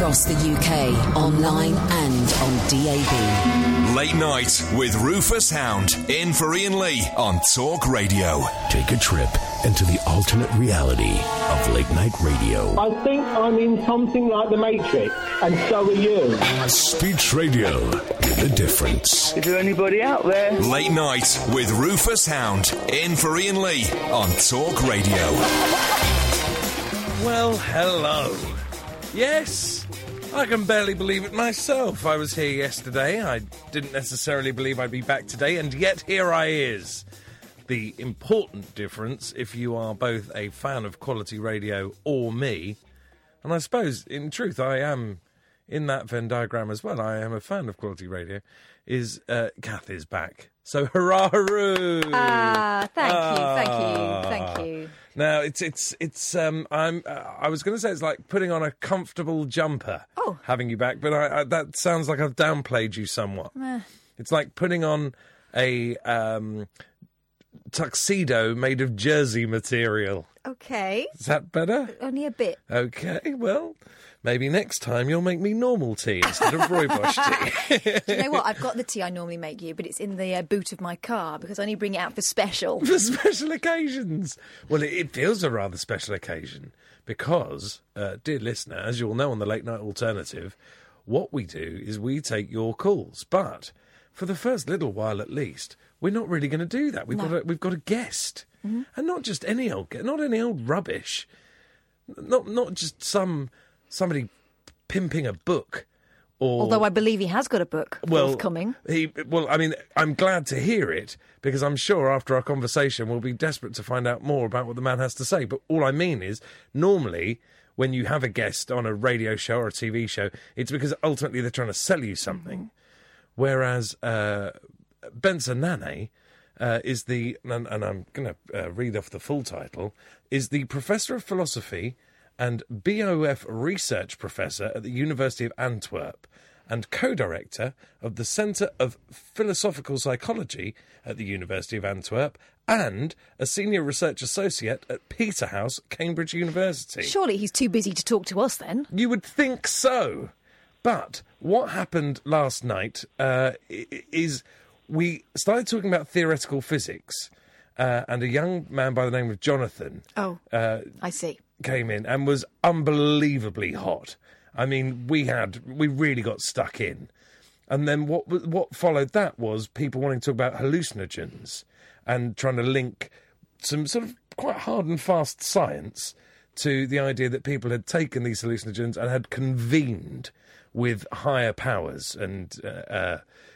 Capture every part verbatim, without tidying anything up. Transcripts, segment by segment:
across the U K, online and on D A B. Late Night with Rufus Hound, in for Ian Lee on Talk Radio. Take a trip into the alternate reality of late night radio. I think I'm in something like The Matrix, and so are you. Speech radio, the difference. Is there anybody out there? Late Night with Rufus Hound, in for Ian Lee on Talk Radio. Well, hello. Yes, I can barely believe it myself. I was here yesterday. I didn't necessarily believe I'd be back today, and yet here I is. The important difference, if you are both a fan of quality radio or me, and I suppose, in truth, I am in that Venn diagram as well, I am a fan of quality radio, is uh, Kath is back. So hurrah, hurrah! Ah, thank ah. you, thank you, thank you. Now it's it's it's um I'm uh, I was going to say it's like putting on a comfortable jumper. Oh. Having you back, but I, I, that sounds like I've downplayed you somewhat. Eh. It's like putting on a um tuxedo made of jersey material. Okay. Is that better? Only a bit. Okay, well, maybe next time you'll make me normal tea instead of rooibos tea. Do you know what? I've got the tea I normally make you, but it's in the uh, boot of my car because I only bring it out for special. For special occasions. Well, it, it feels a rather special occasion because, uh, dear listener, as you'll know on the Late Night Alternative, what we do is we take your calls. But for the first little while at least, we're not really going to do that. We've No. got a, we've got a guest. Mm-hmm. And not just any old guest, not any old rubbish. Not not just some somebody pimping a book. Or, Although I believe he has got a book well, forthcoming. He, well, I mean, I'm glad to hear it, because I'm sure after our conversation we'll be desperate to find out more about what the man has to say. But all I mean is, normally, when you have a guest on a radio show or a T V show, it's because ultimately they're trying to sell you something. Mm-hmm. Whereas uh, Benson Nane uh, is the, and, and I'm going to uh, read off the full title, is the Professor of Philosophy and B O F Research Professor at the University of Antwerp, and co-director of the Centre of Philosophical Psychology at the University of Antwerp, and a senior research associate at Peterhouse, Cambridge University. Surely he's too busy to talk to us then. You would think so. But what happened last night uh, is we started talking about theoretical physics, uh, and a young man by the name of Jonathan Oh, uh, I see. came in and was unbelievably hot. I mean, we had, we really got stuck in. And then what what followed that was people wanting to talk about hallucinogens and trying to link some sort of quite hard and fast science to the idea that people had taken these hallucinogens and had convened with higher powers and uh, uh,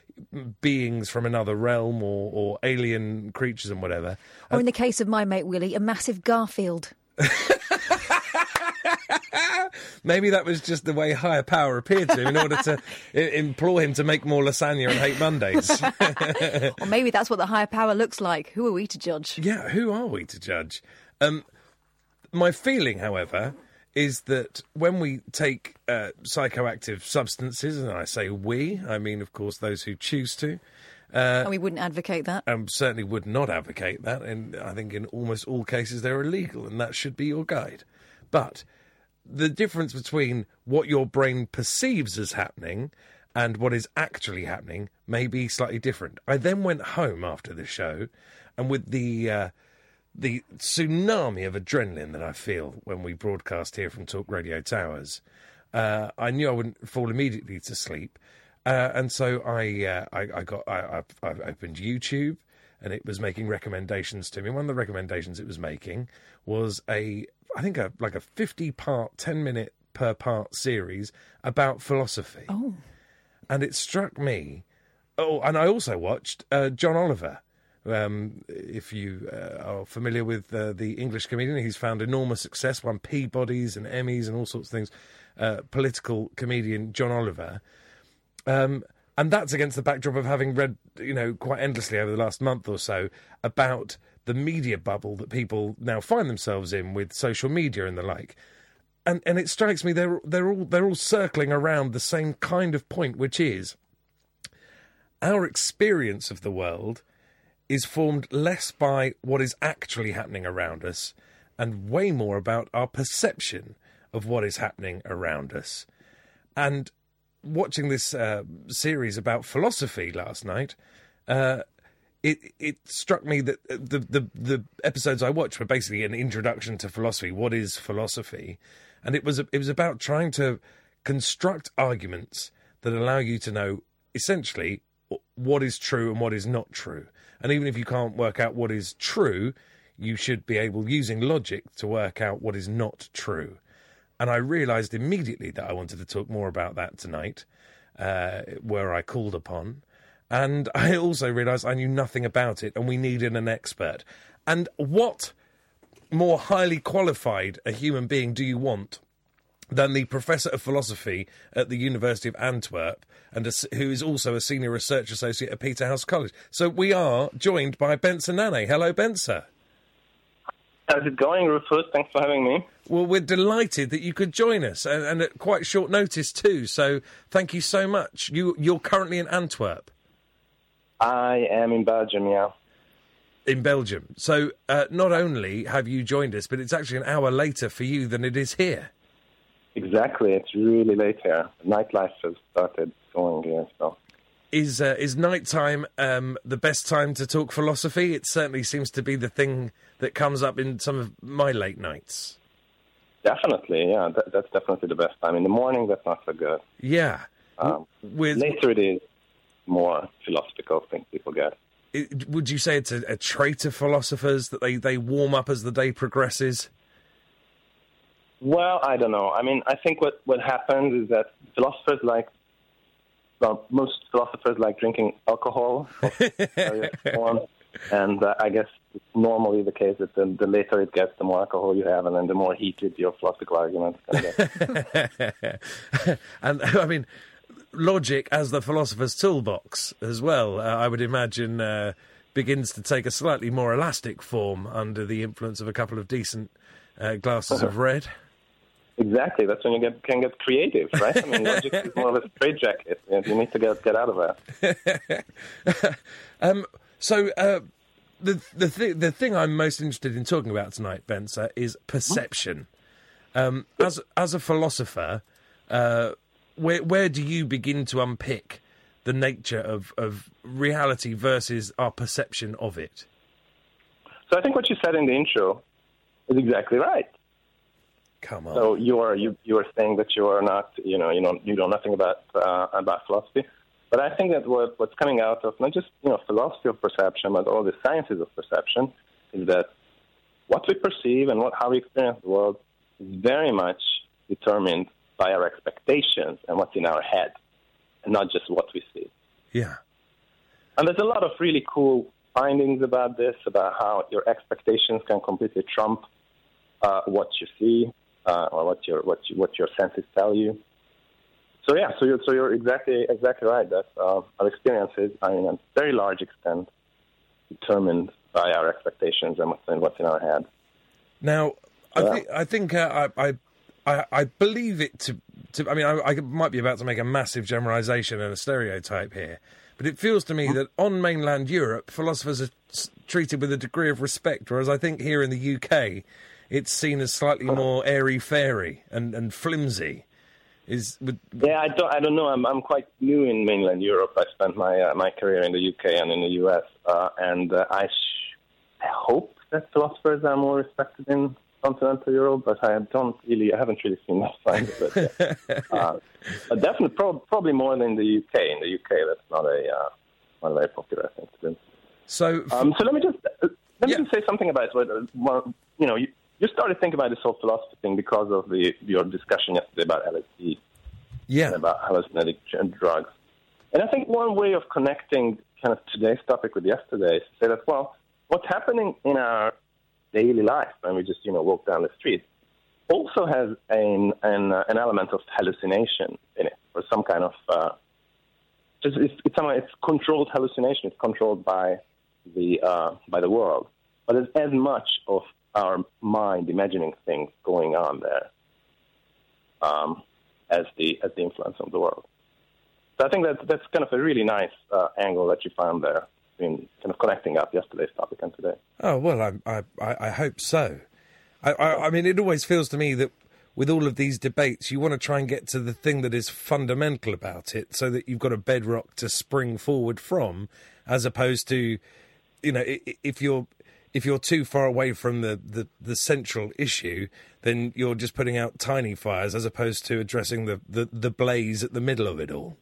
beings from another realm or, or alien creatures and whatever. Or in the case of my mate Willie, a massive Garfield. Maybe that was just the way higher power appeared to him in order to I- implore him to make more lasagna and hate Mondays. Or maybe that's what the higher power looks like. Who are we to judge? Yeah, who are we to judge? Um, my feeling, however, is that when we take uh, psychoactive substances, and I say we, I mean, of course, those who choose to, Uh, and we wouldn't advocate that. and certainly would not advocate that, and I think in almost all cases they're illegal, and that should be your guide. But the difference between what your brain perceives as happening and what is actually happening may be slightly different. I then went home after the show, and with the uh, the tsunami of adrenaline that I feel when we broadcast here from Talk Radio Towers, uh, I knew I wouldn't fall immediately to sleep. Uh, and so I, uh, I, I got, I, I, I opened YouTube, and it was making recommendations to me. One of the recommendations it was making was a, I think a like a fifty-part, ten-minute per part series about philosophy. Oh, And it struck me. Oh, and I also watched uh, John Oliver. Um, if you uh, are familiar with uh, the English comedian, he's found enormous success, won Peabodys and Emmys and all sorts of things. Uh, political comedian John Oliver. Um, and that's against the backdrop of having read, you know, quite endlessly over the last month or so about the media bubble that people now find themselves in with social media and the like. And and it strikes me they're they're all they're all circling around the same kind of point, which is our experience of the world is formed less by what is actually happening around us and way more about our perception of what is happening around us. And watching this uh, series about philosophy last night, uh, it it struck me that the, the the episodes I watched were basically an introduction to philosophy. What is philosophy? And it was it was about trying to construct arguments that allow you to know essentially what is true and what is not true. And even if you can't work out what is true, you should be able, using logic, to work out what is not true. And I realised immediately that I wanted to talk more about that tonight, uh, where I called upon. And I also realised I knew nothing about it, and we needed an expert. And what more highly qualified a human being do you want than the Professor of Philosophy at the University of Antwerp, and a, who is also a Senior Research Associate at Peterhouse College. So we are joined by Benza Nane. Hello, Benza. How's it going, Rufus? Thanks for having me. Well, we're delighted that you could join us, and, and at quite short notice too, so thank you so much. You, you're currently in Antwerp. I am in Belgium, yeah. In Belgium. So uh, not only have you joined us, but it's actually an hour later for you than it is here. Exactly, it's really late here. Nightlife has started going here, so... Is uh, is nighttime um, the best time to talk philosophy? It certainly seems to be the thing that comes up in some of my late nights. Definitely, yeah. That, that's definitely the best time. In the morning, that's not so good. Yeah. Um, With, later it is more philosophical things people get. It, would you say it's a, a trait of philosophers that they, they warm up as the day progresses? Well, I don't know. I mean, I think what, what happens is that philosophers like Well, most philosophers like drinking alcohol of various forms, and uh, I guess it's normally the case that the, the later it gets, the more alcohol you have, and then the more heated your philosophical arguments can get. And, I mean, logic as the philosopher's toolbox as well, uh, I would imagine, uh, begins to take a slightly more elastic form under the influence of a couple of decent uh, glasses of red. Exactly. That's when you get, can get creative, right? I mean, logic is more of a straitjacket. You, you need to get get out of that. um, so uh, the the th- the thing I'm most interested in talking about tonight, Benza, is perception. Um, as as a philosopher, uh, where where do you begin to unpick the nature of, of reality versus our perception of it? So I think what you said in the intro is exactly right. Come on. So you are you you are saying that you are not you know you know you know nothing about uh, about philosophy, but I think that what what's coming out of not just you know philosophy of perception, but all the sciences of perception, is that what we perceive and what how we experience the world is very much determined by our expectations and what's in our head, and not just what we see. Yeah. And there's a lot of really cool findings about this, about how your expectations can completely trump uh, what you see. Uh, or what your what you, what your senses tell you. So yeah, so you're so you're exactly exactly right. That uh, our experiences are in a very large extent determined by our expectations and what's in, what's in our head. Now, I, yeah. th- I think uh, I, I I I believe it to. to I mean, I, I might be about to make a massive generalisation and a stereotype here, but it feels to me that on mainland Europe, philosophers are s- treated with a degree of respect, whereas I think here in the U K, it's seen as slightly more airy-fairy and, and flimsy. Is would... Yeah, I don't. I don't know. I'm I'm quite new in mainland Europe. I spent my uh, my career in the U K and in the U S, uh, and uh, I, sh- I hope that philosophers are more respected in continental Europe, but I don't really. I haven't really seen that sign of it. Yet. uh, but definitely, pro- probably more than the U K. In the U K, that's not a uh, not a very popular thing to do. So, um, so let me just uh, let me yeah. just say something about it. Well, you know. You, You started thinking about this whole philosophy thing because of the your discussion yesterday about L S D, yeah, and about hallucinogenic drugs. And I think one way of connecting kind of today's topic with yesterday is to say that, well, what's happening in our daily life when we just you know walk down the street also has an an, uh, an element of hallucination in it, or some kind of uh, just it's it's, some, it's controlled hallucination. It's controlled by the uh, by the world, but there's as much of our mind imagining things going on there um, as the as the influence of the world. So I think that that's kind of a really nice uh, angle that you found there in kind of connecting up yesterday's topic and today. Oh well, I I, I hope so. I, I I mean, it always feels to me that with all of these debates, you want to try and get to the thing that is fundamental about it, so that you've got a bedrock to spring forward from, as opposed to, you know, if you're if you're too far away from the, the, the central issue, then you're just putting out tiny fires as opposed to addressing the, the, the blaze at the middle of it all.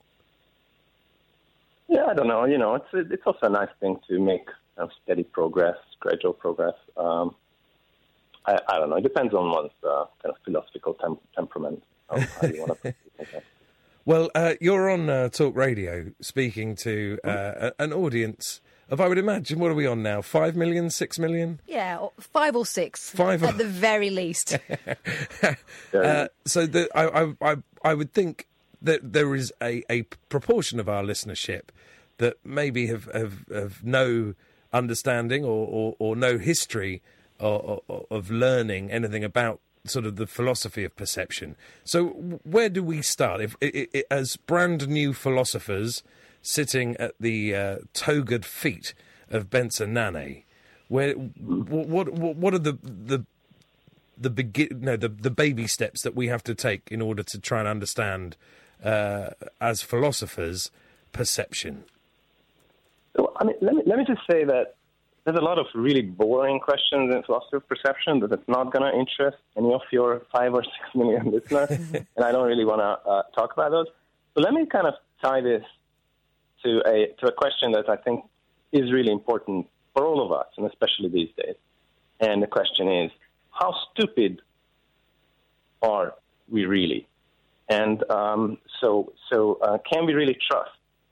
Yeah, I don't know. You know, it's it's also a nice thing to make kind of steady progress, gradual progress. Um, I, I don't know. It depends on one's uh, kind of philosophical tem- temperament. How, how you want to okay. Well, uh, you're on uh, Talk Radio speaking to uh, an audience of, I would imagine, what are we on now? Five million, six million? Yeah, or five or six. Five at or... the very least. uh, so the, I, I, I would think that there is a, a proportion of our listenership that maybe have, have, have no understanding or, or, or no history of, of learning anything about sort of the philosophy of perception. So where do we start? If it, it, as brand new philosophers sitting at the uh, togaed feet of Benson Nane, where what what what are the the the begin no the the baby steps that we have to take in order to try and understand uh, as philosophers perception? So, I mean, let me let me just say that there's a lot of really boring questions in philosophy of perception that it's not going to interest any of your five or six million listeners, and I don't really want to uh, talk about those. So let me kind of tie this to a to a question that I think is really important for all of us, and especially these days. And the question is, how stupid are we really? And um, so, so uh, can we really trust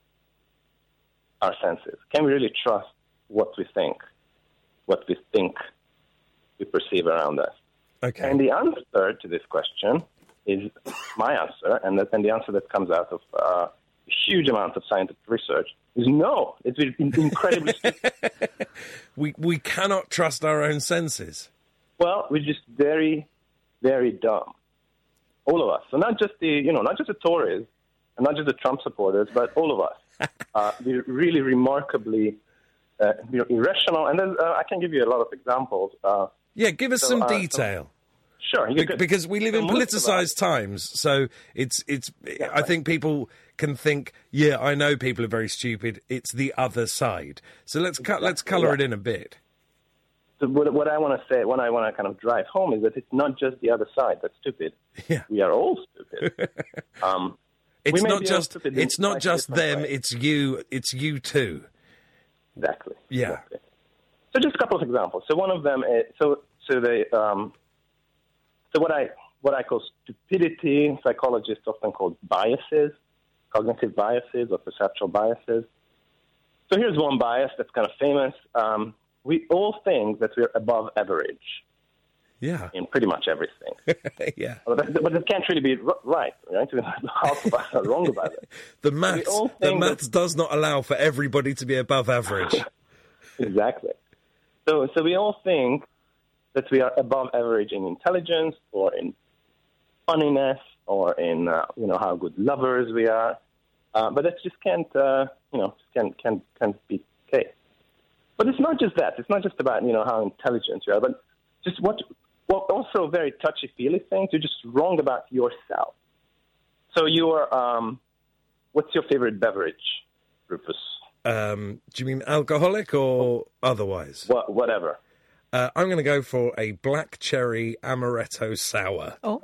our senses? Can we really trust what we think, what we think we perceive around us? Okay. And the answer to this question is my answer, and, that, and the answer that comes out of uh, a huge amount of scientific research is no. It's incredibly stupid. We we cannot trust our own senses. Well, we're just very, very dumb. All of us. So not just the, you know, not just the Tories, and not just the Trump supporters, but all of us. uh, we're really remarkably uh, you know, irrational. And then uh, I can give you a lot of examples. Uh, yeah, give us so, some uh, detail. So, sure. Be- because we live so in politicized times, so it's it's. Yeah, I think people can think, yeah, I know people are very stupid. It's the other side. So let's cu- exactly, let's colour yeah. it in a bit. So what, what I want to say, what I want to kind of drive home is that it's not just the other side that's stupid. Yeah. We are all stupid. um, it's not just it's not just them. Ways. It's you. It's you too. Exactly. Yeah. Exactly. So just a couple of examples. So one of them is so so they um, so what I what I call stupidity, psychologists often call biases, cognitive biases or perceptual biases. So here's one bias that's kind of famous. Um, we all think that we're above average. Yeah. In pretty much everything. Yeah. But that, but it can't really be right, right? Half of us are wrong about it. The maths, the maths that, does not allow for everybody to be above average. Exactly. So, so we all think that we are above average in intelligence or in funniness or in, uh, you know, how good lovers we are. Uh, but that just can't, uh, you know, can't, can't, can't be the case. But it's not just that. It's not just about, you know, how intelligent you are, but just what, what also very touchy-feely things. You're just wrong about yourself. So you're, um, what's your favorite beverage, Rufus? Um, do you mean alcoholic or otherwise? What, whatever. Uh, I'm going to go for a black cherry amaretto sour. Oh.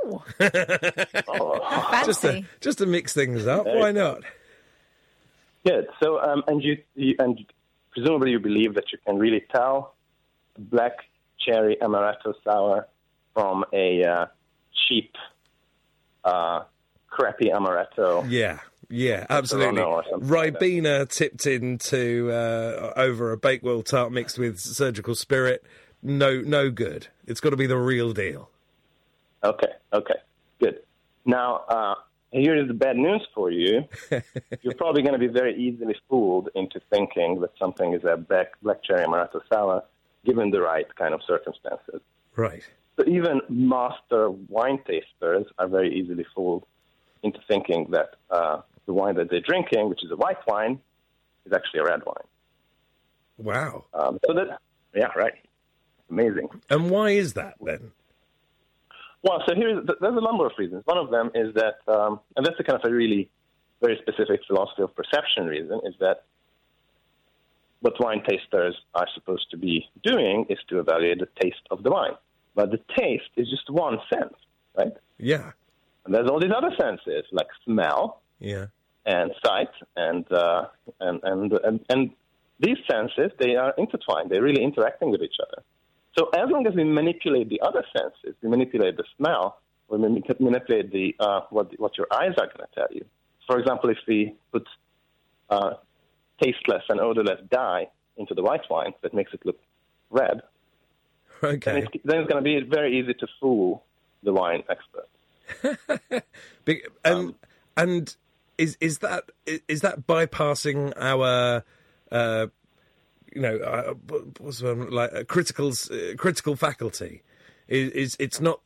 oh. Fancy. Just to, just to mix things up. Why not? Good. So, um, and you, you, and presumably you believe that you can really tell black cherry amaretto sour from a uh, cheap, uh, crappy amaretto. Yeah. Yeah, absolutely. Ribena like tipped into uh, over a Bakewell tart mixed with surgical spirit. No, no good. It's got to be the real deal. Okay, okay, good. Now, uh, here is the bad news for you. You're probably going to be very easily fooled into thinking that something is a black, black cherry amaretto sour, given the right kind of circumstances. Right. So even master wine tasters are very easily fooled into thinking that uh, the wine that they're drinking, which is a white wine, is actually a red wine. Wow. Um, so that, yeah, right. Amazing. And why is that then? Well, so here's there's a number of reasons. One of them is that, um, and that's a kind of a really very specific philosophy of perception reason, is that what wine tasters are supposed to be doing is to evaluate the taste of the wine. But the taste is just one sense, right? Yeah. And there's all these other senses, like smell Yeah. and sight, and, uh, and, and, and, and these senses, they are intertwined. They're really interacting with each other. So as long as we manipulate the other senses, we manipulate the smell, we manipulate the uh, what, what your eyes are going to tell you. For example, if we put uh, tasteless and odorless dye into the white wine that makes it look red, Okay. then it's, then it's going to be very easy to fool the wine expert. Big, and Um, and is is that is that bypassing our uh, you know uh, what's the one, like uh, critical uh, critical faculty? Is, is it's not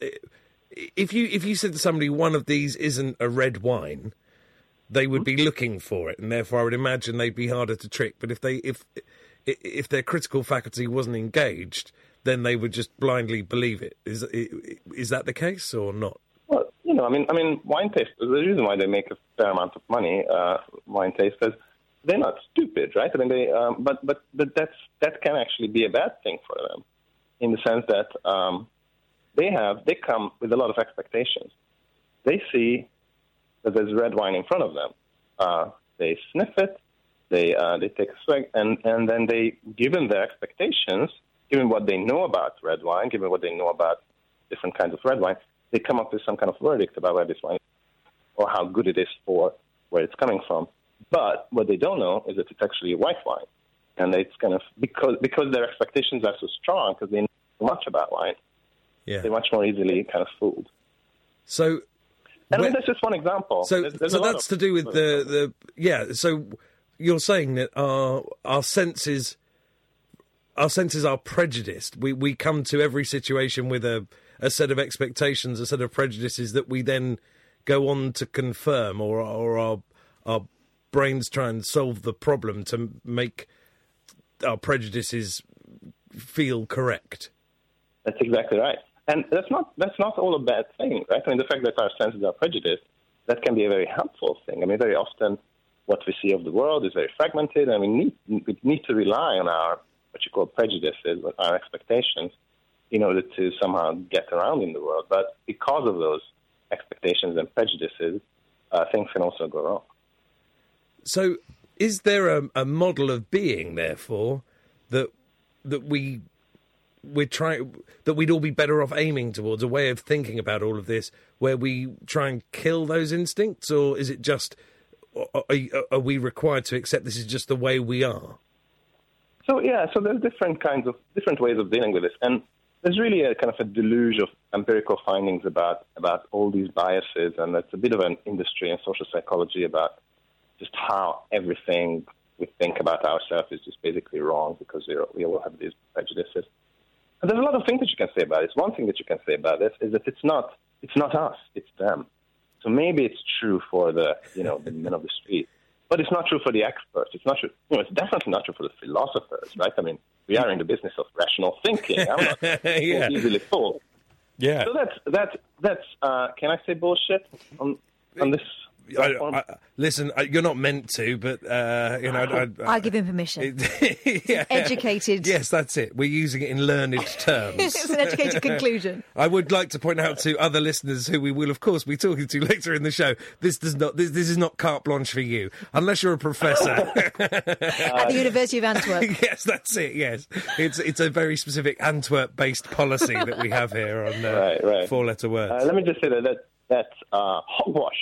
if you if you said to somebody one of these isn't a red wine, they would be looking for it, and therefore I would imagine they'd be harder to trick. But if they if if their critical faculty wasn't engaged, then they would just blindly believe it. Is is that the case or not? Well, you know, I mean, I mean, wine tasters. The reason why they make a fair amount of money, uh, wine tasters, they're not stupid, right? I mean, they, um, but but but that's that can actually be a bad thing for them, in the sense that um, they have they come with a lot of expectations. They see that there's red wine in front of them. Uh, they sniff it, they uh, they take a swig, and and then they, given their expectations, given what they know about red wine, given what they know about different kinds of red wine, they come up with some kind of verdict about where this wine is or how good it is for where it's coming from. But what they don't know is that it's actually a white wine. And it's kind of, because because their expectations are so strong, because they know so much about wine, Yeah. they're much more easily kind of fooled. So, And I where- mean, that's just one example. so There's- there's so a lot that's of- to do with the, the yeah. So you're saying that our our senses our senses are prejudiced. We we come to every situation with a, a set of expectations, a set of prejudices that we then go on to confirm, or or our our brains try and solve the problem to make our prejudices feel correct. That's exactly right. And that's not that's not all a bad thing, right? I mean, the fact that our senses are prejudiced, that can be a very helpful thing. I mean, very often what we see of the world is very fragmented, and we need we need to rely on our what you call prejudices, our expectations, in order to somehow get around in the world. But because of those expectations and prejudices, uh, things can also go wrong. So, is there a, a model of being, therefore, that that we we're trying that we'd all be better off aiming towards, a way of thinking about all of this, where we try and kill those instincts, or is it just are, are we required to accept this is just the way we are? So yeah, so there's different kinds of different ways of dealing with this, and there's really a kind of a deluge of empirical findings about about all these biases, and it's a bit of an industry in social psychology about just how everything we think about ourselves is just basically wrong because we we all have these prejudices. And there's a lot of things that you can say about this. One thing that you can say about this is that it's not it's not us, it's them. So maybe it's true for the you know the men of the street, but it's not true for the experts. It's not true. You know, it's definitely not true for the philosophers, right? I mean, we are in the business of rational thinking. I'm not Yeah. easily fooled. Yeah. So that's that's that's. Uh, can I say bullshit on on this? I, platform? I, listen, I, you're not meant to, but uh, you know, I, I, I'll give him permission. yeah. Educated. Yes, that's it. We're using it in learned terms. It's an educated conclusion. I would like to point out to other listeners who we will, of course, be talking to later in the show. This does not. This, this is not carte blanche for you, unless you're a professor. At the University of Antwerp. Yes, that's it. Yes, it's it's a very specific Antwerp-based policy that we have here on uh, Right, right. four-letter words. Uh, let me just say that that that's uh, hogwash.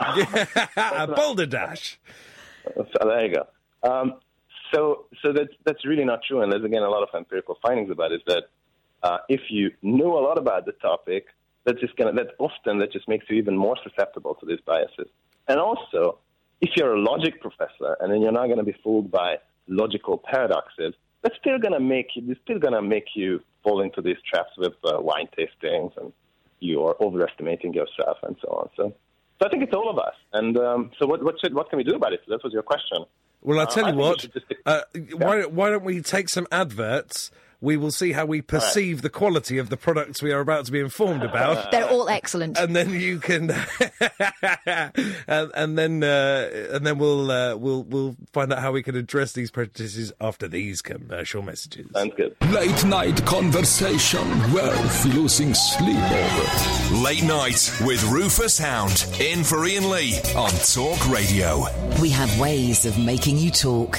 A boulder dash. So there you go. Um, so so that's that's really not true, and there's again a lot of empirical findings about it. Is that uh, if you know a lot about the topic, that's just gonna that often that just makes you even more susceptible to these biases. And also, if you're a logic professor and then you're not going to be fooled by logical paradoxes, that's still going to make you it's still going to make you fall into these traps with uh, wine tastings, and you're overestimating yourself and so on. So. So I think it's all of us. And um, so what what, should, what can we do about it? So that was your question. Well, I'll tell Uh, I you think we what. should just- Uh, why, why don't we take some adverts we will see how we perceive right. the quality of the products we are about to be informed about. They're all excellent. And then you can, and, and then uh, and then we'll uh, we'll we'll find out how we can address these prejudices after these commercial messages. Sounds good. Late night conversation worth losing sleep over. Late night with Rufus Hound in for Ian Lee on Talk Radio. We have ways of making you talk.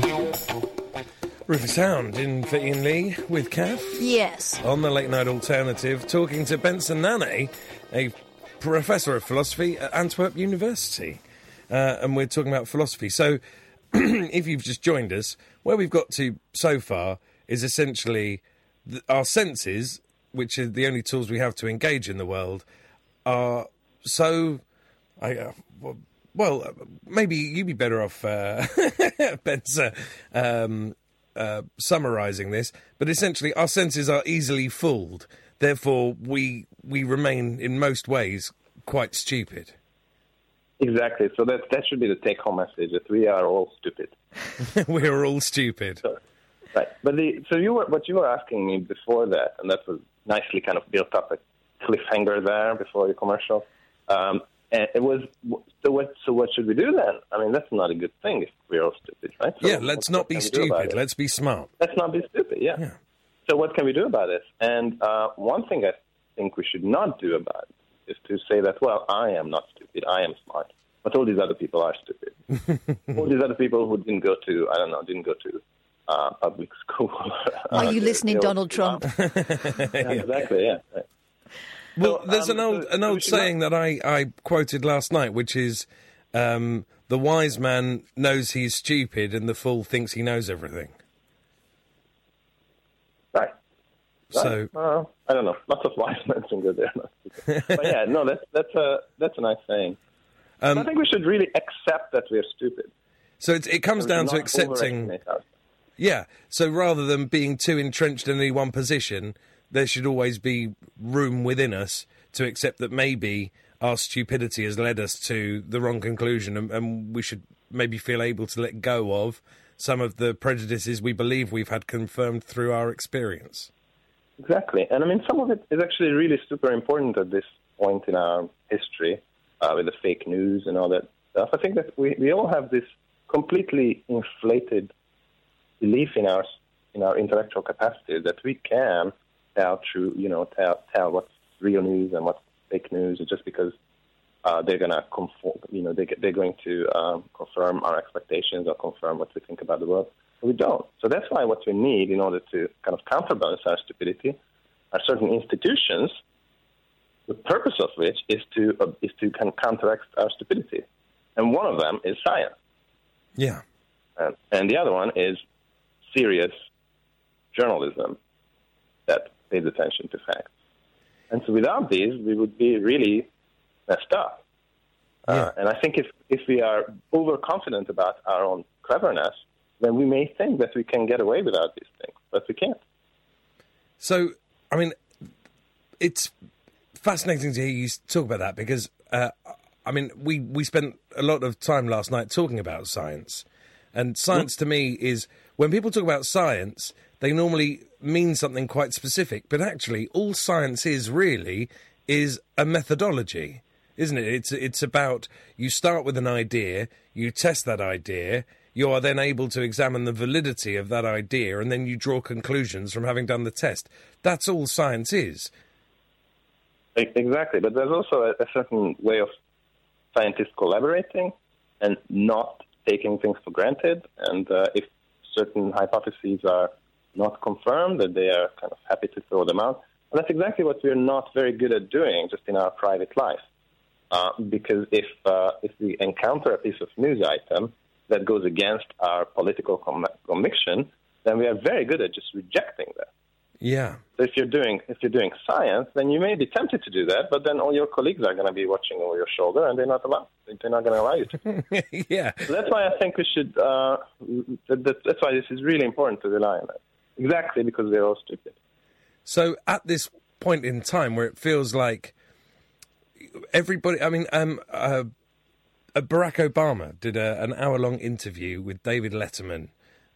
Rufus Hound in for Ian Lee with Kath. Yes. On the Late Night Alternative, talking to Benson Nane, a professor of philosophy at Antwerp University. Uh, and we're talking about philosophy. So, if you've just joined us, where we've got to so far is essentially th- our senses, which are the only tools we have to engage in the world, are so... I, uh, well, maybe you'd be better off, uh, Benson, um... Uh, summarising this, but essentially our senses are easily fooled. Therefore, we we remain in most ways quite stupid. Exactly. So that that should be the take-home message: that we are all stupid. We are all stupid. So, right. But the so you were what you were asking me before that, and that was nicely kind of built up a cliffhanger there before your commercial. Um, And it was so. What so? What should we do then? I mean, that's not a good thing if we're all stupid, right? So yeah, let's what, not what be stupid. Let's be smart. Let's not be stupid. Yeah. yeah. So what can we do about this? And uh, one thing I think we should not do about it is to say that, well, I am not stupid. I am smart, but all these other people are stupid. All these other people who didn't go to, I don't know, didn't go to uh, public school. Are uh, you listening, Donald Trump? yeah, exactly. Yeah. Right. Well, so, there's um, an old so, an old so saying not... that I, I quoted last night, which is, um, the wise man knows he's stupid and the fool thinks he knows everything. Right. right. So uh, I don't know. Lots of wise men think that they're not stupid. But yeah, no, that's that's a that's a nice saying. Um, I think we should really accept that we're stupid. So it, it comes down to accepting. Yeah. So rather than being too entrenched in any one position, there should always be room within us to accept that maybe our stupidity has led us to the wrong conclusion, and, and we should maybe feel able to let go of some of the prejudices we believe we've had confirmed through our experience. Exactly. And I mean, some of it is actually really super important at this point in our history, uh, with the fake news and all that stuff. I think that we, we all have this completely inflated belief in our in our intellectual capacity that we can tell true, you know, tell tell what's real news and what's fake news, just because uh, they're gonna conform, you know, they they're going to um, confirm our expectations or confirm what we think about the world. But we don't. So that's why what we need in order to kind of counterbalance our stupidity are certain institutions, the purpose of which is to uh, is to kind of counteract our stupidity, and one of them is science. Yeah, and, and the other one is serious journalism that pays attention to facts. And so without these, we would be really messed up. Yeah. Uh, and I think if, if we are overconfident about our own cleverness, then we may think that we can get away without these things, but we can't. So, I mean, it's fascinating to hear you talk about that because, uh, I mean, we, we spent a lot of time last night talking about science. And science mm-hmm. to me is, when people talk about science, they normally mean something quite specific, but actually all science is really is a methodology, isn't it? It's it's about, you start with an idea, you test that idea, you are then able to examine the validity of that idea, and then you draw conclusions from having done the test. That's all science is. Exactly, but there's also a, a certain way of scientists collaborating and not taking things for granted, and uh, if certain hypotheses are not confirmed, that they are kind of happy to throw them out. And that's exactly what we're not very good at doing just in our private life. Uh, because if uh, if we encounter a piece of news item that goes against our political com- conviction, then we are very good at just rejecting that. Yeah. So if you're doing if you're doing science, then you may be tempted to do that, but then all your colleagues are going to be watching over your shoulder, and they're not allowed. They're not going to allow you to. Yeah. So that's why I think we should. Uh, that, that's why this is really important to rely on it. Exactly, because we're all stupid. So at this point in time where it feels like everybody, I mean, um, uh, uh, Barack Obama did a, an hour-long interview with David Letterman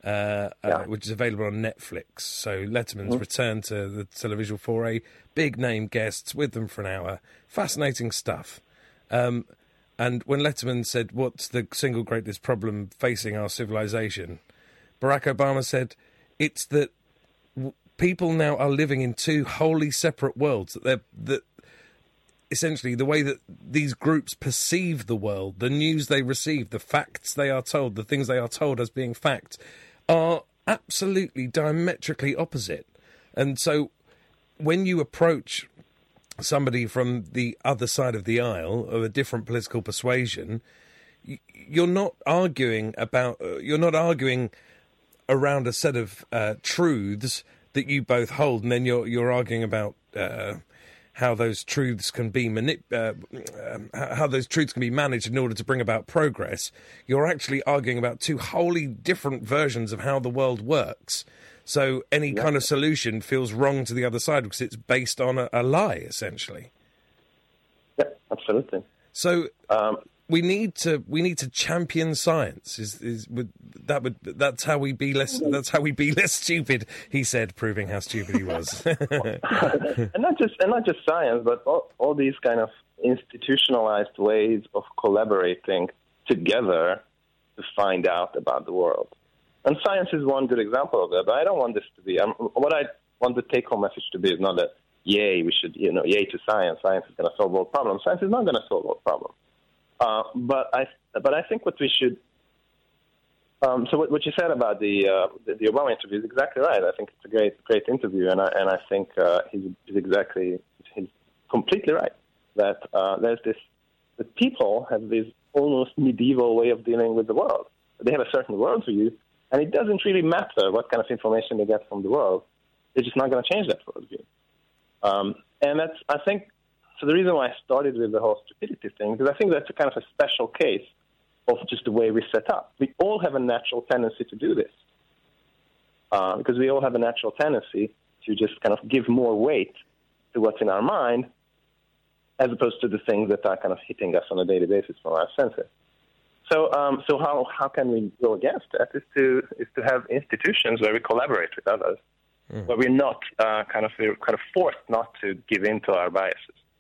uh, Yeah. uh, which is available on Netflix. So Letterman's Mm-hmm. returned to the television for a big-name guests with them for an hour. Fascinating stuff. Um, and when Letterman said, what's the single greatest problem facing our civilization, Barack Obama said, it's that w- people now are living in two wholly separate worlds, that they're... that essentially, the way that these groups perceive the world, the news they receive, the facts they are told, the things they are told as being fact, are absolutely diametrically opposite. And so when you approach somebody from the other side of the aisle, of a different political persuasion, you're not arguing about, uh, you're not arguing around a set of uh, truths that you both hold, and then you're, you're arguing about... Uh, how those truths can be manip- uh, uh, how those truths can be managed in order to bring about progress. You're actually arguing about two wholly different versions of how the world works. So any yeah. kind of solution feels wrong to the other side because it's based on a, a lie, essentially. Yeah, absolutely. So um, we need to we need to champion science. Is is would, that would that's how we be less that's how we be less stupid? He said, proving how stupid he was. and not just and not just science, but all, all these kind of institutionalized ways of collaborating together to find out about the world. And science is one good example of that. But I don't want this to be. Um, what I want the take-home message to be is not that yay we should you know yay to science. Science is going to solve all problems. Science is not going to solve all problems. Uh, but I, but I think what we should. Um, so what, what you said about the, uh, the the Obama interview is exactly right. I think it's a great great interview, and I and I think uh, he's, he's exactly he's completely right that uh, there's this that people have this almost medieval way of dealing with the world. They have a certain worldview, and it doesn't really matter what kind of information they get from the world. They're just not going to change that worldview. Um, and that's I think. So the reason why I started with the whole stupidity thing, because I think that's a kind of a special case of just the way we set up. We all have a natural tendency to do this, uh, because we all have a natural tendency to just kind of give more weight to what's in our mind as opposed to the things that are kind of hitting us on a daily basis from our senses. So, um, so how how can we go against that? Is to is to have institutions where we collaborate with others, mm. where we're not uh, kind of we're kind of forced not to give in to our biases.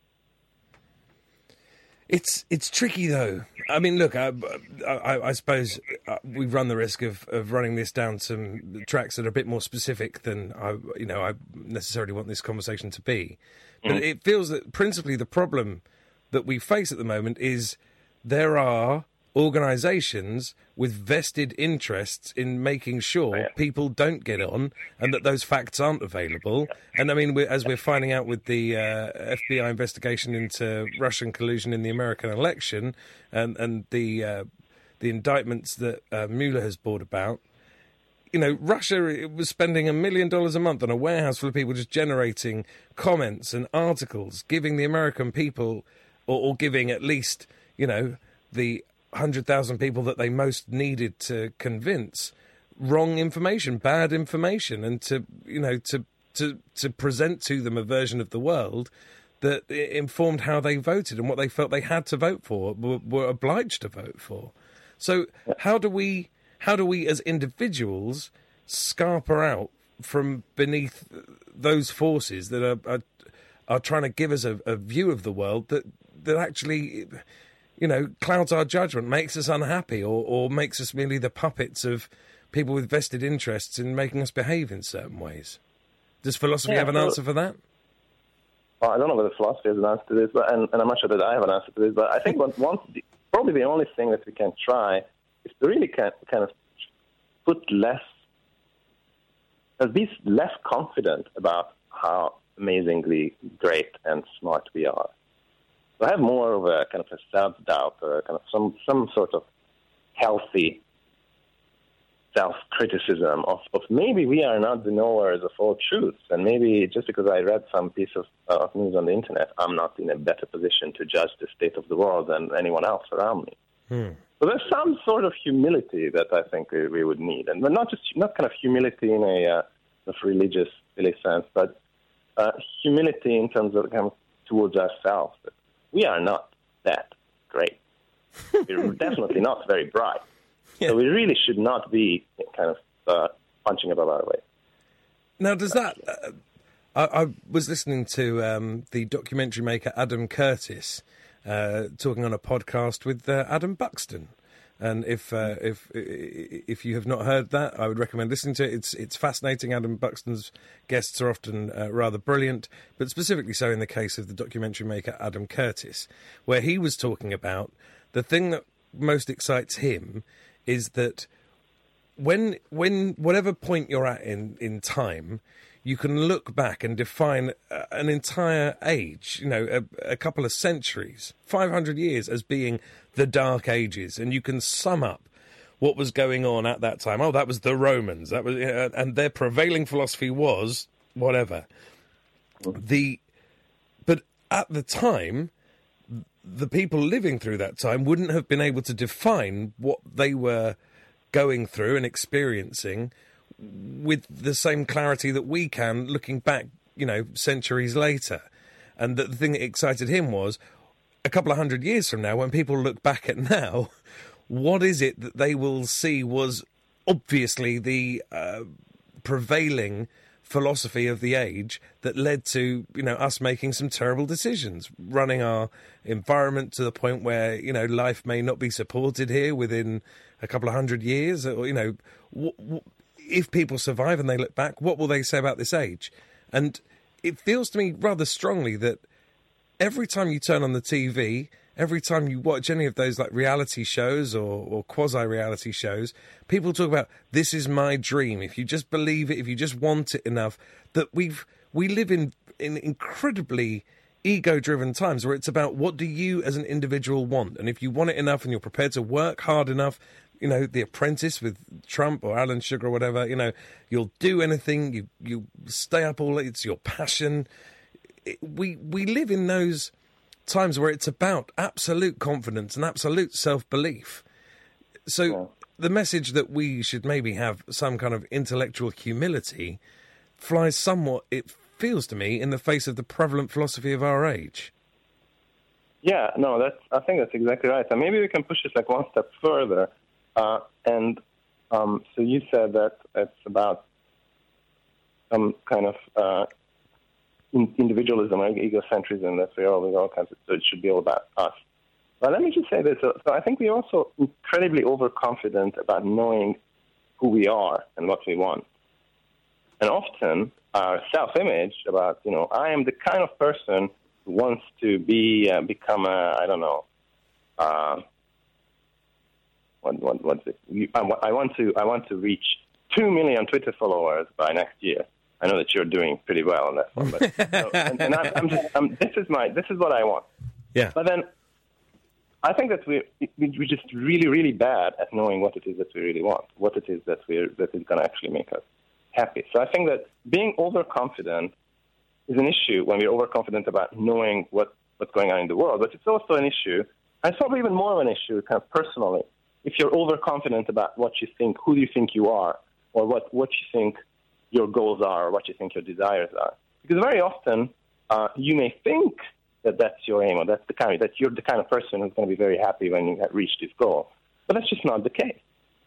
It's it's tricky though. I mean, look, I, I, I suppose we run the risk of, of running this down some tracks that are a bit more specific than I, you know, I necessarily want this conversation to be. But mm. it feels that principally the problem that we face at the moment is there are organisations with vested interests in making sure yeah. people don't get on and that those facts aren't available. And I mean, we're, as we're finding out with the uh, F B I investigation into Russian collusion in the American election and, and the uh, the indictments that uh, Mueller has brought about, you know, Russia was spending a million dollars a month on a warehouse full of people just generating comments and articles, giving the American people, or, or giving at least, you know, the one hundred thousand people that they most needed to convince wrong information, bad information, and to, you know, to to to present to them a version of the world that informed how they voted and what they felt they had to vote for, were, were obliged to vote for. So how do we how do we as individuals scarper out from beneath those forces that are are, are trying to give us a, a view of the world that that actually, you know, clouds our judgment, makes us unhappy, or, or makes us merely the puppets of people with vested interests in making us behave in certain ways? Does philosophy yeah, have an so, answer for that? Well, I don't know whether philosophy has an answer to this, but, and, and I'm not sure that I have an answer to this, but I think one, one, probably the only thing that we can try is to really kind of put less, uh, be less confident about how amazingly great and smart we are. So have more of a kind of a self-doubt or kind of some, some sort of healthy self-criticism of, of maybe we are not the knowers of all truths, and maybe just because I read some piece of, uh, of news on the internet, I'm not in a better position to judge the state of the world than anyone else around me. Hmm. So there's some sort of humility that I think we, we would need, and but not just not kind of humility in a uh, of religious silly sense, but uh, humility in terms of kind of towards ourselves. We are not that great. We're definitely not very bright. Yeah. So we really should not be kind of punching above our weight. Now, does that... Uh, I, I was listening to um, the documentary maker Adam Curtis uh, talking on a podcast with uh, Adam Buxton. And if uh, if if you have not heard that, I would recommend listening to it. It's it's fascinating. Adam Buxton's guests are often uh, rather brilliant, but specifically so in the case of the documentary maker Adam Curtis, where he was talking about the thing that most excites him is that when when whatever point you're at in, in time, you can look back and define an entire age, you know, a, a couple of centuries, five hundred years as being the Dark Ages, and you can sum up what was going on at that time. Oh, that was the Romans, that was, uh, and their prevailing philosophy was whatever. The, but at the time, the people living through that time wouldn't have been able to define what they were going through and experiencing with the same clarity that we can looking back, you know, centuries later. And the, the thing that excited him was a couple of hundred years from now, when people look back at now, what is it that they will see was obviously the uh, prevailing philosophy of the age that led to, you know, us making some terrible decisions, running our environment to the point where, you know, life may not be supported here within a couple of hundred years, or, you know, w- w- if people survive and they look back, what will they say about this age? And it feels to me rather strongly that every time you turn on the T V, every time you watch any of those like reality shows or, or quasi-reality shows, people talk about, this is my dream. If you just believe it, if you just want it enough, that we've we live in, in incredibly ego-driven times where it's about what do you as an individual want? And if you want it enough and you're prepared to work hard enough, you know, The Apprentice with Trump or Alan Sugar or whatever, you know, you'll do anything, you, you stay up all late, it's your passion. It, we we live in those times where it's about absolute confidence and absolute self-belief. So yeah. The message that we should maybe have some kind of intellectual humility flies somewhat, it feels to me, in the face of the prevalent philosophy of our age. Yeah, no, that's. I think that's exactly right. And maybe we can push this like one step further. Uh, and um, so you said that it's about some kind of uh, in- individualism or egocentrism, that we're all, all kinds of, so it should be all about us. But let me just say this. So, so I think we're also incredibly overconfident about knowing who we are and what we want. And often our self-image about, you know, I am the kind of person who wants to be, uh, become a, I don't know, uh, What, what, what's it? I, I want to I want to reach two million Twitter followers by next year. I know that you're doing pretty well on that one, but so, and, and I'm, I'm just I'm, this is my this is what I want. Yeah. But then I think that we we're just really really bad at knowing what it is that we really want, what it is that we're that is going to actually make us happy. So I think that being overconfident is an issue when we're overconfident about knowing what, what's going on in the world. But it's also an issue, and it's probably even more of an issue, kind of personally, if you're overconfident about what you think, who you think you are, or what, what you think your goals are, or what you think your desires are. Because very often uh, you may think that that's your aim, or that's the kind of, that you're the kind of person who's going to be very happy when you have reached this goal. But that's just not the case.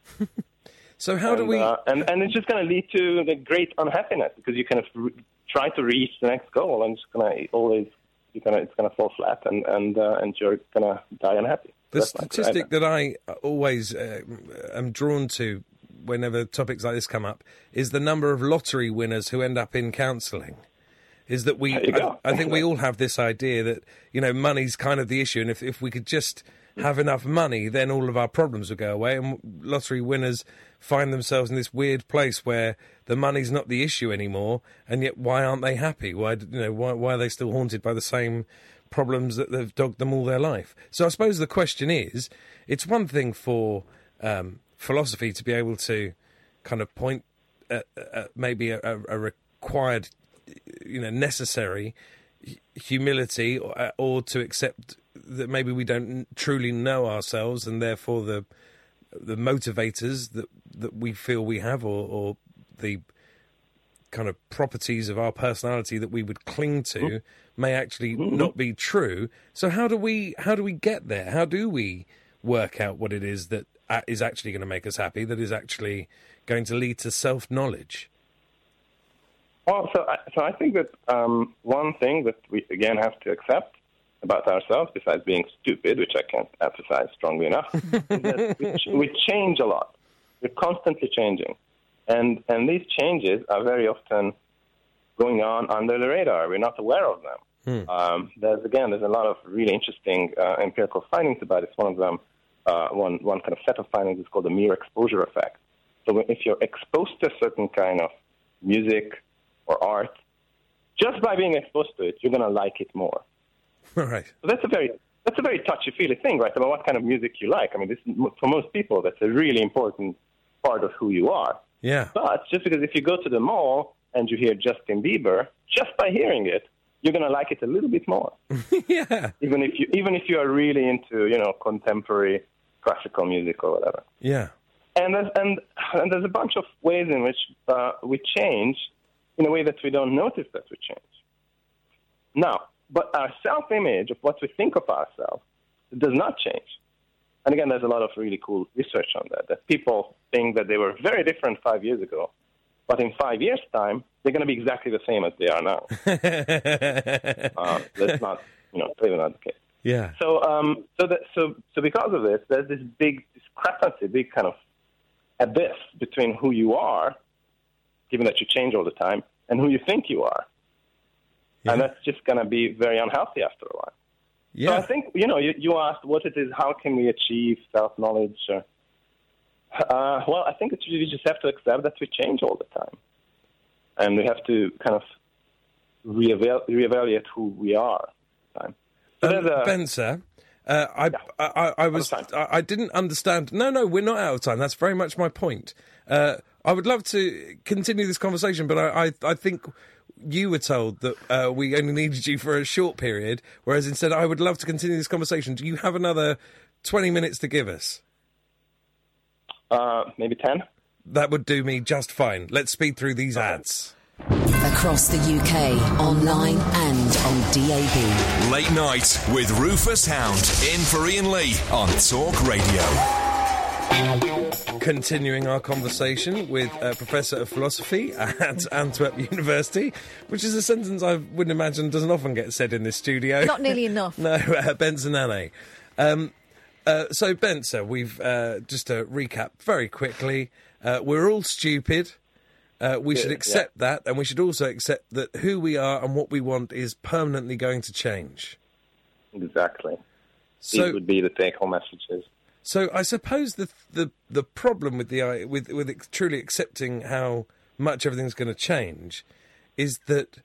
So how and, do we... Uh, and, and it's just going to lead to the great unhappiness, because you kind of re- try to reach the next goal, and it's going to always, you're gonna, it's going to fall flat, and, and, uh, and you're going to die unhappy. The That's statistic that I always uh, am drawn to whenever topics like this come up is the number of lottery winners who end up in counselling. Is that we, I, I think we all have this idea that, you know, money's kind of the issue, and if, if we could just have enough money, then all of our problems would go away. And lottery winners find themselves in this weird place where the money's not the issue anymore, and yet why aren't they happy? Why, you know, why, why are they still haunted by the same problems that have dogged them all their life? So I suppose the question is, it's one thing for um, philosophy to be able to kind of point at, at maybe a, a required, you know, necessary humility, or, or to accept that maybe we don't truly know ourselves, and therefore the the motivators that that we feel we have, or, or the kind of properties of our personality that we would cling to, mm-hmm. may actually mm-hmm. not be true. So how do we how do we get there? How do we work out what it is that uh, is actually going to make us happy, that is actually going to lead to self-knowledge? Well, so I, so I think that um, one thing that we, again, have to accept about ourselves, besides being stupid, which I can't emphasize strongly enough, is that we, ch- we change a lot. We're constantly changing. And and these changes are very often going on under the radar. We're not aware of them. Hmm. Um, there's, again, there's a lot of really interesting uh, empirical findings about it. One of them, uh, one, one kind of set of findings is called the mere exposure effect. So if you're exposed to a certain kind of music or art, just by being exposed to it, you're going to like it more. Right. So that's a very that's a very touchy-feely thing, right? About what kind of music you like. I mean, this for most people, that's a really important part of who you are. Yeah. But just because if you go to the mall and you hear Justin Bieber, just by hearing it, you're going to like it a little bit more. Yeah. Even if you even if you are really into, you know, contemporary classical music or whatever. Yeah. And there's, and, and there's a bunch of ways in which uh, we change in a way that we don't notice that we change. Now, but our self-image of what we think of ourselves does not change. And again, there's a lot of really cool research on that, that people think that they were very different five years ago, but in five years' time, they're going to be exactly the same as they are now. uh, that's not, you know, clearly not the case. Yeah. So, um, so, that, so, so because of this, there's this big discrepancy, big kind of abyss between who you are, given that you change all the time, and who you think you are. Yeah. And that's just going to be very unhealthy after a while. Yeah. So I think, you know, you, you asked what it is, how can we achieve self-knowledge? Uh, uh, well, I think that you just have to accept that we change all the time. And we have to kind of re-eval- reevaluate who we are. Time. So um, a, Ben, sir, uh, I, yeah. I, I, I was, I, I didn't understand. No, no, we're not out of time. That's very much my point. Uh, I would love to continue this conversation, but I, I, I think you were told that uh, we only needed you for a short period, whereas instead I would love to continue this conversation. Do you have another twenty minutes to give us? Uh, maybe ten? That would do me just fine. Let's speed through these okay. ads. Across the U K, online and on D A B. Late Night with Rufus Hound, in for Ian Lee on Talk Radio. Continuing our conversation with a professor of philosophy at Antwerp University, which is a sentence I would imagine doesn't often get said in this studio. Not nearly enough. No, uh, Benza Nane. Um, uh, so, Benza, we've, uh, just to recap very quickly, uh, we're all stupid. Uh, we Good, should accept yeah. that, and we should also accept that who we are and what we want is permanently going to change. Exactly. So, These would be the take-home messages. So I suppose the the the problem with the with with truly accepting how much everything's going to change is that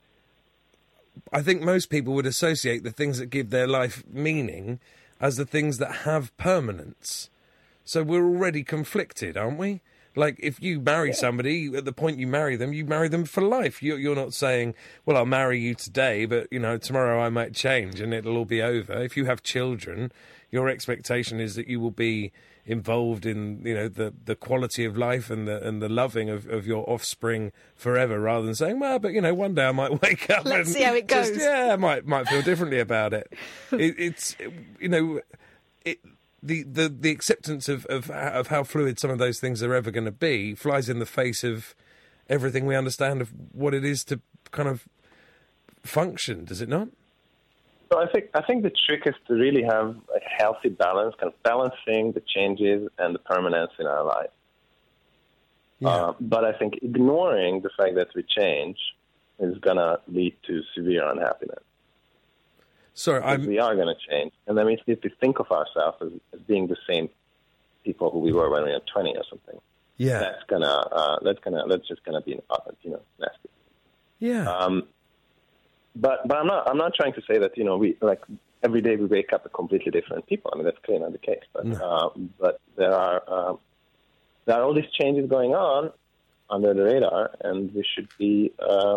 I think most people would associate the things that give their life meaning as the things that have permanence. So we're already conflicted, aren't we? Like, if you marry yeah. somebody, at the point you marry them, you marry them for life. You're, you're not saying, well, I'll marry you today, but, you know, tomorrow I might change and it'll all be over. If you have children, your expectation is that you will be involved in, you know, the, the quality of life and the and the loving of, of your offspring forever, rather than saying, well, but, you know, one day I might wake up Let's and see how it goes. Just, yeah, I might, might feel differently about it. it it's, you know... It, The, the, the acceptance of, of of how fluid some of those things are ever going to be flies in the face of everything we understand of what it is to kind of function, does it not? So I think I think the trick is to really have a healthy balance, kind of balancing the changes and the permanence in our life. Yeah. Uh, but I think ignoring the fact that we change is going to lead to severe unhappiness. Sorry, I'm... We are going to change, and that means we have to think of ourselves as, as being the same people who we were when we were twenty or something. Yeah, that's gonna uh, that's gonna that's just gonna be uh, you know nasty. Yeah. Um, but but I'm not I'm not trying to say that you know we like every day we wake up a completely different people. I mean that's clearly not the case. But no. uh, but there are uh, there are all these changes going on under the radar, and we should be uh,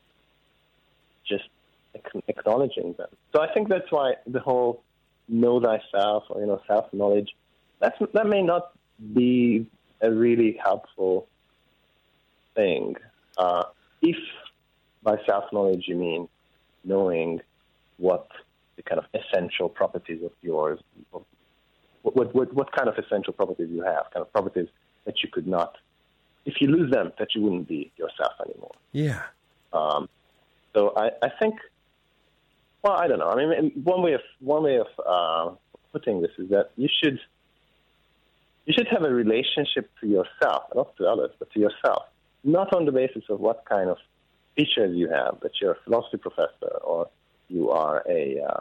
just acknowledging them. So I think that's why the whole know thyself or, you know, self-knowledge, that's, that may not be a really helpful thing. Uh, if by self-knowledge you mean knowing what the kind of essential properties of yours, of what, what, what, what kind of essential properties you have, kind of properties that you could not, if you lose them, that you wouldn't be yourself anymore. Yeah. Um, so I, I think, well, I don't know. I mean, one way of one way of uh, putting this is that you should you should have a relationship to yourself, not to others, but to yourself, not on the basis of what kind of features you have, that you're a philosophy professor or you are a, uh,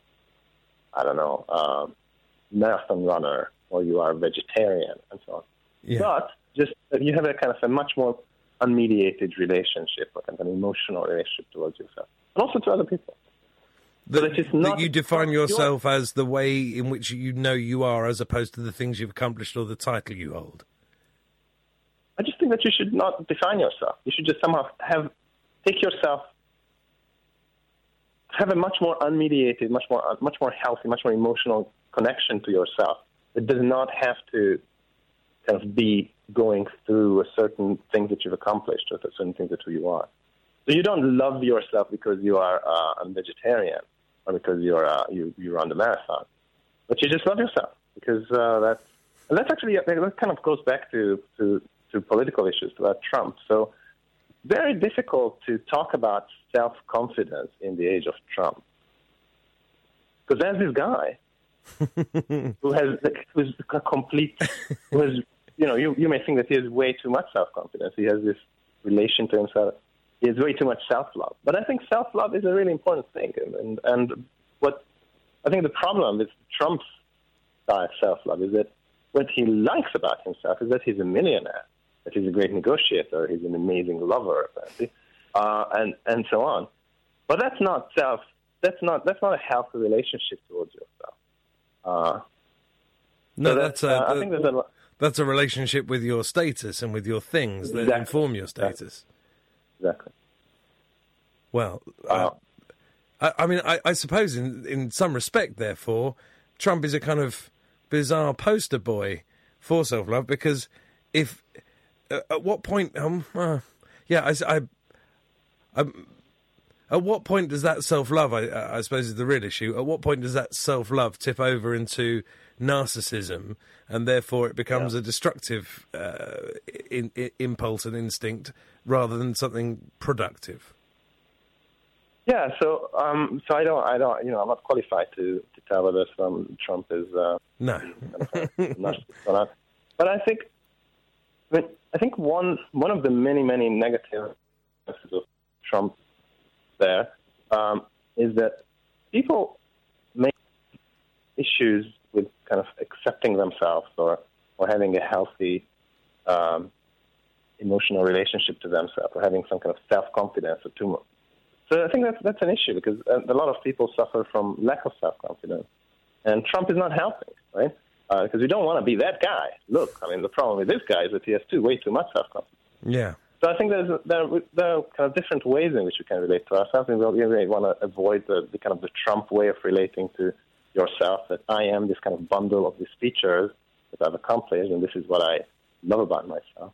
I don't know, uh, marathon runner or you are a vegetarian and so on. Yeah. But just that you have a kind of a much more unmediated relationship, or kind of an emotional relationship towards yourself, and also to other people. That, so that, it's not, that you define yourself you're, as the way in which you know you are, as opposed to the things you've accomplished or the title you hold. I just think that you should not define yourself. You should just somehow have take yourself, have a much more unmediated, much more much more healthy, much more emotional connection to yourself. It does not have to kind of be going through a certain things that you've accomplished or certain things that who you are. So you don't love yourself because you are uh, a vegetarian or because you're uh, you you run the marathon, but you just love yourself because uh, that's and that's actually that kind of goes back to, to to political issues about Trump. So very difficult to talk about self-confidence in the age of Trump because there's this guy who has who's a complete who has you know you you may think that he has way too much self-confidence. He has this relation to himself. He has way too much self-love. But I think self-love is a really important thing. And, and, and what I think the problem with Trump's style of self-love is that what he likes about himself is that he's a millionaire, that he's a great negotiator, he's an amazing lover, apparently, uh, and, and so on. But that's not self. That's not that's not a healthy relationship towards yourself. Uh, no, so that's, that's a, uh, I think there's a that's a relationship with your status and with your things that exactly. inform your status. Exactly. Well, uh, I, I mean, I, I suppose in, in some respect, therefore, Trump is a kind of bizarre poster boy for self-love because if, uh, at what point, um, uh, yeah, I, I, I, at what point does that self-love, I, I suppose is the real issue, at what point does that self-love tip over into narcissism and therefore it becomes yeah. a destructive uh, in, in, impulse and instinct rather than something productive? Yeah, so um, so I don't, I don't, you know, I'm not qualified to, to tell whether um, Trump is uh, no, narcissist or not. But I think, I, mean, I think one one of the many many negative aspects of Trump there um, is that people make issues with kind of accepting themselves or or having a healthy um, emotional relationship to themselves or having some kind of self-confidence or too much. So I think that's that's an issue because a lot of people suffer from lack of self-confidence, and Trump is not helping, right? Uh, because we don't want to be that guy. Look, I mean, the problem with this guy is that he has too way too much self-confidence. Yeah. So I think there's there, there are kind of different ways in which we can relate to ourselves, and we really want to avoid the, the kind of the Trump way of relating to yourself. That I am this kind of bundle of these features that I've accomplished, and this is what I love about myself.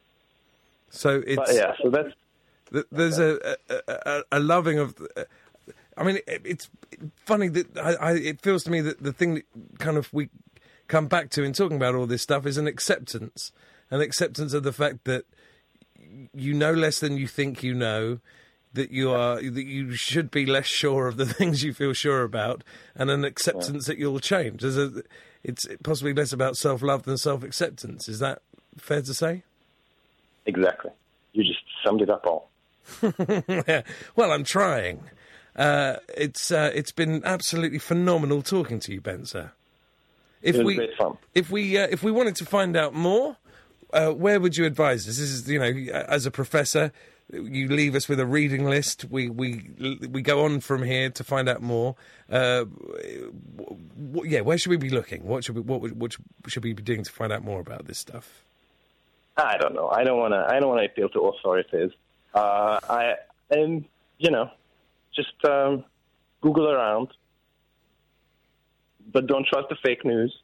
So it's but yeah. So that's. There's a, a, a loving of. I mean, it, it's funny that I, I, it feels to me that the thing that kind of we come back to in talking about all this stuff is an acceptance, an acceptance of the fact that you know less than you think you know, that you are that you should be less sure of the things you feel sure about, and an acceptance yeah. that you'll change. There's a, it's possibly less about self-love than self-acceptance. Is that fair to say? Exactly. You just summed it up all. Yeah. Well, I'm trying. Uh, it's uh, it's been absolutely phenomenal talking to you, Benzer. If it was we great fun. if we uh, if we wanted to find out more, uh, where would you advise us? This is, you know, as a professor, you leave us with a reading list. We we we go on from here to find out more. Uh, w- yeah, where should we be looking? What should we what, what should we be doing to find out more about this stuff? I don't know. I don't want to. I don't want to appeal to authorities. Uh, I and you know, just um, Google around, but don't trust the fake news.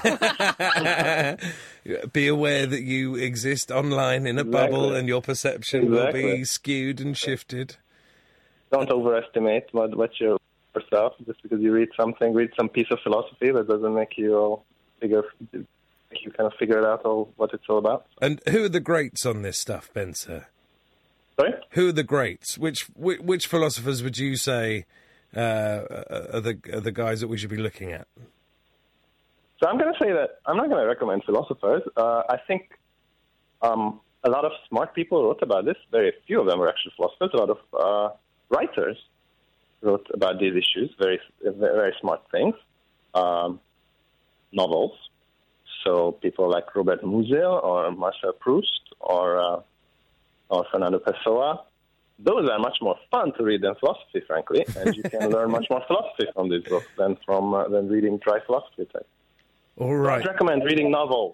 Be aware that you exist online in a exactly. bubble, and your perception exactly. will be skewed and shifted. Don't overestimate what what you yourself. Just because you read something, read some piece of philosophy, that doesn't make you figure you kind of figure it out all what it's all about. And who are the greats on this stuff, Benser? Sorry? Who are the greats? Which which, which philosophers would you say uh, are the are the guys that we should be looking at? So I'm going to say that I'm not going to recommend philosophers. Uh, I think um, a lot of smart people wrote about this. Very few of them were actually philosophers. A lot of uh, writers wrote about these issues. Very very smart things. Um, novels. So people like Robert Musil or Marcel Proust or uh, or Fernando Pessoa, those are much more fun to read than philosophy, frankly, and you can learn much more philosophy from these books than from uh, than reading dry philosophy texts. All right. So I'd recommend reading novels.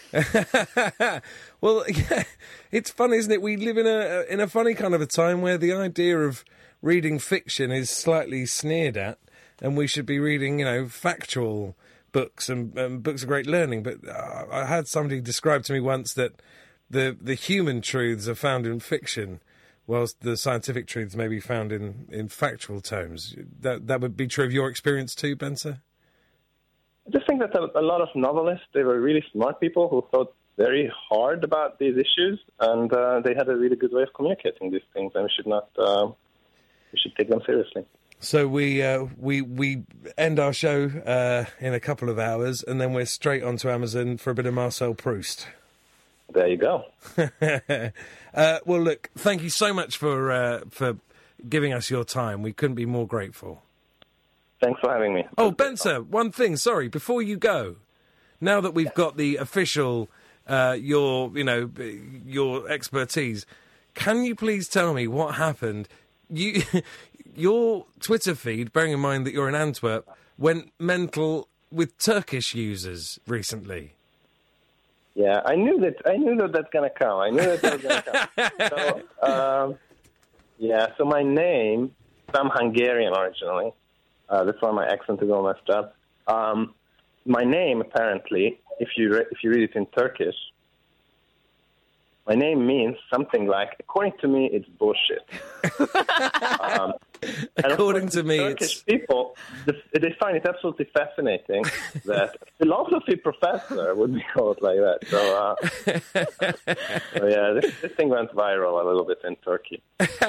Well, yeah, it's fun, isn't it? We live in a in a funny kind of a time where the idea of reading fiction is slightly sneered at, and we should be reading, you know, factual books and, and books of great learning. But uh, I had somebody describe to me once that the the human truths are found in fiction, whilst the scientific truths may be found in, in factual tomes. That that would be true of your experience too, Benser? I just think that a, a lot of novelists, they were really smart people who thought very hard about these issues, and uh, they had a really good way of communicating these things, and we should not uh, we should take them seriously. So we uh, we we end our show uh, in a couple of hours, and then we're straight onto Amazon for a bit of Marcel Proust. There you go. uh, well, look, thank you so much for uh, for giving us your time. We couldn't be more grateful. Thanks for having me. Oh, Benser, one thing, sorry, before you go, now that we've got the official, uh, your, you know, your expertise, can you please tell me what happened? You, your Twitter feed, bearing in mind that you're in Antwerp, went mental with Turkish users recently. Yeah, I knew that. I knew that that's gonna come. I knew that that was gonna come. So, um, yeah. So my name, I'm Hungarian originally. Uh, that's why my accent is all messed up. Um, my name, apparently, if you re- if you read it in Turkish, my name means something like, according to me, it's bullshit. um, according to me, Turkish it's... people, they find it absolutely fascinating that a philosophy professor would be called like that. So, uh, so yeah, this, this thing went viral a little bit in Turkey.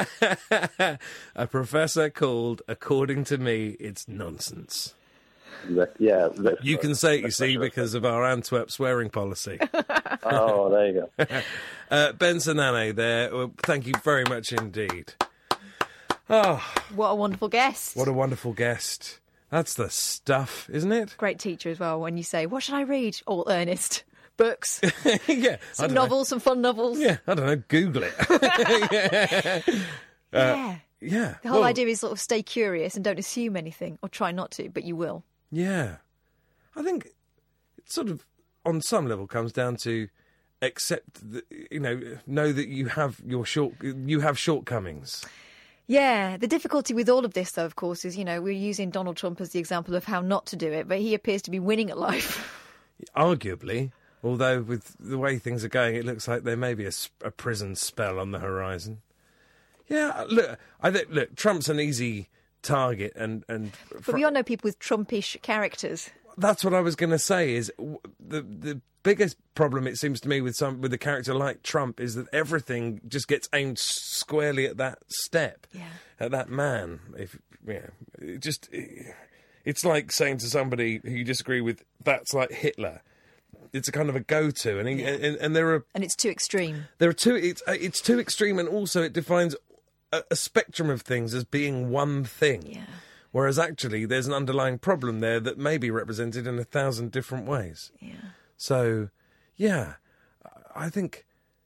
A professor called, according to me, it's nonsense. That, yeah. That's, you can say it, you see, because of our Antwerp swearing policy. Oh, there you go. uh, Benser Nanay there. Well, thank you very much indeed. Oh, what a wonderful guest. What a wonderful guest. That's the stuff, isn't it? Great teacher as well when you say, what should I read? All earnest. Books. Yeah. Some novels, know. some fun novels. Yeah, I don't know, Google it. yeah. Uh, yeah. Yeah. The whole well, idea is sort of stay curious and don't assume anything, or try not to, but you will. Yeah. I think it sort of, on some level, comes down to accept, that, you know, know that you have your short, you have shortcomings. Yeah, the difficulty with all of this, though, of course, is, you know, we're using Donald Trump as the example of how not to do it, but he appears to be winning at life. Arguably, although with the way things are going, it looks like there may be a, a prison spell on the horizon. Yeah, look, I think, look, Trump's an easy target, and... and but fr- we all know people with Trumpish characters. That's what I was going to say, is w- the the biggest problem, it seems to me, with some with a character like Trump is that everything just gets aimed squarely at that step, yeah. at that man. If yeah, it just it, it's like saying to somebody who you disagree with, that's like Hitler. It's a kind of a go-to, and, he, yeah. and and there are and it's too extreme. There are two. It's it's too extreme, and also it defines a, a spectrum of things as being one thing. Yeah. Whereas actually, there's an underlying problem there that may be represented in a thousand different ways. Yeah. So, yeah, I think,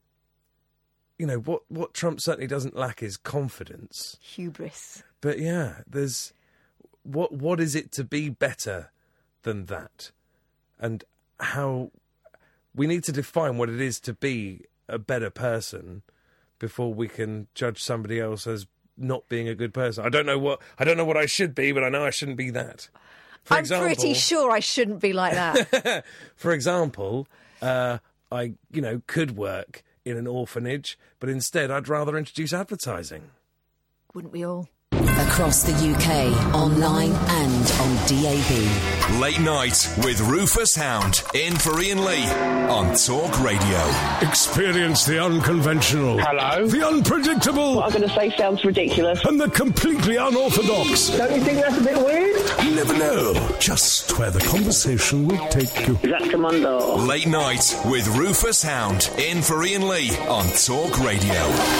you know, what, what Trump certainly doesn't lack is confidence. Hubris. But yeah, there's, what what is it to be better than that? And how, we need to define what it is to be a better person before we can judge somebody else as not being a good person. I don't know what I don't know what I should be, but I know I shouldn't be that. For I'm example, pretty sure I shouldn't be like that. For example, uh, I you know could work in an orphanage, but instead I'd rather introduce advertising. Wouldn't we all? Across the U K, online and on D A B. Late Night with Rufus Hound, in for Ian Lee on Talk Radio. Experience the unconventional. Hello? The unpredictable. What I'm going to say sounds ridiculous. And the completely unorthodox. Don't you think that's a bit weird? You never know just where the conversation will take you. Is that Commando? Late Night with Rufus Hound, in for Ian Lee on Talk Radio.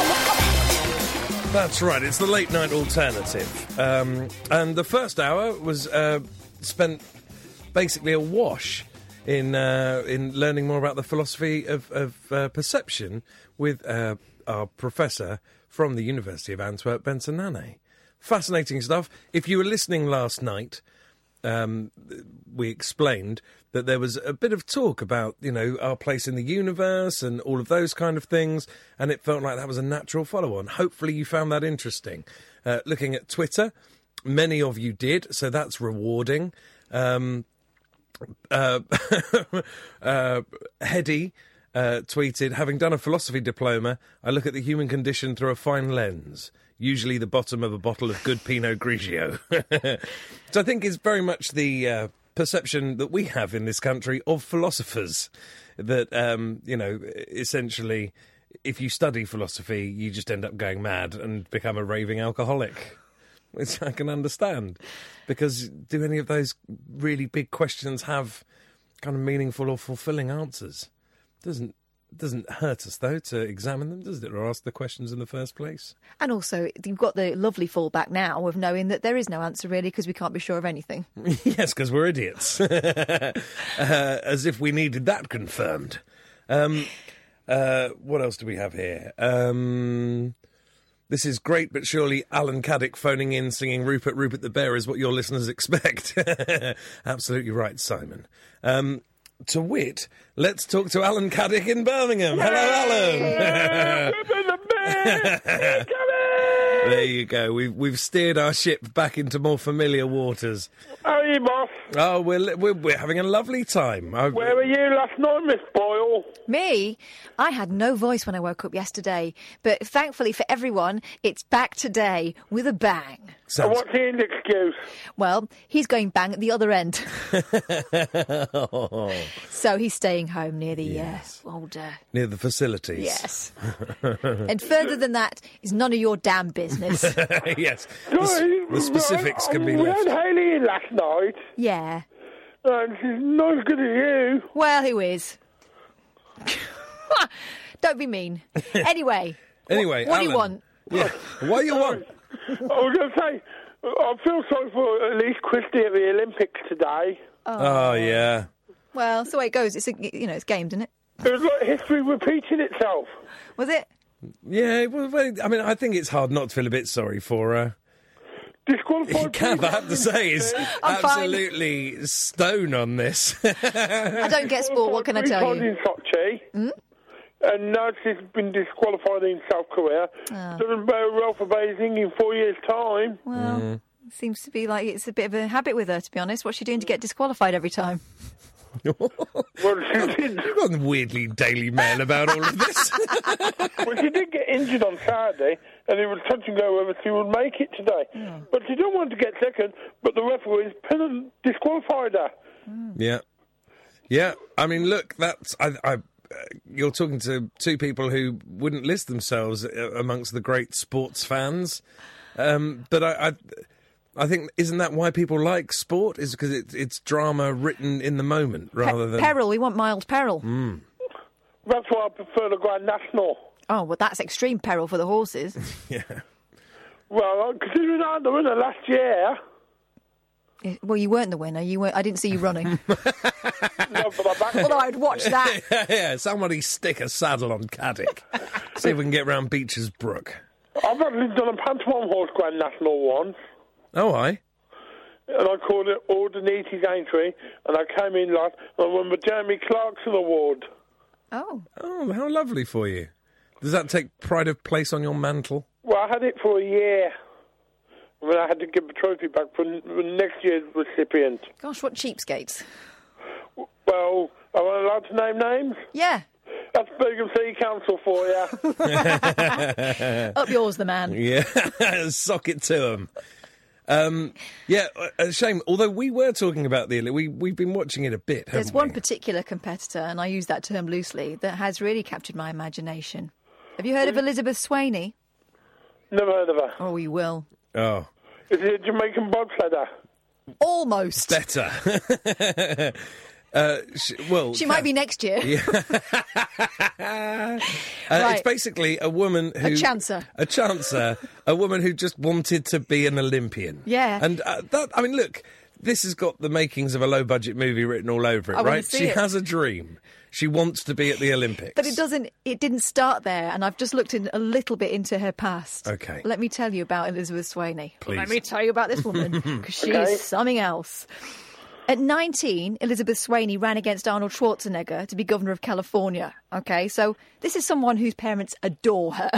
That's right, it's the late night alternative. Um, and the first hour was uh, spent basically awash in uh, in learning more about the philosophy of, of uh, perception with uh, our professor from the University of Antwerp, Benson Nane. Fascinating stuff. If you were listening last night, um, we explained that there was a bit of talk about, you know, our place in the universe and all of those kind of things, and it felt like that was a natural follow-on. Hopefully you found that interesting. Uh, looking at Twitter, many of you did, so that's rewarding. Um, uh, uh, Hedy uh, tweeted, having done a philosophy diploma, I look at the human condition through a fine lens, usually the bottom of a bottle of good Pinot Grigio. So I think it's very much the uh, perception that we have in this country of philosophers, that, um, you know, essentially, if you study philosophy, you just end up going mad and become a raving alcoholic, which I can understand, because do any of those really big questions have kind of meaningful or fulfilling answers? Doesn't doesn't hurt us, though, to examine them, does it, or ask the questions in the first place? And also, you've got the lovely fallback now of knowing that there is no answer, really, because we can't be sure of anything. Yes, because we're idiots. uh, as if we needed that confirmed. Um, uh, what else do we have here? Um, this is great, but surely Alan Caddick phoning in, singing Rupert, Rupert the Bear is what your listeners expect. Absolutely right, Simon. Um, to wit, let's talk to Alan Caddick in Birmingham. Hello, Alan. Rupert the Bear! There you go. We've we've steered our ship back into more familiar waters. How are you, boss? Oh, we're we're, we're having a lovely time. I, Where were you last night, Miss Boyle? Me? I had no voice when I woke up yesterday, but thankfully for everyone, it's back today with a bang. And what's Ian's excuse? Well, he's going bang at the other end. So he's staying home near the Yes. uh, old... Uh, near the facilities. yes. And further than that is none of your damn business. Yes. The, Sorry, the specifics right, can be we left. had Hayley in last night, Yeah. and she's not as good as you. Well, who is? Don't be mean. Anyway. Anyway, what, what do you Alan. want? Yeah. What do you want? I was going to say, I feel sorry for Elise Christie at the Olympics today. Oh, yeah. Well, that's the way it goes. It's a, you know, it's games, isn't it? It was like history repeating itself. Was it? Yeah, well, well, I mean, I think it's hard not to feel a bit sorry for her. Disqualified. Kath, I have to say, is I'm fine. absolutely stone on this. I don't get sport, what can I tell you? in Sochi, mm? And now she's been disqualified in South Korea. Oh. Doesn't bear well for Beijing in four years' time. Well, Mm. it seems to be like it's a bit of a habit with her, to be honest. What's she doing to get disqualified every time? Well, she did. You've gone weirdly Daily Mail about all of this. Well, she did get injured on Saturday, and it was touch and go whether she would make it today. Mm. But she didn't want to get second, but the referees pen- disqualified her. Yeah. Yeah, I mean, look, that's... I, I, uh, you're talking to two people who wouldn't list themselves uh, amongst the great sports fans. Um, but I... I I think, isn't that why people like sport? Is because it, it's drama written in the moment rather Pe- than... Peril, we want mild peril. Mm. That's why I prefer the Grand National. Oh, well, that's extreme peril for the horses. Yeah. Well, considering I had the winner last year... Eh, Well, you weren't the winner. You weren't. I didn't see you running. no, but I backed Although I'd watch that. Yeah, somebody stick a saddle on Caddick. See if we can get round Beecher's Brook. I've actually done a pantomime horse Grand National once. Oh, aye. And I called it Ordinity Aintree, and I came in last, and I won the Jeremy Clarkson Award. Oh. Oh, how lovely for you. Does that take pride of place on your mantle? Well, I had it for a year. I mean, I had to give the trophy back for the next year's recipient. Gosh, what cheapskates. Well, am I allowed to name names? Yeah. A That's Birmingham City Council for you. Up yours, the man. Yeah, sock it to them. Um, yeah, a shame. Although we were talking about the we we've been watching it a bit. There's haven't one we? particular competitor, and I use that term loosely, that has really captured my imagination. Have you heard of Elizabeth Swaney? Never heard of her. Oh, you will. Oh, Is it a Jamaican bobsledder? Almost. better. uh, sh- well, She might be next year. Uh, Right. It's basically a woman who... A chancer. A chancer. A woman who just wanted to be an Olympian. Yeah. And uh, that, I mean, look, this has got the makings of a low-budget movie written all over it, I wanna right? see She it. has a dream. She wants to be at the Olympics. But it doesn't. It didn't start there, and I've just looked in a little bit into her past. Okay. Let me tell you about Elizabeth Swaney. Please. Let me tell you about this woman, because she Okay. is something else. At nineteen, Elizabeth Swaney ran against Arnold Schwarzenegger to be governor of California. Okay, so this is someone whose parents adore her.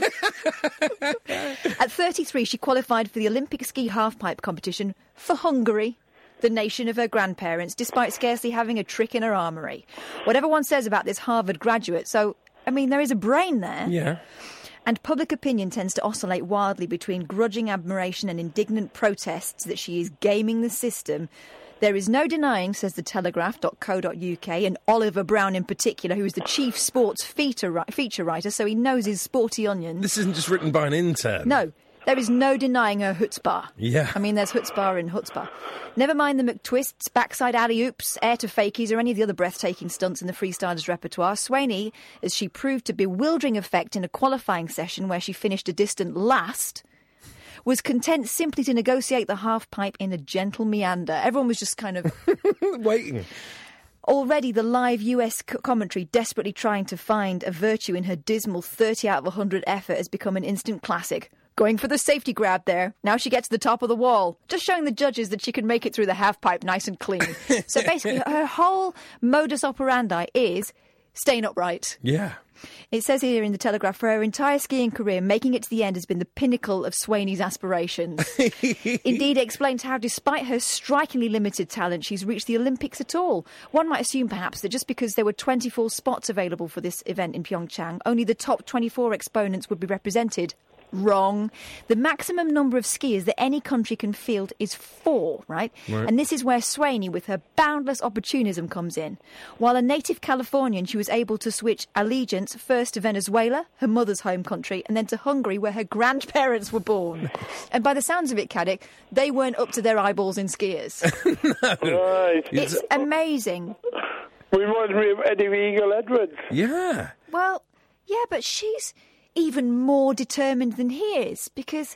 At thirty-three, she qualified for the Olympic ski halfpipe competition for Hungary, the nation of her grandparents, despite scarcely having a trick in her armoury. Whatever one says about this Harvard graduate, so, I mean, there is a brain there. Yeah. And public opinion tends to oscillate wildly between grudging admiration and indignant protests that she is gaming the system. There is no denying, says the telegraph dot co dot U K, and Oliver Brown in particular, who is the chief sports feature, feature writer, so he knows his sporty onions. This isn't just written by an intern. No, there is no denying her chutzpah. Yeah. I mean, there's chutzpah and chutzpah. Never mind the McTwists, backside alley-oops, air to fakies, or any of the other breathtaking stunts in the freestylers' repertoire. Swaney, as she proved to bewildering effect in a qualifying session where she finished a distant last, was content simply to negotiate the half-pipe in a gentle meander. Everyone was just kind of... Waiting. Already, the live U S co- commentary, desperately trying to find a virtue in her dismal thirty out of one hundred effort, has become an instant classic. Going for the safety grab there. Now she gets to the top of the wall. Just showing the judges that she can make it through the half-pipe nice and clean. So basically, her whole modus operandi is staying upright. Yeah. It says here in the Telegraph, for her entire skiing career, making it to the end has been the pinnacle of Swaney's aspirations. Indeed, it explains how, despite her strikingly limited talent, she's reached the Olympics at all. One might assume, perhaps, that just because there were twenty-four spots available for this event in Pyeongchang, only the top twenty-four exponents would be represented. Wrong. The maximum number of skiers that any country can field is four, right? Right. And this is where Swaney, with her boundless opportunism, comes in. While a native Californian, she was able to switch allegiance first to Venezuela, her mother's home country, and then to Hungary, where her grandparents were born. And by the sounds of it, Caddick, they weren't up to their eyeballs in skiers. Right. It's amazing. Reminds me of Eddie Eagle Edwards. Yeah. Well, yeah, but she's even more determined than he is, because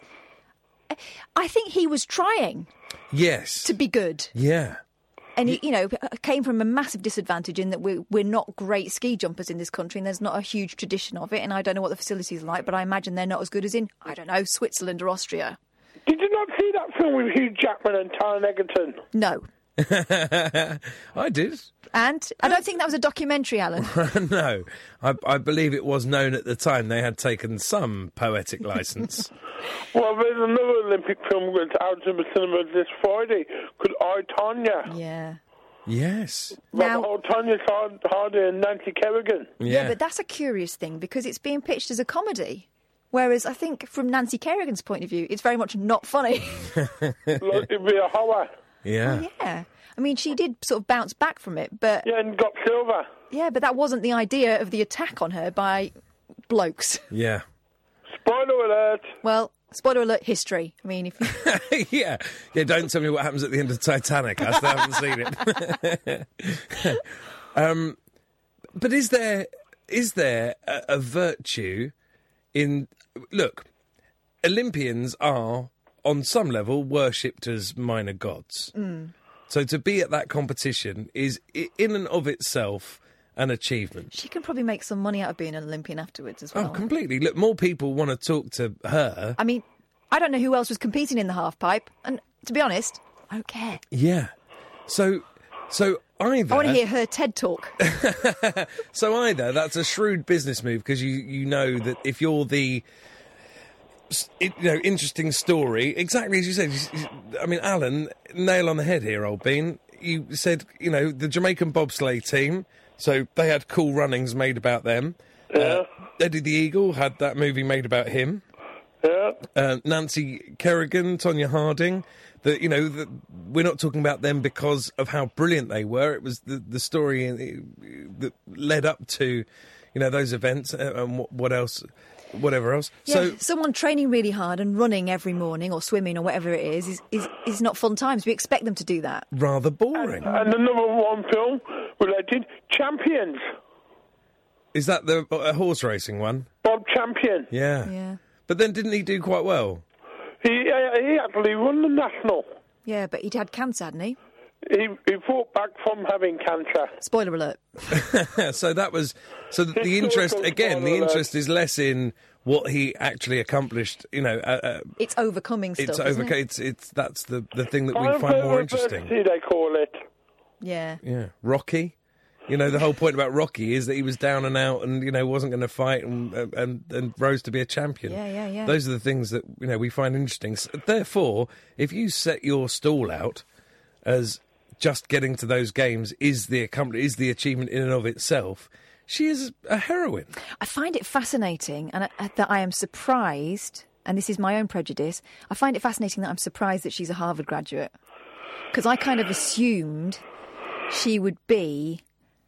I think he was trying Yes. to be good. Yeah. And, he, you know, came from a massive disadvantage in that we're, we're not great ski jumpers in this country, and there's not a huge tradition of it, and I don't know what the facilities are like, but I imagine they're not as good as in, I don't know, Switzerland or Austria. Did you not see that film with Hugh Jackman and Taron Egerton? No. I did. And I don't think that was a documentary, Alan. No. I, I believe it was known at the time they had taken some poetic licence. Well, there's another Olympic film that's out in the cinema this Friday called I, Tonya. Yeah. Yes. Now- Robert Tonya Hardy and Nancy Kerrigan. Yeah, but that's a curious thing, because it's being pitched as a comedy. Whereas I think from Nancy Kerrigan's point of view, it's very much not funny. Like, it'd be a horror. Yeah. Yeah. I mean, she did sort of bounce back from it, but... Yeah, and got silver. Yeah, but that wasn't the idea of the attack on her by blokes. Yeah. Spoiler alert. Well, spoiler alert, history. I mean, if you... yeah. Yeah, don't tell me what happens at the end of Titanic. I still haven't seen it. um, but is there is there a, a virtue in... Look, Olympians are, on some level, worshipped as minor gods. Mm. So to be at that competition is, i- in and of itself, an achievement. She can probably make some money out of being an Olympian afterwards as well. Oh, completely. Look, more people want to talk to her. I mean, I don't know who else was competing in the halfpipe, and to be honest, I don't care. Yeah. So, so either... I want to hear her TED talk. So either that's a shrewd business move because you, you know that if you're the... You know, interesting story. Exactly as you said. I mean, Alan, nail on the head here, old bean. You said, you know, the Jamaican bobsleigh team So they had Cool Runnings made about them. Yeah. Uh, Eddie the Eagle had that movie made about him. Yeah. Uh, Nancy Kerrigan, Tonya Harding. The, you know, the, we're not talking about them because of how brilliant they were. It was the, the story in, that led up to, you know, those events uh, and what, what else, whatever else. Yeah, So someone training really hard and running every morning or swimming or whatever it is is, is, is not fun times. We expect them to do that. rather boring. And the number one film related, Champions. Is that the uh, horse racing one? Bob Champion. Yeah. Yeah. But then didn't he do quite well? He uh, he actually won the national. Yeah, but he'd had cancer, hadn't he? He he fought back from having cancer. Spoiler alert. So that was so the, the interest again. The interest is less in what he actually accomplished. You know, uh, uh, It's overcoming stuff. it's isn't over. it? It's it's that's the the thing that we Triumph find over more interesting. adversity, they call it. Yeah. Yeah, Rocky. You know, the whole point about Rocky is that he was down and out, and you know wasn't going to fight, and, and and rose to be a champion. Yeah, yeah, yeah. Those are the things that you know we find interesting. So, therefore, if you set your stall out as just getting to those games is the accomplishment, is the achievement in and of itself, she is a heroine. I find it fascinating and I, that I am surprised, and this is my own prejudice, I find it fascinating that I'm surprised that she's a Harvard graduate. Because I kind of assumed she would be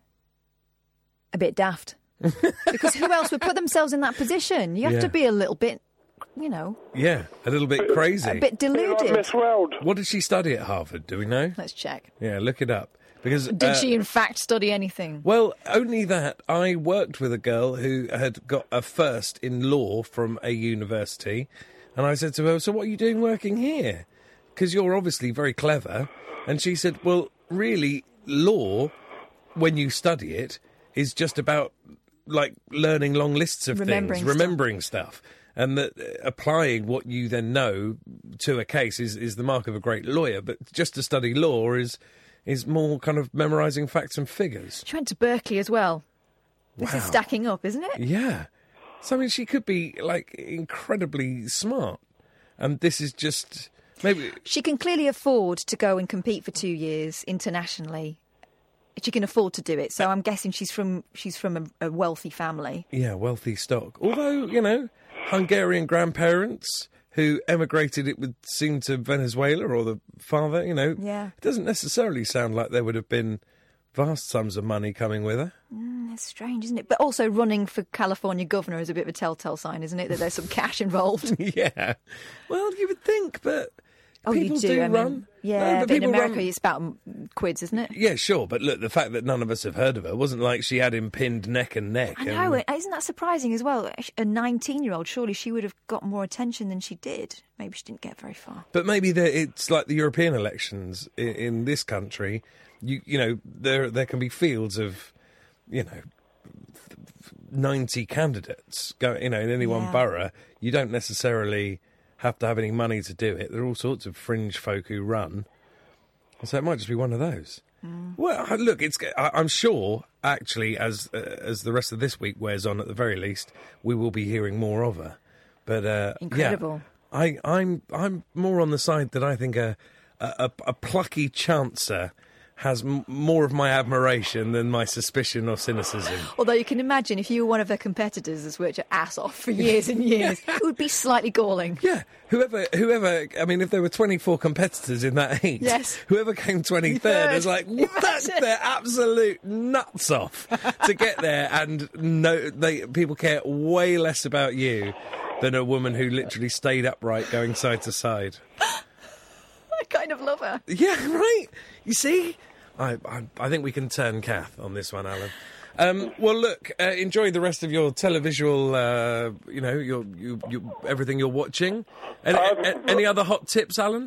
a bit daft. Because who else would put themselves in that position? You have Yeah. to be a little bit, you know, Yeah, a little bit crazy. a bit Bit like deluded. Miss World. What did she study at Harvard? Do we know? Let's check. Yeah, look it up. Because Did uh, she in fact study anything? Well, only that. I worked with a girl who had got a first in law from a university, and I said to her, "So what are you doing working here? Because you're obviously very clever." And she said, "Well, really, law, when you study it, is just about like learning long lists of Remembering things, stuff. remembering stuff." And that uh, applying what you then know to a case is, is the mark of a great lawyer. But just to study law is is more kind of memorising facts and figures. She went to Berkeley as well. This is Wow. stacking up, isn't it? Yeah. So, I mean, she could be, like, incredibly smart. And this is just... maybe. She can clearly afford to go and compete for two years internationally. She can afford to do it. So I'm guessing she's from she's from a, a wealthy family. Yeah, wealthy stock. Although, you know, Hungarian grandparents who emigrated, it would seem, to Venezuela, or the father, you know. Yeah. It doesn't necessarily sound like there would have been vast sums of money coming with her. It's strange, isn't it? But also running for California governor is a bit of a telltale sign, isn't it? That there's some cash involved. Yeah. Well, you would think, but Oh, people you do. do I mean, run. yeah, No, but in people America run- it's about mm, quids, isn't it? Yeah, sure, but look, the fact that none of us have heard of her wasn't like she had him pinned neck and neck. I know, and- isn't that surprising as well? A nineteen-year-old, surely she would have got more attention than she did. Maybe she didn't get very far. But maybe the, it's like the European elections in, in this country. You you know, there there can be fields of, you know, ninety candidates go, you know, in any one Yeah. borough. You don't necessarily have to have any money to do it. There are all sorts of fringe folk who run. So it might just be one of those. Mm. Well, look, it's. I, I'm sure, actually, as uh, as the rest of this week wears on, at the very least, we will be hearing more of her. But uh, Incredible. Yeah, I, I'm I'm more on the side that I think a a, a plucky chancer has m- more of my admiration than my suspicion or cynicism. Although you can imagine if you were one of her competitors that's worked your ass off for years and years, it would be slightly galling. Yeah, whoever, whoever. I mean, if there were twenty-four competitors in that heat, Yes. whoever came twenty-third is like, what? Imagine. They're absolute nuts off to get there, and no, they people care way less about you than a woman who literally stayed upright, going side to side. I kind of love her. Yeah, right. You see, I, I, I think we can turn Kath on this one, Alan. Um, well, look, uh, enjoy the rest of your televisual, uh, you know, your, you, you, everything you're watching. Any, a- any other hot tips, Alan?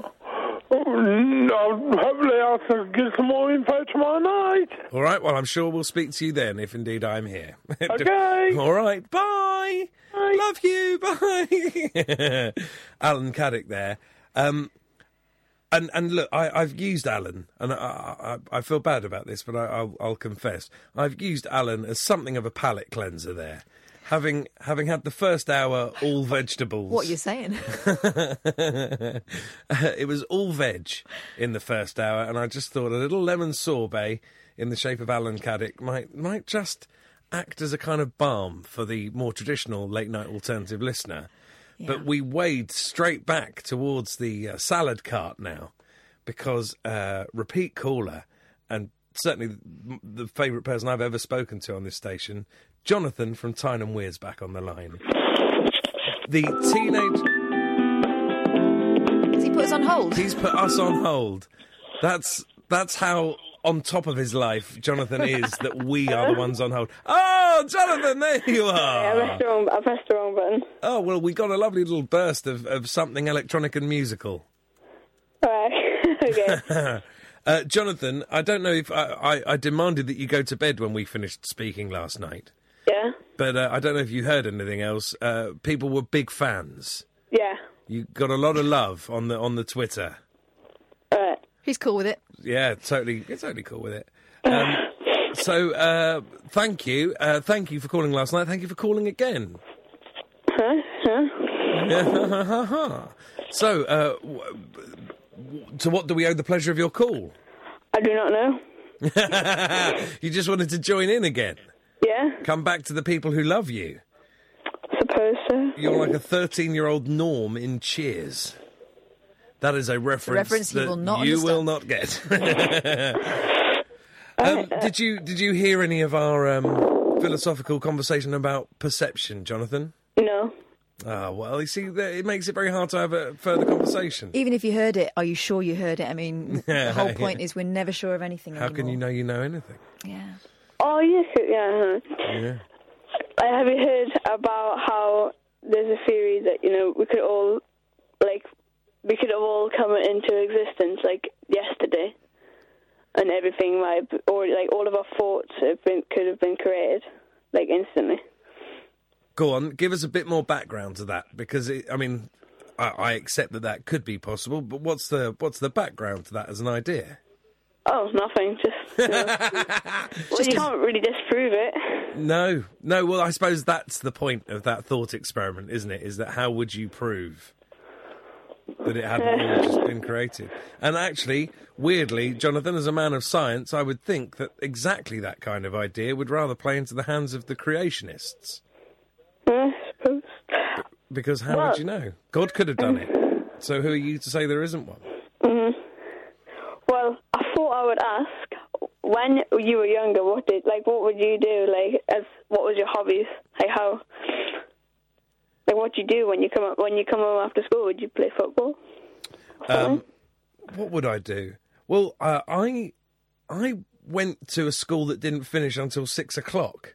No, hopefully I can get some more info tomorrow night. All right, well, I'm sure we'll speak to you then, if indeed I'm here. Okay. All right, bye. Bye. Love you, bye. Alan Caddick there. Um, and and look, I, I've used Alan, and I, I, I feel bad about this, but I, I'll, I'll confess. I've used Alan as something of a palate cleanser there. Having having had the first hour all vegetables. What are you saying? It was all veg in the first hour, and I just thought a little lemon sorbet in the shape of Alan Caddick might might just act as a kind of balm for the more traditional late-night alternative listener. Yeah. But we wade straight back towards the uh, salad cart now, because uh, repeat caller, and certainly the, the favourite person I've ever spoken to on this station, Jonathan from Tyne and Weir's back on the line. The teenage... Has he put us on hold? He's put us on hold. That's that's how on top of his life Jonathan is, that we are the ones on hold. Oh, Jonathan, there you are. Yeah, I pressed the wrong, I pressed the wrong button. Oh, well, we got a lovely little burst of, of something electronic and musical. All right, okay. uh, Jonathan, I don't know if... I, I, I demanded that you go to bed when we finished speaking last night. Yeah? But uh, I don't know if you heard anything else. Uh, people were big fans. Yeah. You got a lot of love on the on the Twitter. All right. He's cool with it. Yeah, totally. Totally cool with it. Um, so, uh, thank you. Uh, thank you for calling last night. Thank you for calling again. Huh? Huh? Yeah, so, uh, w- w- to what do we owe the pleasure of your call? I do not know. You just wanted to join in again? Yeah? Come back to the people who love you. Suppose so. You're like a thirteen-year-old Norm in Cheers. That is a reference, reference he that will not you understand. will not get. um, did you did you hear any of our um, philosophical conversation about perception, Jonathan? No. Ah, well, you see, that- it makes it very hard to have a further conversation. Even if you heard it, are you sure you heard it? I mean, Yeah, the whole yeah. point is we're never sure of anything How anymore. can you know you know anything? Yeah. Oh, yes, yeah. huh. Yeah. Uh, have you heard about how there's a theory that, you know, we could all, like, we could have all come into existence, like, yesterday, and everything, like, or, like, all of our thoughts have been, could have been created, like, instantly. Go on, give us a bit more background to that, because, it, I mean, I, I accept that that could be possible, but what's the what's the background to that as an idea? Oh, nothing, just, you know. Well, you can't really disprove it. No, no, well, I suppose that's the point of that thought experiment, isn't it? Is that how would you prove that it hadn't all just been created? And actually, weirdly, Jonathan, as a man of science, I would think that exactly that kind of idea would rather play into the hands of the creationists. I suppose. Because how Well- would you know? God could have done it. So who are you to say there isn't one? Mm-hmm. Well, I thought I would ask, when you were younger, what did, like, what would you do, like, as, what was your hobbies? Like, how, like, what do you do when you come up, when you come home after school? Would you play football? Um, what would I do? Well, uh, I I went to a school that didn't finish until six o'clock.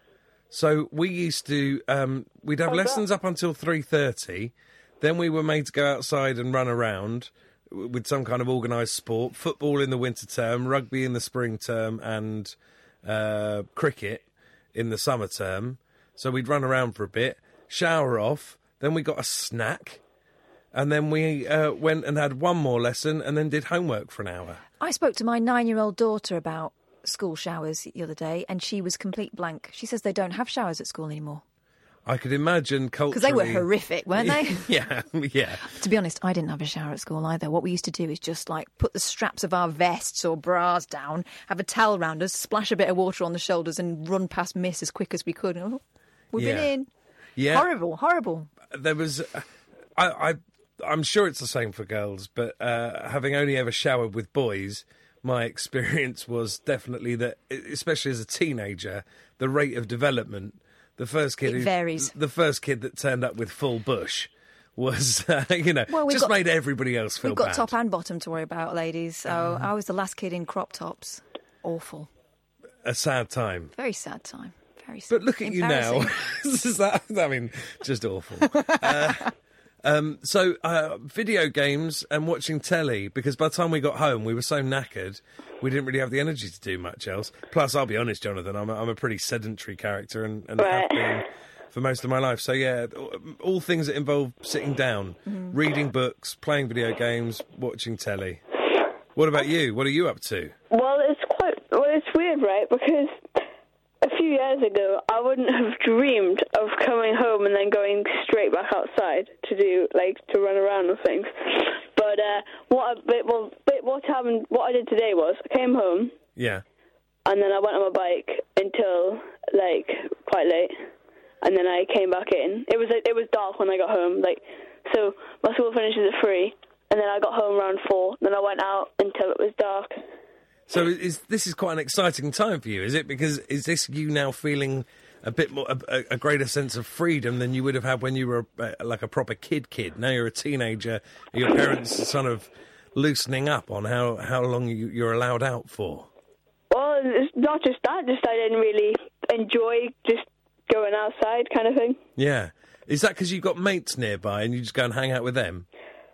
So we used to, um, we'd have Oh, lessons up until three thirty. Then we were made to go outside and run around w- with some kind of organised sport. Football in the winter term, rugby in the spring term, and uh, cricket in the summer term. So we'd run around for a bit, shower off, then we got a snack, and then we uh, went and had one more lesson and then did homework for an hour. I spoke to my nine-year-old daughter about school showers the other day, and she was complete blank. She says they don't have showers at school anymore. I could imagine culturally... Because they were horrific, weren't they? yeah, yeah. To be honest, I didn't have a shower at school either. What we used to do is just, like, put the straps of our vests or bras down, have a towel round us, splash a bit of water on the shoulders and run past Miss as quick as we could. Oh, we've Yeah. been in. Yeah. Horrible, horrible. There was... Uh, I, I, I'm sure it's the same for girls, but uh, having only ever showered with boys, my experience was definitely that, especially as a teenager, the rate of development... The first kid, It who, varies. The first kid that turned up with full bush was, uh, you know, Well, we've just got- made everybody else feel We've got bad. top and bottom to worry about, ladies. So I was the last kid in crop tops. Awful. A sad time. Very sad time. Very sad. But look at you now. Embarrassing. This is that, I mean, just awful. uh, um, so, uh, video games and watching telly, because by the time we got home, we were so knackered, we didn't really have the energy to do much else. Plus, I'll be honest, Jonathan, I'm a, I'm a pretty sedentary character and, and have Right. been for most of my life. So, yeah, all, all things that involve sitting down, Mm-hmm. reading books, playing video games, watching telly. What about you? What are you up to? Well, it's quite, well, it's weird, right, because a few years ago, I wouldn't have dreamed of coming home and then going straight back outside to do, like, to run around and things. But uh, what I, but, well, but what happened, what I did today was, I came home, Yeah. and then I went on my bike until like quite late, and then I came back in. It was it was dark when I got home, like so my school finishes at three, and then I got home around four. Then I went out until it was dark. So is this is quite an exciting time for you, is it? Because is this you now feeling a bit more a, a greater sense of freedom than you would have had when you were uh, like a proper kid kid? Now you're a teenager. Are your parents sort of loosening up on how, how long you, you're allowed out for? Well, it's not just that. Just I didn't really enjoy just going outside, kind of thing. Yeah. Is that because you've got mates nearby and you just go and hang out with them?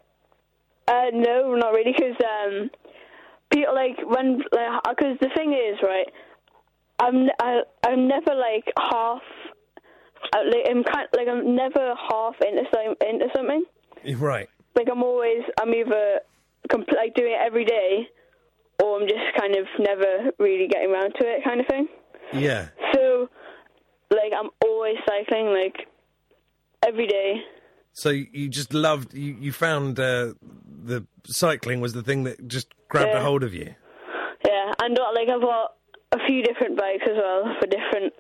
Uh, no, not really. Because um, people like when like because the thing is, right. I'm I, I'm never like half. Like I'm kind like I'm never half into some, into something. Right. Like I'm always I'm either compl- like doing it every day, or I'm just kind of never really getting around to it, kind of thing. Yeah. So, like I'm always cycling, like every day. So you just loved you you found uh, the cycling was the thing that just grabbed Yeah. a hold of you. Yeah, and uh, like I've got a few different bikes as well for different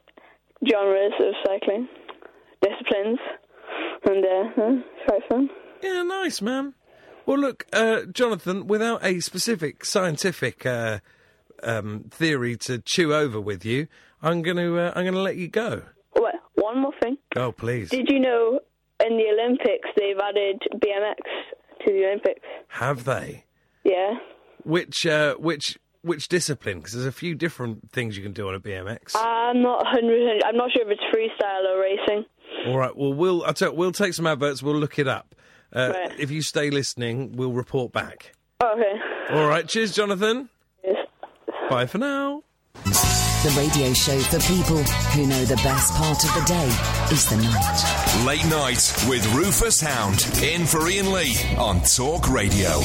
genres of cycling disciplines, and uh, uh, it's quite fun. Yeah, nice, man. Well, look, uh, Jonathan, without a specific scientific uh, um, theory to chew over with you, I'm going to uh, I'm going to let you go. Wait, one more thing. Oh, please. Did you know in the Olympics they've added B M X to the Olympics? Have they? Yeah. Which uh, which which discipline? Because there's a few different things you can do on a B M X. I'm not one hundred percent. I'm not sure if it's freestyle or racing. All right. Well, we'll I'll tell, we'll take some adverts. We'll look it up. Uh, Right. If you stay listening, we'll report back. Okay. All right. Cheers, Jonathan. Yes. Bye for now. The radio show for people who know the best part of the day is the night. Late Night with Rufus Hound. In for Ian Lee on Talk Radio.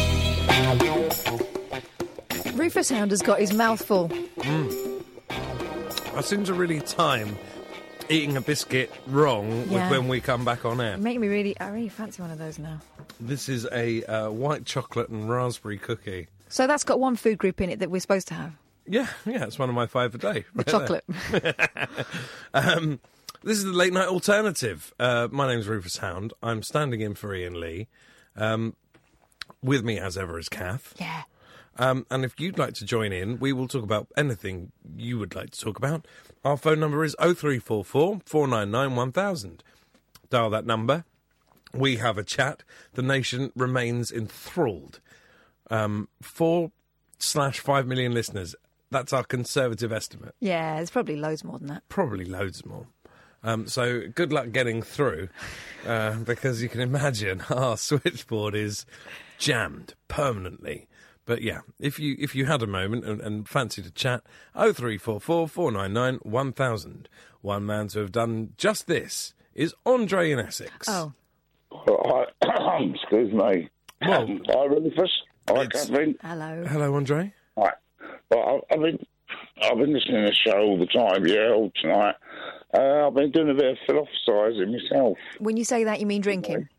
Rufus Hound has got his mouth full. Mm. I seem to really time eating a biscuit wrong Yeah. with when we come back on air. Make me really, I really fancy one of those now. This is a uh, white chocolate and raspberry cookie. So that's got one food group in it that we're supposed to have. Yeah, yeah, it's one of my five a day. The right chocolate. um, this is the Late Night Alternative. Uh, my name's Rufus Hound. I'm standing in for Ian Lee. Um, with me, as ever, is Kath. Yeah. Um, and if you'd like to join in, we will talk about anything you would like to talk about. Our phone number is oh three four four, four nine nine, one thousand. Dial that number. We have a chat. The nation remains enthralled. Um, four slash five million listeners. That's our conservative estimate. Yeah, there's probably loads more than that. Probably loads more. Um, so good luck getting through, uh, because you can imagine our switchboard is jammed permanently. But yeah, if you if you had a moment and, and fancied a chat, oh three four four, four nine nine, one thousand. One man to have done just this is Andre in Essex. Oh. Hi, excuse me. Well, Hi, Rufus. Hi, Catherine. Hello. Hello, Andre. Hi. Well, I- I've been I've been listening to the show all the time. Yeah, all tonight. Uh, I've been doing a bit of philosophising myself. When you say that, you mean drinking?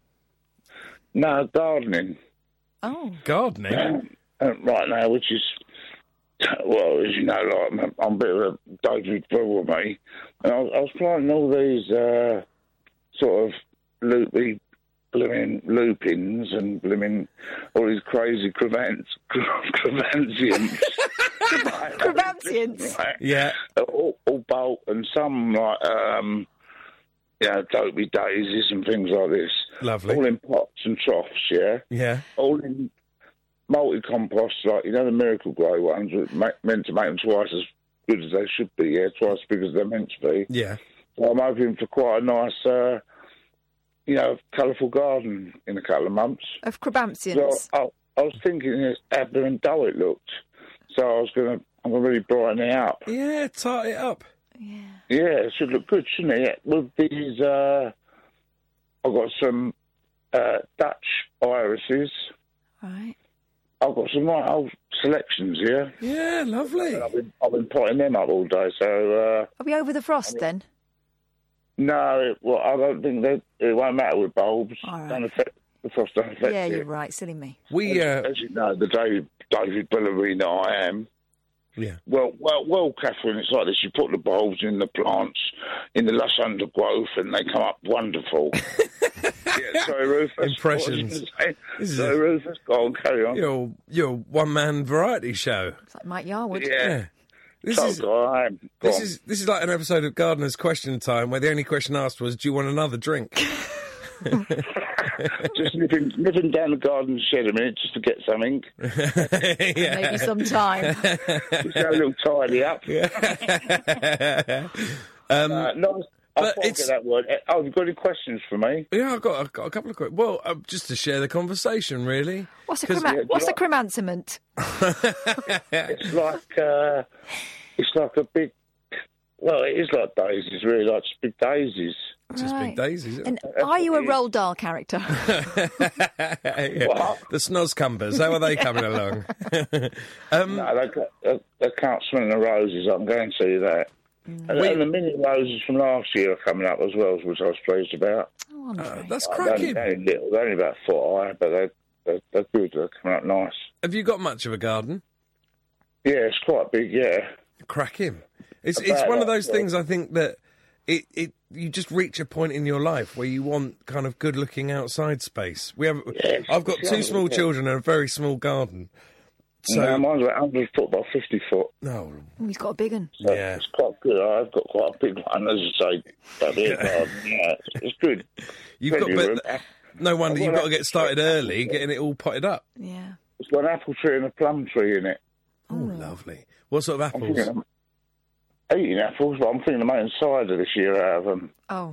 No, gardening. Oh. Gardening? Uh, right now, which is, well, as you know, like, I'm, I'm a bit of a David Brewer, me. And I was, I was planting all these uh, sort of loopy, blooming lupins and blooming all these crazy crevants, crevantians. Crevantians? Right. Yeah. All, all bulk and some like, um, you know, dopey daisies and things like this. Lovely. All in pots and troughs, yeah? Yeah. All in multi-compost, like, you know, the Miracle Grow ones, that ma- meant to make them twice as good as they should be, yeah, twice as big as they're meant to be. Yeah. So I'm hoping for quite a nice, uh, you know, colourful garden in a couple of months. Of Crabampians. So I, I was thinking how bare and dull it looked. So I was going to, I'm going to really brighten it up. Yeah, tart it up. Yeah. Yeah, it should look good, shouldn't it? With these, uh, I've got some uh, Dutch irises. Right. I've got some right old selections here. Yeah, lovely. I've been, I've been potting them up all day, so... Uh, Are we over the frost I mean, then? no, it, well, I don't think that it won't matter with bulbs. All right. Don't affect, the frost don't affect Yeah, it. you're right. Silly me. We, uh, As you know, the David, David Bellerin that I am, Yeah. Well, well, well, Catherine, it's like this. You put the bulbs in the plants in the lush undergrowth, and they come up wonderful. yeah, sorry, Rufus. Impressions. This sorry, a, Rufus. Go on, carry on. You're you're one man variety show. It's like Mike Yarwood. Yeah. yeah. This so is I am. this on. is this is like an episode of Gardener's Question Time where the only question asked was, "Do you want another drink?" Just nipping, nipping down the garden shed a minute just to get something. yeah. Maybe some time. Just have a little tidy up. um, uh, no, I but can't it's- get that word. Oh, you got any questions for me? Yeah, I've got, I've got a couple of questions. Well, uh, just to share the conversation, really. What's a, 'Cause- crema- yeah, what's do a cremancement? It's like uh, it's like a big. Well, it is like daisies, really, like just big daisies. Just Right. big daisies. And That's are you what a it is. Roald Dahl character? Yeah. What? The snozcumbers, how are they coming along? um, No, they, ca- they, they can't smell the roses. I can guarantee you that. And, We- and the mini roses from last year are coming up as well, which I was pleased about. Oh, Andre. uh, that's Uh, They're only, cracking. they're only little, they're only about a foot high, but they're, they're, they're good. They're coming up nice. Have you got much of a garden? Yeah, it's quite big. Yeah. Cracking. It's it's About one of that, those yeah. things I think that it, it you just reach a point in your life where you want kind of good looking outside space. We have Yeah, I've got it's two lovely, small yeah. children and a very small garden. So no, mine's about one hundred foot by fifty foot. no, Oh, he's got a big one. So Yeah. it's quite good. I've got quite a big one, as I say. But yeah, garden, yeah, it's, it's good. you've got Plenty of but room. no wonder I've you've got got to that- get started early, getting it all potted up. Yeah. It's got an apple tree and a plum tree in it. Oh, lovely. What sort of I'm apples? thinking I'm eating apples, but I'm thinking of making cider this year out of them. Oh.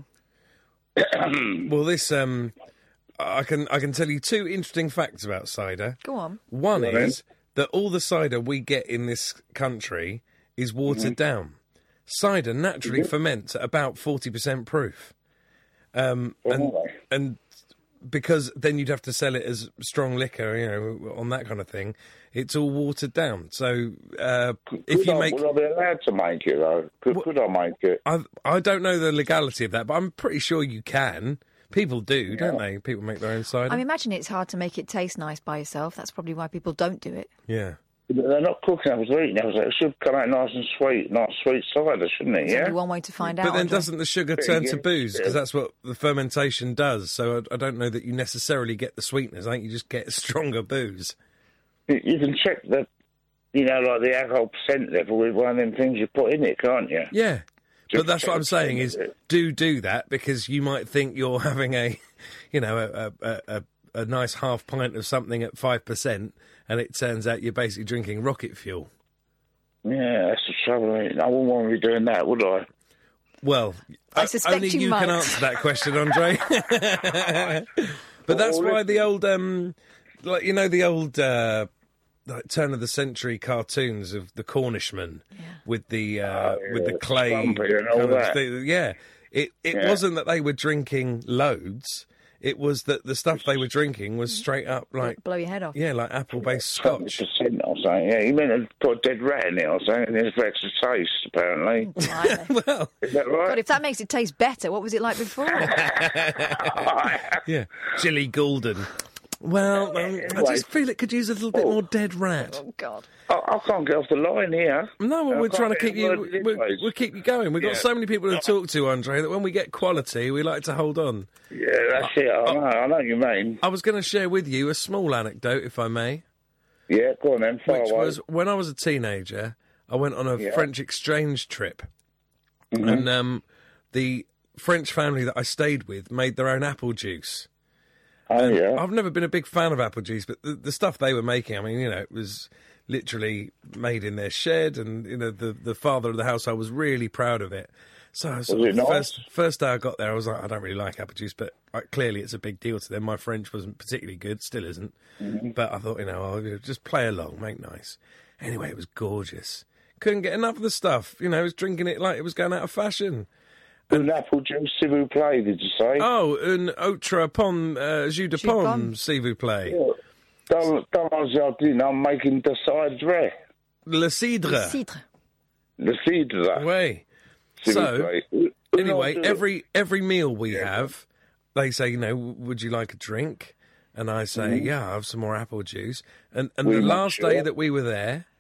Well, this um, I can I can tell you two interesting facts about cider. Go on. One Go on, is that all the cider we get in this country is watered down. Cider naturally ferments at about forty percent proof. Um, and, Oh. and because then you'd have to sell it as strong liquor, you know, on that kind of thing. It's all watered down. So uh, if Could you I, make, would I be allowed to make it though? Could, could I make it? I I don't know the legality of that, but I'm pretty sure you can. People do, don't they? People make their own cider. I imagine it's hard to make it taste nice by yourself. That's probably why people don't do it. yeah. But they're not cooking apples; they're eating apples. It should come out nice and sweet, nice sweet cider, shouldn't it? There's Yeah. only one way to find out. But then Andre. doesn't the sugar Yeah, turn to yeah, booze? Because yeah. that's what the fermentation does. So I, I don't know that you necessarily get the sweetness. I think you just get stronger booze. You, you can check the, you know, like the alcohol percent level with one of them things you put in it, can't you? Yeah. Just But that's what I'm check saying it. is do do that because you might think you're having a, you know, a, a, a, a nice half pint of something at five percent and it turns out you're basically drinking rocket fuel. Yeah, that's the trouble. Ain't it? I wouldn't want to be doing that, would I? Well, I o- suspect only you you might. can answer that question, Andre. But that's why the old, um, like you know, the old uh, like turn of the century cartoons of the Cornishman with the uh, Oh, with yeah, the clay Stumpy and all kind of that. thing. Yeah, it it Yeah. wasn't that they were drinking loads. It was that the stuff they were drinking was straight up like blow your head off. yeah, like apple-based scotch. Percent or something. Yeah, you meant to put a dead rat in it or something, and it's for extra taste, apparently. Blimey. Well, Is that God, right? if that makes it taste better, what was it like before? yeah, Jilly Goulden. Well, um, I Anyway. just feel it could use a little bit more dead rat. Oh, God. I, I can't get off the line here. No, well, I we're can't trying to get keep a you. word We'll, edgeways. we'll keep you going. We've got Yeah. so many people to talk to, Andre, that when we get quality, we like to hold on. Yeah, that's it. I know. I know what you mean. I was going to share with you a small anecdote, if I may, Yeah, go on then. Far which away. was when I was a teenager. I went on a Yeah. French exchange trip, Mm-hmm. and um, the French family that I stayed with made their own apple juice. Oh, yeah. I've never been a big fan of apple juice, but the, the stuff they were making, I mean, you know, it was literally made in their shed, and you know, the the father of the household was really proud of it. So I sort Was of- it nice? first first day I got there, I was like, I don't really like apple juice, but like, clearly it's a big deal to them. My French wasn't particularly good, still isn't, Mm-hmm. but I thought, you know, I'll just play along, make nice. Anyway, it was gorgeous. Couldn't get enough of the stuff. You know, I was drinking it like it was going out of fashion. An apple juice, s'il vous plaît, did you say? Oh, un autre pomme, uh, jus de Jus de pomme, pomme. s'il vous plaît. Dans, dans mon jardin, I'm making the cidre. Le cidre. Cidre. The cidre. Way. s'il vous So, plaît. Who- who Anyway, knows it? every every meal we have, they say, you know, would you like a drink? And I say, yeah, I'll have some more apple juice. And and We the make last day sure. that we were there,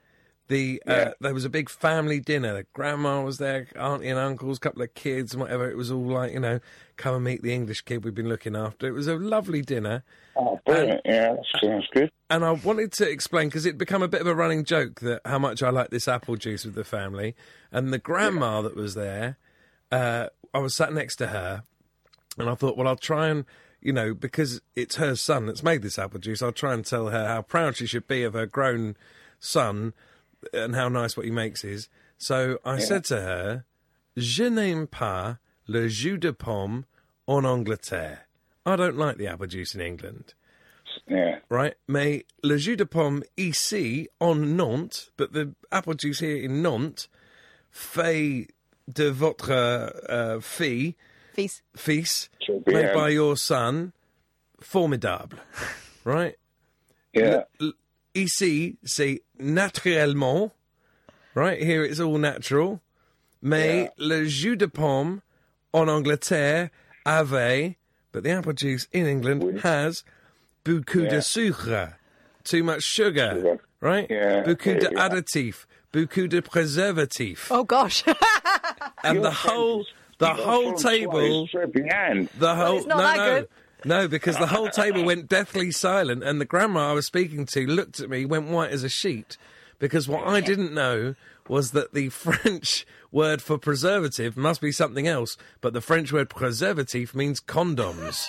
The uh, Yeah. there was a big family dinner. The grandma was there, auntie and uncles, couple of kids and whatever. It was all like, you know, come and meet the English kid we've been looking after. It was a lovely dinner. Oh, brilliant. yeah, that sounds good. And I wanted to explain, because it'd become a bit of a running joke, that how much I like this apple juice with the family. And the grandma that was there, uh, I was sat next to her, and I thought, well, I'll try and, you know, because it's her son that's made this apple juice, I'll try and tell her how proud she should be of her grown son and how nice what he makes is. So I Yeah. said to her, Je n'aime pas le jus de pomme en Angleterre. I don't like the apple juice in England. Yeah. Right? Mais le jus de pomme ici, en Nantes, but the apple juice here in Nantes, fait de votre uh, fille, Feast. fils, Should be, made um, by your son, formidable. Right? Yeah. L- ici, c'est naturellement. Right? Here it's all natural. Mais Yeah. le jus de pomme en Angleterre avait, but the apple juice in England Oui. has beaucoup Yeah. de sucre. Too much sugar. Sugar. Right? Yeah, Beaucoup de yeah. additif. Beaucoup de préservatif. Oh, gosh. and Your the whole French- the your whole French table is tripping hand. the whole it's not no that no good. no because the whole table went deathly silent, and the grandma I was speaking to looked at me, went white as a sheet, because what I didn't know was that the French word for preservative must be something else, but the French word préservatif means condoms.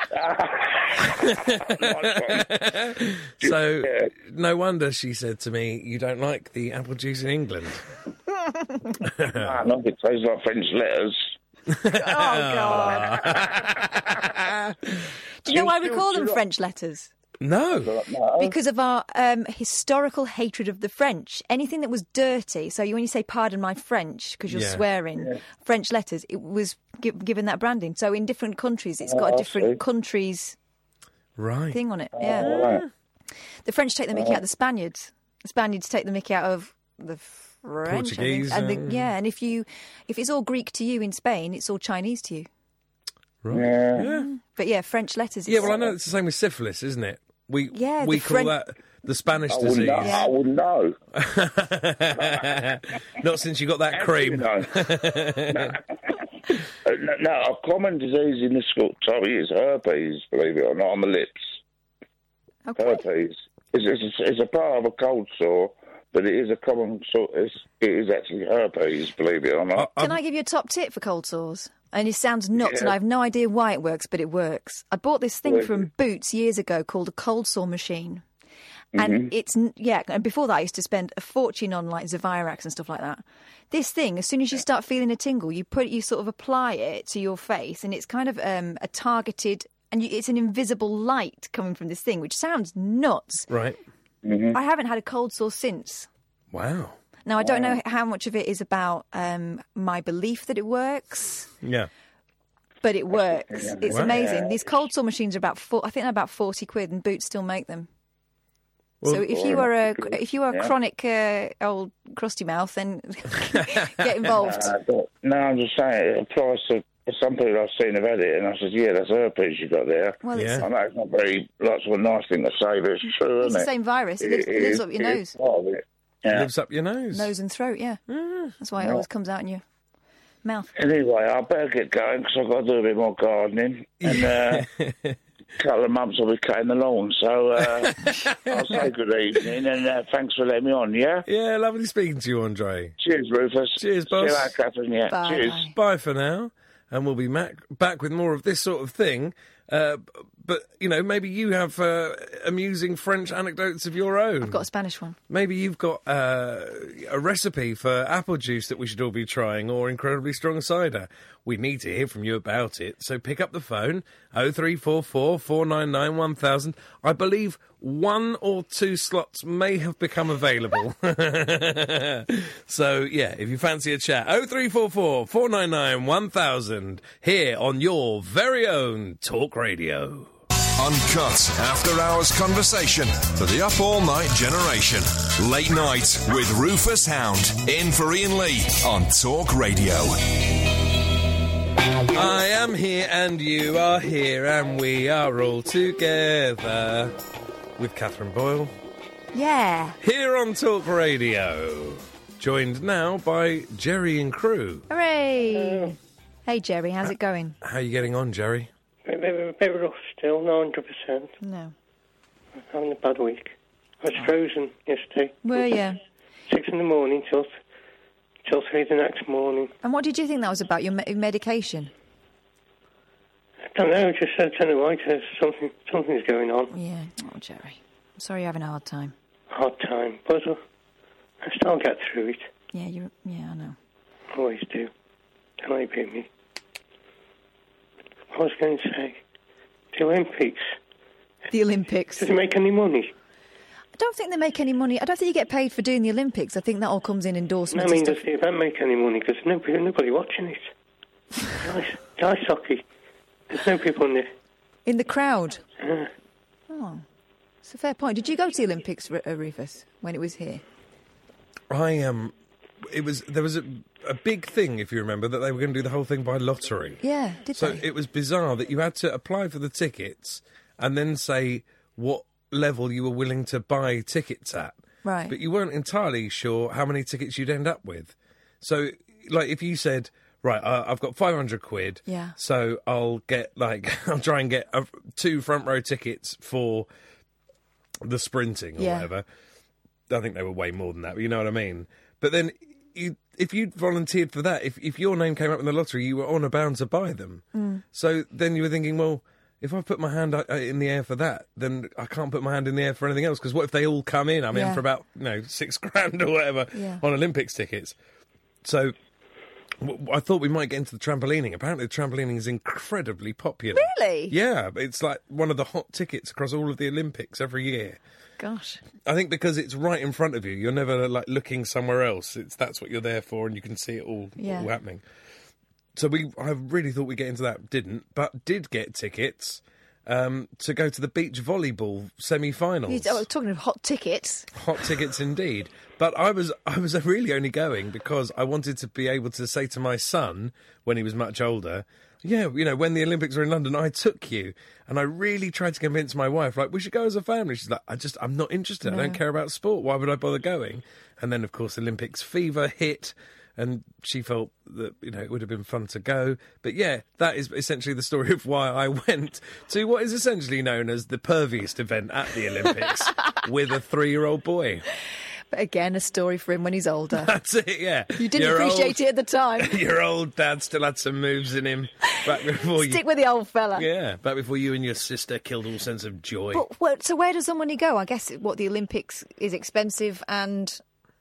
So no wonder she said to me, "You don't like the apple juice in England." Ah, no, it tastes like French letters. Oh, God. Do you know why we call them French letters? No. No. Because of our um, historical hatred of the French. Anything that was dirty, so you, when you say pardon my French, because you're Yeah. swearing, French letters, it was gi- given that branding. So in different countries, it's got Oh, a I different see. country's Right. thing on it. Yeah. Right. The French take the mickey out of the Spaniards. The Spaniards take the mickey out of the French. I think. Portuguese, And the, um, yeah, and if you if it's all Greek to you in Spain, it's all Chinese to you. Right. Yeah. Yeah. But yeah, French letters. Yeah, is- well, I know it's the same with syphilis, isn't it? We Yeah, we the call Fren- that the Spanish I wouldn't disease. know. I wouldn't know. Not since you got that How do cream. you know? no. Uh, no, no, a common disease in the school, Tommy, is herpes, believe it or not, on the lips. Okay. Herpes. It's, it's, it's a part of a cold sore, but it is a common sort. It's, it is actually herpes, believe it or not. Can I give you a top tip for cold sores? And it sounds nuts, Yeah. and I have no idea why it works, but it works. I bought this thing What is from it? Boots years ago called a cold sore machine. And Mm-hmm. it's, n- yeah, and before that I used to spend a fortune on like Zavirax and stuff like that. This thing, as soon as you start feeling a tingle, you put you sort of apply it to your face, and it's kind of um, a targeted, and you, it's an invisible light coming from this thing, which sounds nuts. Right. I haven't had a cold sore since. Wow. Now, I don't know how much of it is about um, my belief that it works, Yeah. but it works. It's Wow. amazing. These cold sore machines are about four, I think they're about forty quid, and Boots still make them. Well, so if you are a good. if you are a Yeah. chronic uh, old crusty mouth, then get involved. Uh, but, no, I'm just saying, it applies to some people I've seen have had it, and I said, yeah, that's herpes you got there. Well, it's, Yeah. I know it's not very, lots of a nice thing to say, but it's true, it's isn't the it? same virus. It lives, it lives up your it nose, is part of it. Yeah. Lives up your nose. nose and throat. Yeah, that's why it Yeah. always comes out in your mouth. Anyway, I better get going because I've got to do a bit more gardening. And uh, a couple of months I'll be cutting the lawn. So uh, I'll say good evening and uh, thanks for letting me on, yeah? Yeah, lovely speaking to you, Andre. Cheers, Rufus. Cheers, See you boss. later, Catherine. Yeah. Bye. Cheers. Bye. Bye for now, and we'll be back, back with more of this sort of thing. Uh, but, you know, maybe you have uh, amusing French anecdotes of your own. I've got a Spanish one. Maybe you've got uh, a recipe for apple juice that we should all be trying, or incredibly strong cider. We need to hear from you about it. So pick up the phone, oh three four four, four nine nine, one thousand. I believe one or two slots may have become available. So, yeah, if you fancy a chat, oh three four four, four nine nine, one thousand, here on your very own Talk Radio. Uncut after-hours conversation for the up-all-night generation. Late night with Rufus Hound. In for Ian Lee on Talk Radio. I am here and you are here and we are all together with Catherine Boyle Yeah. Here on Talk Radio. Joined now by Jerry and crew. Hooray! Hey, Jerry, how's it going? How are you getting on, Jerry? A bit, a bit rough still, not one hundred percent. No. I'm having a bad week. I was frozen yesterday. Were you? Six in the morning till, till three the next morning. And what did you think that was about, your me- medication? I don't know, just I don't know why. There's something, something's going on. Yeah. Oh, Jerry. I'm sorry you're having a hard time. Hard time. But uh, I still get through it. Yeah, you. Yeah, I know. Always do. Don't worry about me. I was going to say, the Olympics. The Olympics. Does it make any money? I don't think they make any money. I don't think you get paid for doing the Olympics. I think that all comes in endorsements. I mean, and does the event make any money? Because nobody, nobody watching it. The ice, the ice hockey. There's no people in there. In the crowd? Yeah. Oh, it's a fair point. Did you go to the Olympics, R- uh, Rufus, when it was here? I um, it was there was a, a big thing, if you remember, that they were going to do the whole thing by lottery. Yeah, did so they? it was bizarre that you had to apply for the tickets and then say what level you were willing to buy tickets at. Right. But you weren't entirely sure how many tickets you'd end up with. So, like, if you said, right, uh, I've got five hundred quid, Yeah. so I'll get, like, I'll try and get uh, two front row tickets for the sprinting or Yeah. whatever. I think they were way more than that, but you know what I mean. But then, you, if you'd volunteered for that, if, if your name came up in the lottery, you were honour bound to buy them. Mm. So then you were thinking, well, if I put my hand uh, in the air for that, then I can't put my hand in the air for anything else, because what if they all come in? I'm Yeah. in for about, you know, six grand or whatever Yeah. on Olympics tickets. So w- I thought we might get into the trampolining. Apparently the trampolining is incredibly popular. Really? Yeah, it's like one of the hot tickets across all of the Olympics every year. Gosh. I think because it's right in front of you, you're never like looking somewhere else. It's that's what you're there for, and you can see it all, Yeah. all happening. So we, I really thought we'd get into that, didn't, but did get tickets um, to go to the beach volleyball semi-finals. You, oh, talking of hot tickets. Hot tickets indeed. But I was, I was really only going because I wanted to be able to say to my son when he was much older, yeah, you know, when the Olympics were in London, I took you. And I really tried to convince my wife, like, we should go as a family. She's like, I just, I'm not interested. No. I don't care about sport. Why would I bother going? And then, of course, Olympics fever hit. And she felt that, you know, it would have been fun to go. But yeah, that is essentially the story of why I went to what is essentially known as the perviest event at the Olympics with a three-year-old boy. But again, a story for him when he's older. That's it, yeah. You didn't Your appreciate old- it at the time. Your old dad still had some moves in him back before you... Stick with the old fella. Yeah, back before you and your sister killed all sense of joy. But, well, so where does the money go? I guess what the Olympics is expensive and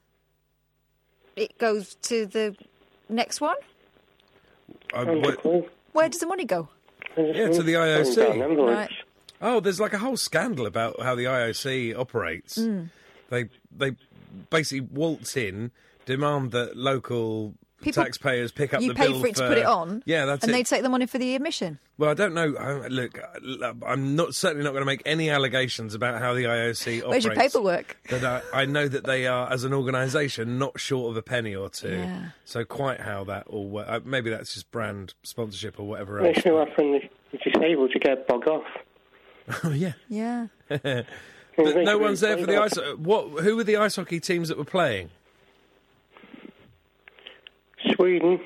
it goes to the next one? I, what, Where does the money go? yeah, to the I O C. Right. Oh, there's like a whole scandal about how the I O C operates. Mm. They they basically waltz in, demand that local People- taxpayers pick up you the pay bill for it to put it on, Yeah, that's and it. they take the money for the admission. Well, I don't know. I, look, I'm not certainly not going to make any allegations about how the I O C operates. Where's your paperwork? But I, I know that they are, as an organisation, not short of a penny or two. Yeah. So quite how that all works. Uh, maybe that's just brand sponsorship or whatever else. Makes me laugh when the the disabled to get bog off. Oh yeah. Yeah. But no one's there for the ice. What? Who were the ice hockey teams that were playing? Sweden.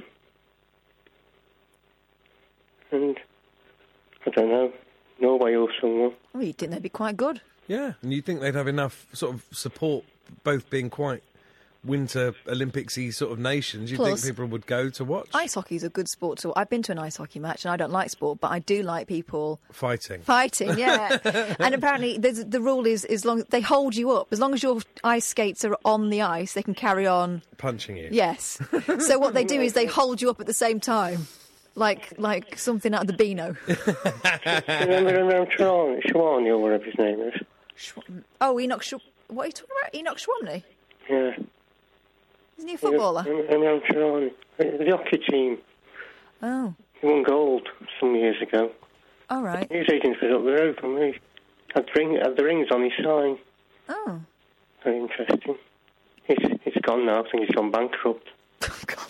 And, I don't know, Norway or someone. Well, you'd think they'd be quite good. Yeah, and you think they'd have enough sort of support, both being quite Winter Olympics-y sort of nations. You'd Plus, think people would go to watch Ice hockey's a good sport. So I've been to an ice hockey match, and I don't like sport, but I do like people fighting. fighting. Yeah, and apparently there's, the rule is as long they hold you up, as long as your ice skates are on the ice, they can carry on punching you. Yes. So what they do is they hold you up at the same time, like like something out of the Beano. Remember, remember Trelawney, Schwani or whatever his name is? Oh, Enoch. Sh- what are you talking about? Enoch Schwamney? Yeah. Isn't he a footballer? Remember Trelawney, the hockey team. Oh. He won gold some years ago. All right. His agent was up the road from me. Had the, ring, had the rings on his sign. Oh. Very interesting. He's, he's gone now. I think he's gone bankrupt. Oh, God.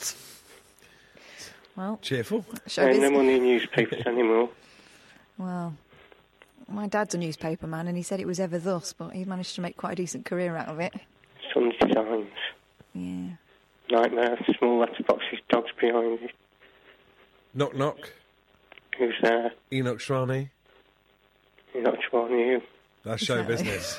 Well. Cheerful. Ain't no money in newspapers anymore. Well. My dad's a newspaper man, and he said it was ever thus, but he managed to make quite a decent career out of it. Sunday Times. Yeah. Nightmare, small letterboxes, dogs behind it. Knock knock. Who's there? Enoch Shwani. Enoch Shwani, you. That's show Exactly. business.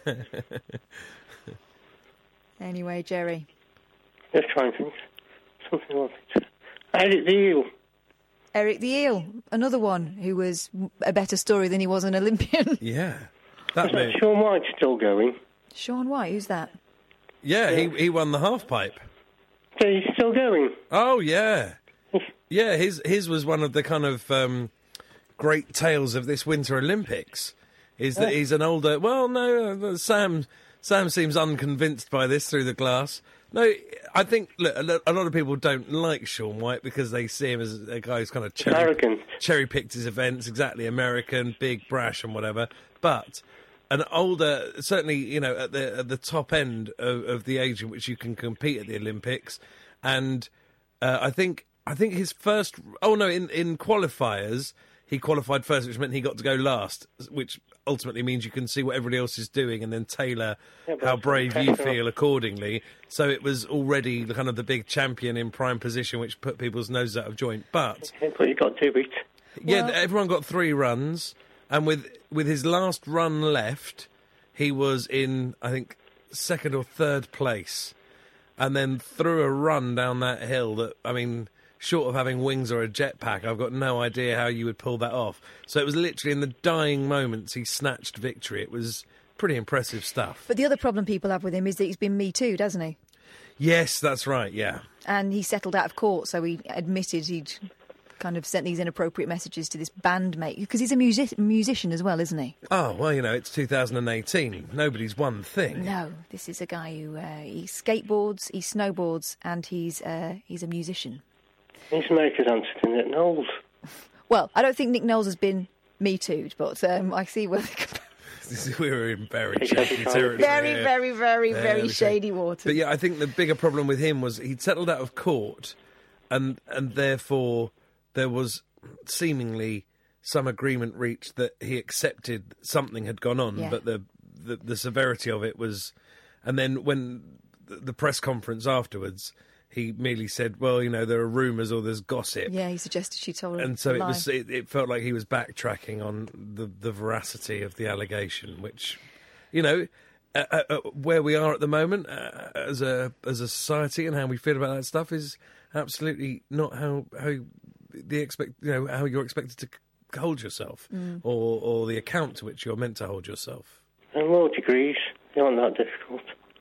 Anyway, Jerry. Just trying to think. Something like it. Eric the Eel. Eric the Eel, another one who was a better story than he was an Olympian. Yeah. That Is that made... Sean White still going? Sean White, who's that? Yeah, he he won the half pipe. So he's still going? Oh yeah, yeah. His his was one of the kind of um, great tales of this Winter Olympics. Is that Yeah. he's an older? Well, no, uh, Sam Sam seems unconvinced by this through the glass. No, I think look, a lo- a lot of people don't like Sean White because they see him as a guy who's kind of cherry, Arrogant. cherry picked his events, exactly American, big, brash, and whatever. But an older, certainly, you know, at the at the top end of, of the age in which you can compete at the Olympics, and uh, I think I think his first, oh no, in in qualifiers he qualified first, which meant he got to go last, which ultimately means you can see what everybody else is doing and then tailor Yeah, but how that's brave you professional. feel accordingly. So it was already the kind of the big champion in prime position, which put people's noses out of joint. But Yeah, but you got to do it. yeah, Well- everyone got three runs, and with with his last run left, he was in, I think, second or third place, and then threw a run down that hill that, I mean, short of having wings or a jetpack, I've got no idea how you would pull that off. So it was literally in the dying moments he snatched victory. It was pretty impressive stuff. But the other problem people have with him is that he's been Me Too'd, hasn't he? Yes, that's right, yeah. And he settled out of court, so he admitted he'd kind of sent these inappropriate messages to this bandmate, because he's a music- musician as well, isn't he? Oh, well, you know, it's two thousand eighteen. Nobody's one thing. No, this is a guy who uh, he skateboards, he snowboards, and he's uh, he's a musician. He's America's answer to Nick Knowles. Well, I don't think Nick Knowles has been Me Too'd, but um, I see where We were in very Take shaky every time. territory. very, here. very, very, Yeah, very okay. shady waters. But yeah, I think the bigger problem with him was he'd settled out of court, and and therefore there was seemingly some agreement reached that he accepted something had gone on, Yeah. but the, the the severity of it was, and then when the, the press conference afterwards, he merely said, "Well, you know, there are rumours or there's gossip." Yeah, he suggested she told her. And so a it lie. was. It, it felt like he was backtracking on the, the veracity of the allegation, which, you know, uh, uh, uh, where we are at the moment uh, as a as a society and how we feel about that stuff is absolutely not how how the expect you know how you're expected to c- hold yourself, Mm. or or the account to which you're meant to hold yourself. And law degrees, they aren't that difficult.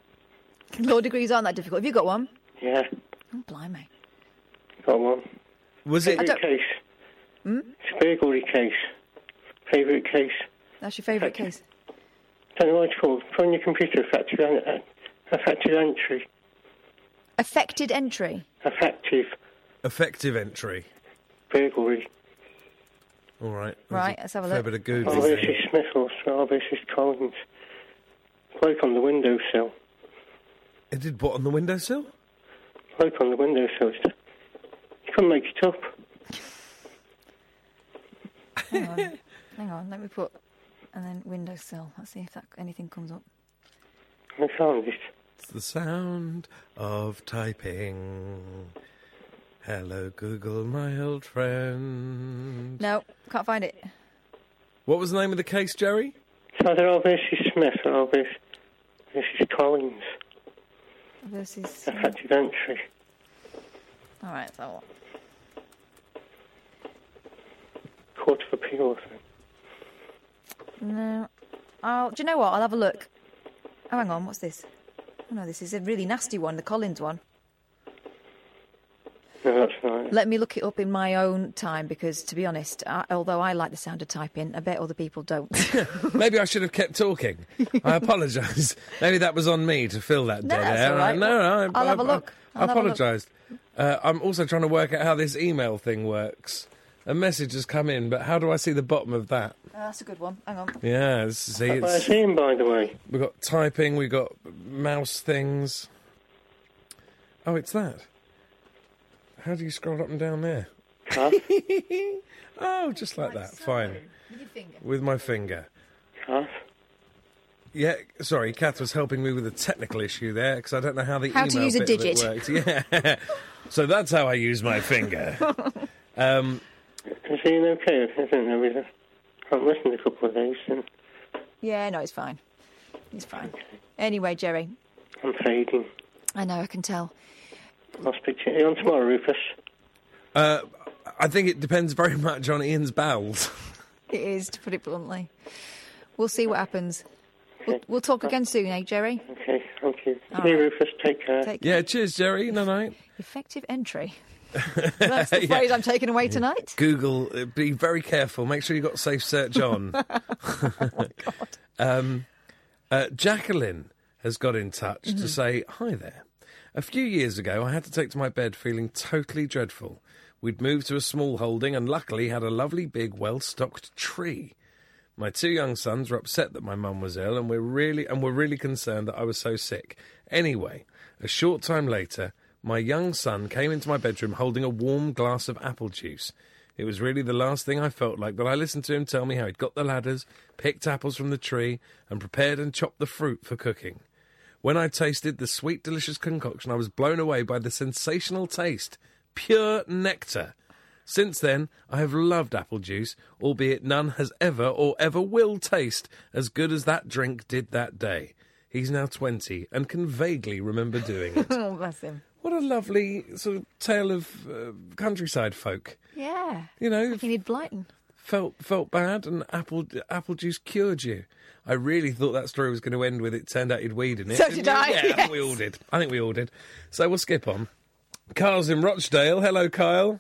Law degrees aren't that difficult. Have you got one? Yeah, Oh, blimey. got one. Was it? I don't- Case. Hmm? It's a burglary case. Favourite case. That's your favourite case? Don't know what it's called. Put on your computer, effective, en- effective entry. Affected entry. Effective Effective entry. burglary. All right. Right, let's have a Fair look. bit of Oh, Googling. this is Smith or oh, this is Collins. Bloke on the windowsill. It did what on the windowsill? Bloke on the windowsill. You couldn't make it up. Hang on. Hang on, let me put... And then windowsill. Let's see if that anything comes up. I found it. It's the sound of typing. Hello, Google, my old friend. No, can't find it. What was the name of the case, Jerry? It's either oh, this is Smith or oh, this, this is Collins. Versus... Effective entry. All right, so what? Court of Appeal, I think. No. I'll, do you know what? I'll have a look. Oh, hang on, what's this? Oh, no, this is a really nasty one, the Collins one. No, that's right. Let me look it up in my own time, because, to be honest, I, although I like the sound of typing, I bet other people don't. Maybe I should have kept talking. I apologise. Maybe that was on me to fill that No, dead that's air. all right. No, no, I, I'll I, have a look. I, I'll have a look. apologised. Uh, I'm also trying to work out how this email thing works. A message has come in, but how do I see the bottom of that? Oh, that's a good one. Hang on. Yeah, this- see, Have I it's, seen, by the way? we've got typing, we've got mouse things. Oh, it's that. How do you scroll up and down there? Huh? Oh, just like that. Fine. With your finger. With my finger. Huh? Yeah, sorry, Kath was helping me with a technical issue there, because I don't know how the How email to use a bit of it digit. works. Yeah. So that's how I use my finger. Um, Is he okay? I don't know. We've I've listened a couple of days. And Yeah, no, it's fine. It's fine. Anyway, Jerry, I'm fading. I know, I can tell. I'll speak to you on tomorrow, Rufus. uh, I think it depends very much on Ian's bowels. It is, to put it bluntly. We'll see what happens. We'll, we'll talk again soon, eh, Jerry? Okay, thank you. All See you, right. Rufus. Take care. Take Yeah, cheers, Jerry. No, no. Effective entry. That's the Yeah. phrase I'm taking away tonight. Google, uh, be very careful. Make sure you've got safe search on. Oh, um, uh, Jacqueline has got in touch Mm-hmm. to say, hi there. A few years ago, I had to take to my bed feeling totally dreadful. We'd moved to a small holding and luckily had a lovely big, well-stocked tree. My two young sons were upset that my mum was ill and were really and were really concerned that I was so sick. Anyway, a short time later, my young son came into my bedroom holding a warm glass of apple juice. It was really the last thing I felt like, but I listened to him tell me how he'd got the ladders, picked apples from the tree, and prepared and chopped the fruit for cooking. When I tasted the sweet, delicious concoction, I was blown away by the sensational taste. Pure nectar. Since then, I have loved apple juice, albeit none has ever or ever will taste as good as that drink did that day. He's now twenty and can vaguely remember doing it. Oh, bless him. What a lovely sort of tale of uh, countryside folk. Yeah. You know, Like Enid Blyton. felt felt bad and apple apple juice cured you. I really thought that story was going to end with it turned out he'd weed in it. So didn't did you? I, Yeah, I yes. think we all did. I think we all did. So we'll skip on. Kyle's in Rochdale. Hello, Kyle.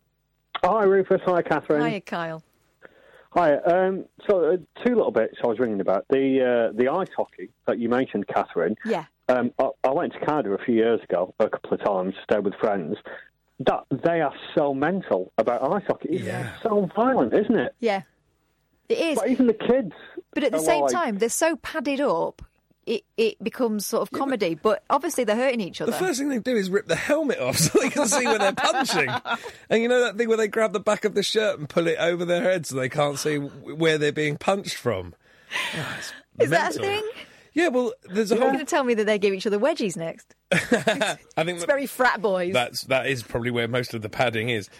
Hi, Rufus. Hi, Catherine. Hiya, Kyle. Hi. Um, so, uh, two little bits I was ringing about. The uh, the ice hockey that you mentioned, Catherine. Yeah. Um, I, I went to Cardiff a few years ago, a couple of times, stayed with friends. That they are so mental about ice hockey. It's Yeah. so violent, isn't it? Yeah. It is. But even the kids. But at the are same like- time, they're so padded up, it, it becomes sort of comedy. But obviously they're hurting each other. The first thing they do is rip the helmet off so they can see where they're punching. And you know that thing where they grab the back of the shirt and pull it over their head so they can't see w- where they're being punched from. Oh, it's Is that a mental. thing? Yeah, well, there's a You're whole... going to tell me that they give each other wedgies next? I think It's that- very frat boys. That's that is probably where most of the padding is.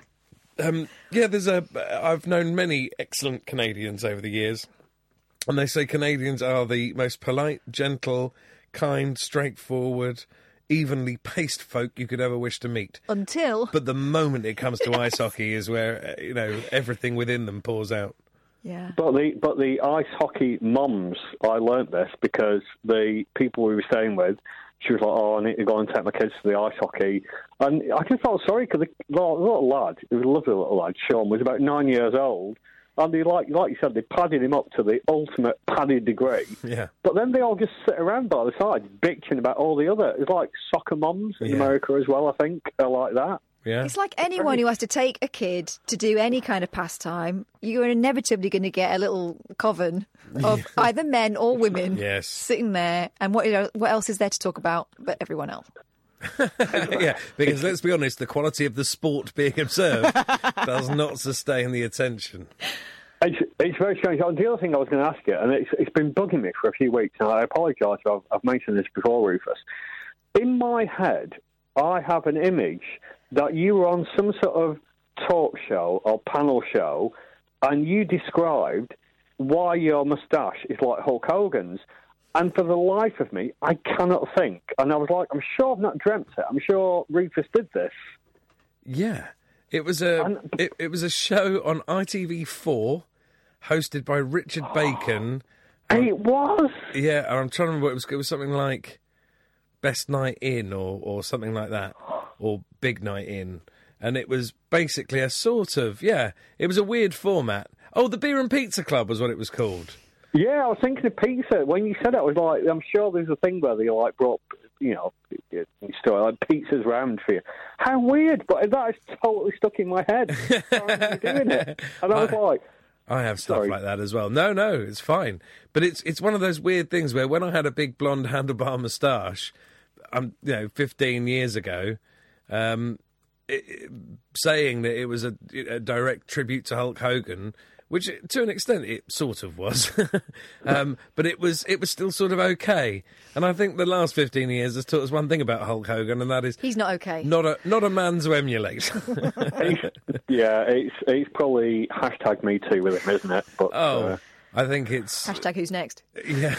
um, yeah, there's a. I've known many excellent Canadians over the years, and they say Canadians are the most polite, gentle, kind, straightforward, evenly paced folk you could ever wish to meet. Until... But the moment it comes to ice hockey is where uh, you know everything within them pours out. Yeah. But the but the ice hockey mums, I learnt this because the people we were staying with, she was like, "Oh, I need to go and take my kids to the ice hockey," and I just felt sorry because the, the little lad, it was a lovely little lad, Sean, was about nine years old, and they like like you said, they padded him up to the ultimate padded degree. Yeah. But then they all just sit around by the side bitching about all the other. It's like soccer mums in Yeah. America as well. I think are like that. Yeah. It's like anyone who has to take a kid to do any kind of pastime, you're inevitably going to get a little coven of either men or women Yes. sitting there. And what, what else is there to talk about but everyone else? Yeah, because let's be honest, the quality of the sport being observed does not sustain the attention. It's, it's very strange. Oh, the other thing I was going to ask you, and it's, it's been bugging me for a few weeks, and I apologise if I've, I've mentioned this before, Rufus. In my head, I have an image that you were on some sort of talk show or panel show, and you described why your moustache is like Hulk Hogan's. And for the life of me, I cannot think. And I was like, I'm sure I've not dreamt it. I'm sure Rufus did this. Yeah, it was a it, it was a show on I T V four, hosted by Richard Bacon. It was. Yeah, and I'm trying to remember what it was. It was something like Best Night In or or something like that, or Big Night In, and it was basically a sort of yeah. It was a weird format. Oh, the Beer and Pizza Club was what it was called. Yeah, I was thinking of pizza. When you said it, I was like, I'm sure there's a thing where they like brought, you know, store like pizzas round for you. How weird, but that is totally stuck in my head. I remember doing it, and I was like, I have stuff Sorry. like that as well. No, no, it's fine. But it's it's one of those weird things where when I had a big blonde handlebar moustache, um, you know, fifteen years ago, um, it, saying that it was a, a direct tribute to Hulk Hogan, which to an extent it sort of was, um, but it was it was still sort of okay. And I think the last fifteen years has taught us one thing about Hulk Hogan, and that is he's not okay. Not a not a man to emulate. Yeah, it's it's probably hashtag Me Too with him, isn't it? But, oh, uh, I think it's hashtag Who's Next. Yeah.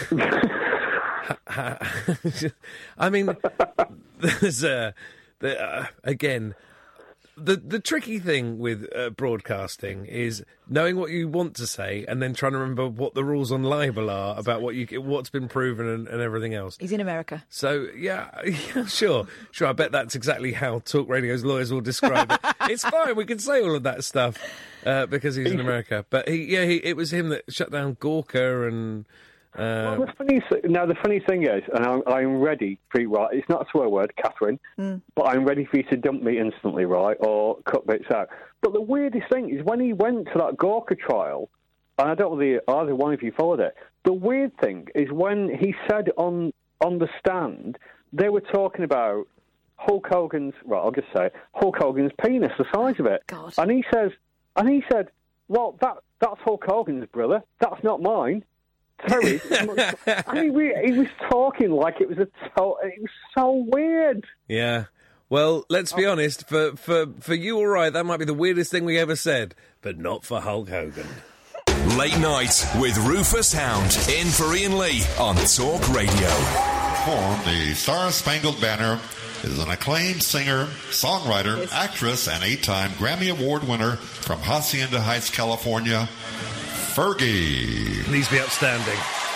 I mean, there's uh, the, uh, again. The the tricky thing with uh, broadcasting is knowing what you want to say and then trying to remember what the rules on libel are about what you what's been proven and, and everything else. He's in America. So, yeah, yeah, sure. Sure, I bet that's exactly how Talk Radio's lawyers will describe it. It's fine, we can say all of that stuff uh, because he's in America. But, he, yeah, he, it was him that shut down Gawker and... Uh, well, the funny, now, the funny thing is, and I'm, I'm ready for you, right, it's not a swear word, Catherine, mm. but I'm ready for you to dump me instantly, right, or cut bits out. But the weirdest thing is when he went to that Gawker trial, and I don't know if either one of you followed it, the weird thing is when he said on on the stand, they were talking about Hulk Hogan's, well, I'll just say, Hulk Hogan's penis, the size of it. God. And he says, and he said, well, that that's Hulk Hogan's, brother, that's not mine. Terry, and he, re- he was talking like it was a to- it was so weird. Yeah. Well, let's be oh. honest. For, for for you, all right, that might be the weirdest thing we ever said, but not for Hulk Hogan. Late Night with Rufus Hound in for Ian Lee on Talk Radio. Perform the Star Spangled Banner is an acclaimed singer, songwriter, yes. actress, and eight-time Grammy Award winner from Hacienda Heights, California, Fergie. Please be upstanding.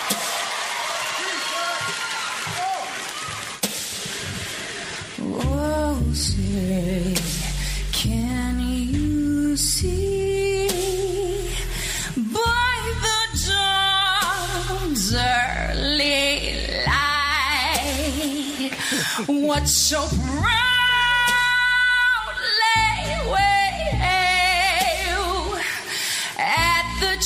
Oh, say, can you see by the dawn's early light what so proudly wave at the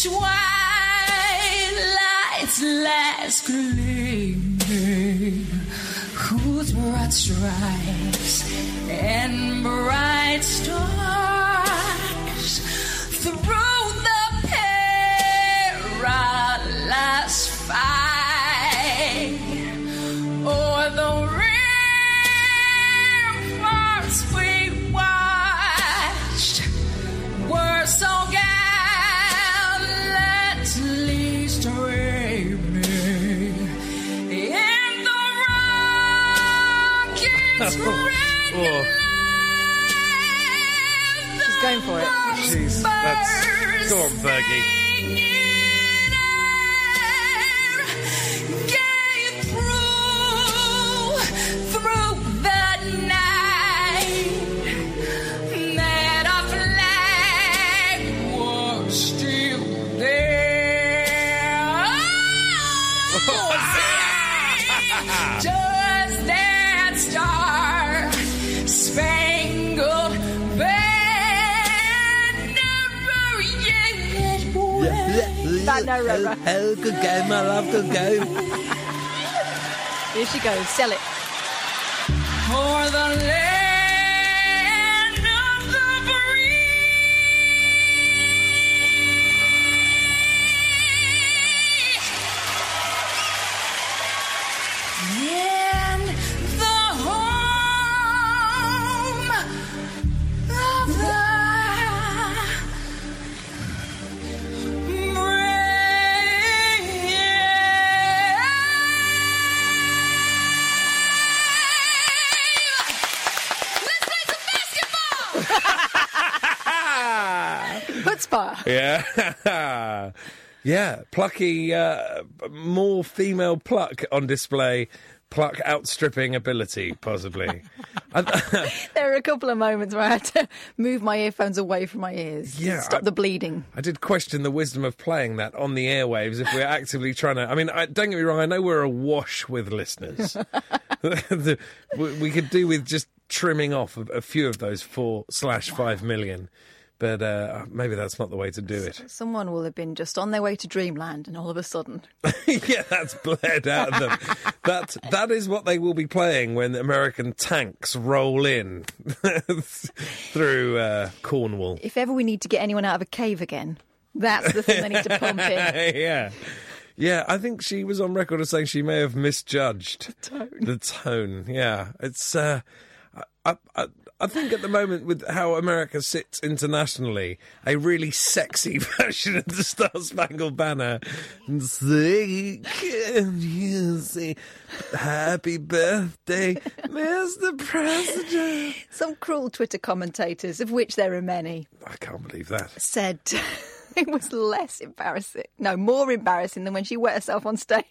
twilight's last gleaming, whose broad stripes and bright stars through the perilous fight o'er the ramparts we watched were so gallantly streaming in the rocket's red Oh. She's going for it. Jeez, that's... Go on, Fergie. Gave through, through the night, that our flag was still there. Does that star spangled banner yet wave? Banner. Oh, good go, my love, good go. Here she goes. Sell it. For the land of the free. And the home of the Chutzpah. Yeah. Yeah. Plucky, uh, more female pluck on display. Pluck outstripping ability, possibly. There were a couple of moments where I had to move my earphones away from my ears Yeah, to stop I- the bleeding. I did question the wisdom of playing that on the airwaves if we're actively trying to... I mean, I, don't get me wrong, I know we're awash with listeners. The- we we could do with just trimming off a, a few of those four slash five million. But uh, maybe that's not the way to do it. Someone will have been just on their way to dreamland and all of a sudden... Yeah, that's bled out of them. that, that is what they will be playing when American tanks roll in through uh, Cornwall. If ever we need to get anyone out of a cave again, that's the thing they need to pump in. Yeah. Yeah, I think she was on record as saying she may have misjudged the tone. The tone, yeah. It's... Uh, I, I, I think at the moment, with how America sits internationally, a really sexy version of the Star-Spangled Banner. And say, can you say, happy birthday, Mister President? Some cruel Twitter commentators, of which there are many, I can't believe that. said it was less embarrassing, no, more embarrassing than when she wet herself on stage.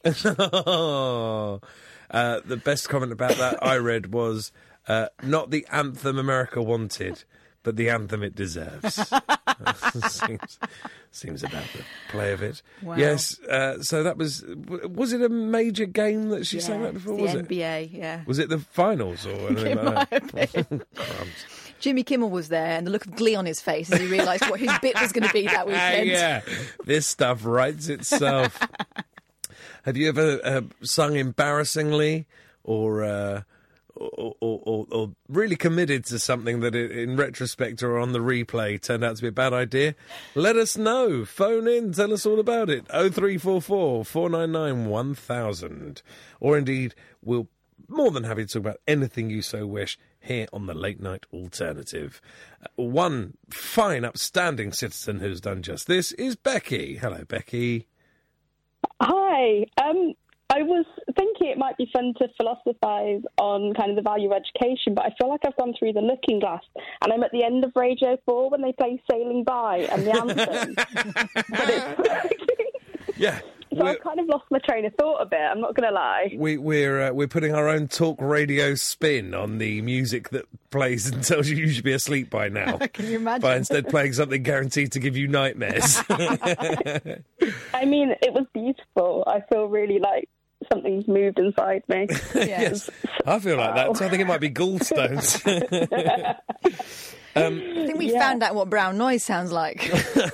uh, the best comment about that I read was... Uh, not the anthem America wanted, but the anthem it deserves. seems, seems about the play of it. Wow. Yes, uh, so that was... Was it a major game that she yeah, sang that before? the Was N B A, it? yeah. Was it the finals or anything It like might that? have been. Crumbs. Jimmy Kimmel was there, and the look of glee on his face as he realised what his bit was going to be that weekend. Yeah, this stuff writes itself. Have you ever uh, sung embarrassingly or... Uh, Or, or, or, or really committed to something that in retrospect or on the replay turned out to be a bad idea? Let us know. Phone in, tell us all about it. oh three four four, four nine nine, one thousand. Or indeed, we'll more than happy to talk about anything you so wish here on the Late Night Alternative. Uh, one fine, upstanding citizen who's done just this is Becky. Hello, Becky. Hi. Um... I was thinking it might be fun to philosophise on kind of the value of education, but I feel like I've gone through the looking glass and I'm at the end of Radio four when they play Sailing By and the anthem. But it's Yeah. So I've kind of lost my train of thought a bit, I'm not going to lie. We, we're uh, we're putting our own talk radio spin on the music that plays and tells you you should be asleep by now. Can you imagine? By instead playing something guaranteed to give you nightmares. I mean, it was beautiful. I feel really like something's moved inside me. Yes, I feel like that. So I think it might be gallstones. um, I think we yeah. found out what brown noise sounds like.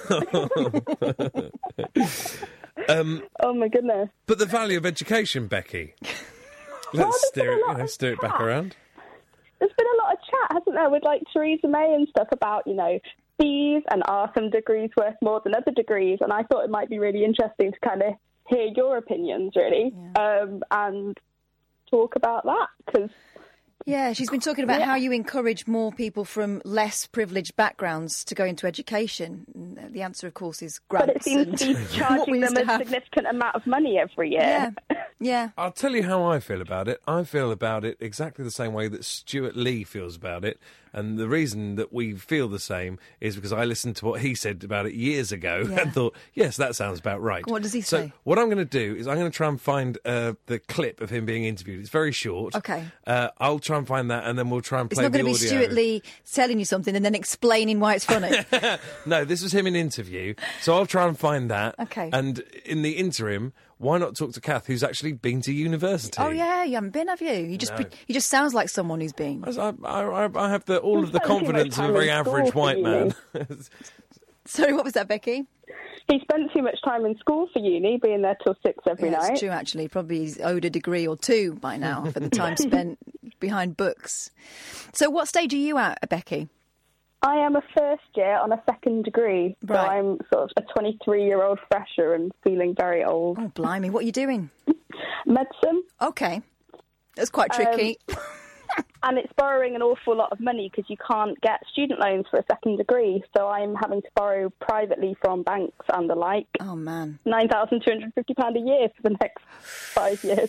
um, oh my goodness! But the value of education, Becky. Let's well, steer it, you know, steer it back around. There's been a lot of chat, hasn't there, with like Theresa May and stuff about, you know, fees and are some degrees worth more than other degrees? And I thought it might be really interesting to kind of hear your opinions, really, yeah. um, and talk about that, because... Yeah, she's been talking about yeah. how you encourage more people from less privileged backgrounds to go into education. The answer, of course, is grants. But it seems to be charging them a have. significant amount of money every year. Yeah, yeah. I'll tell you how I feel about it. I feel about it exactly the same way that Stuart Lee feels about it. And the reason that we feel the same is because I listened to what he said about it years ago yeah. and thought, yes, that sounds about right. What does he so say? So what I'm going to do is I'm going to try and find uh, the clip of him being interviewed. It's very short. Okay. Uh, I'll try and find that and then we'll try and it's play the audio. It's not going to be Stuart Lee telling you something and then explaining why it's funny. No, this was him in interview. So I'll try and find that. Okay. And in the interim... why not talk to Kath, who's actually been to university? Oh yeah, you haven't been, have you? You just no. be, you just sounds like someone who's been. I, I, I have the, all of the confidence of a very average white man. Sorry, what was that, Becky? He spent too much time in school for uni, being there till six every yeah, night. It's true, actually. Probably he's owed a degree or two by now for the time spent behind books. So, what stage are you at, Becky? I am a first year on a second degree, right. so I'm sort of a twenty-three-year-old fresher and feeling very old. Oh, blimey. What are you doing? Medicine. Okay. That's quite tricky. Um, and it's borrowing an awful lot of money because you can't get student loans for a second degree, so I'm having to borrow privately from banks and the like. Oh, man. nine thousand two hundred fifty pounds a year for the next five years.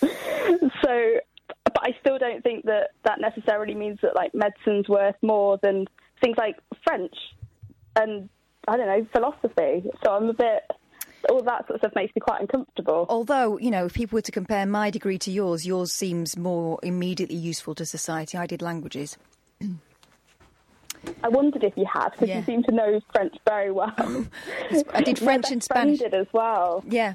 So, but I still don't think that that necessarily means that, like, medicine's worth more than... things like French and, I don't know, philosophy. So I'm a bit... all that sort of stuff makes me quite uncomfortable. Although, you know, if people were to compare my degree to yours, yours seems more immediately useful to society. I did languages. I wondered if you had, because yeah. you seem to know French very well. I did French and Spanish. Did as well. Yeah.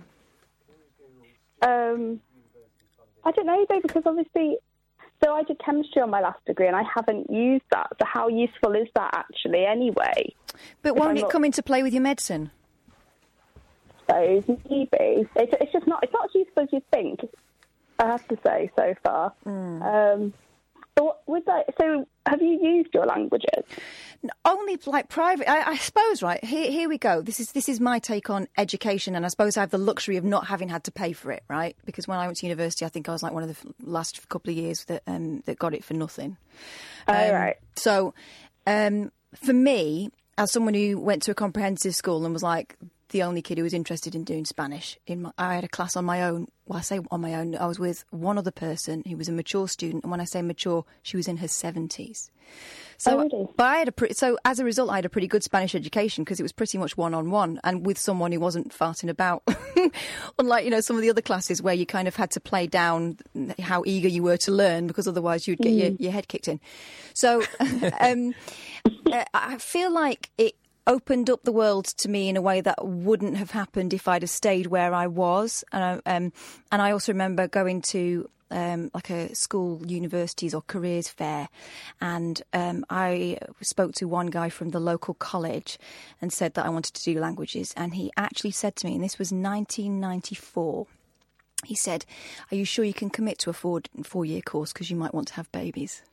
Um, I don't know, though, because obviously... So I did chemistry on my last degree and I haven't used that. So how useful is that actually anyway? But If won't I'm it not- come into play with your medicine? suppose, maybe. It's, it's just not, it's not as useful as you think, I have to say, so far. Um, but what, with that, so have you used your languages? Only like private, I, I suppose. Right here, here we go. This is this is my take on education, and I suppose I have the luxury of not having had to pay for it, right? Because when I went to university, I think I was like one of the f- last couple of years that um, that got it for nothing. Oh, Um, right. So, um, for me, as someone who went to a comprehensive school and was like the only kid who was interested in doing Spanish, in my, I had a class on my own. Well, I say on my own. I was with one other person who was a mature student, and when I say mature, she was in her seventies. So, Oh, really? but I had a pre- so as a result, I had a pretty good Spanish education because it was pretty much one on one, and with someone who wasn't farting about. Unlike, you know, some of the other classes where you kind of had to play down how eager you were to learn, because otherwise you'd get Mm. your, your head kicked in. So um, uh, I feel like it opened up the world to me in a way that wouldn't have happened if I'd have stayed where I was. And I, um, and I also remember going to um, like a school, universities or careers fair, and um, I spoke to one guy from the local college and said that I wanted to do languages, and he actually said to me, and this was nineteen ninety-four, he said, "Are you sure you can commit to a four, four-year course because you might want to have babies?"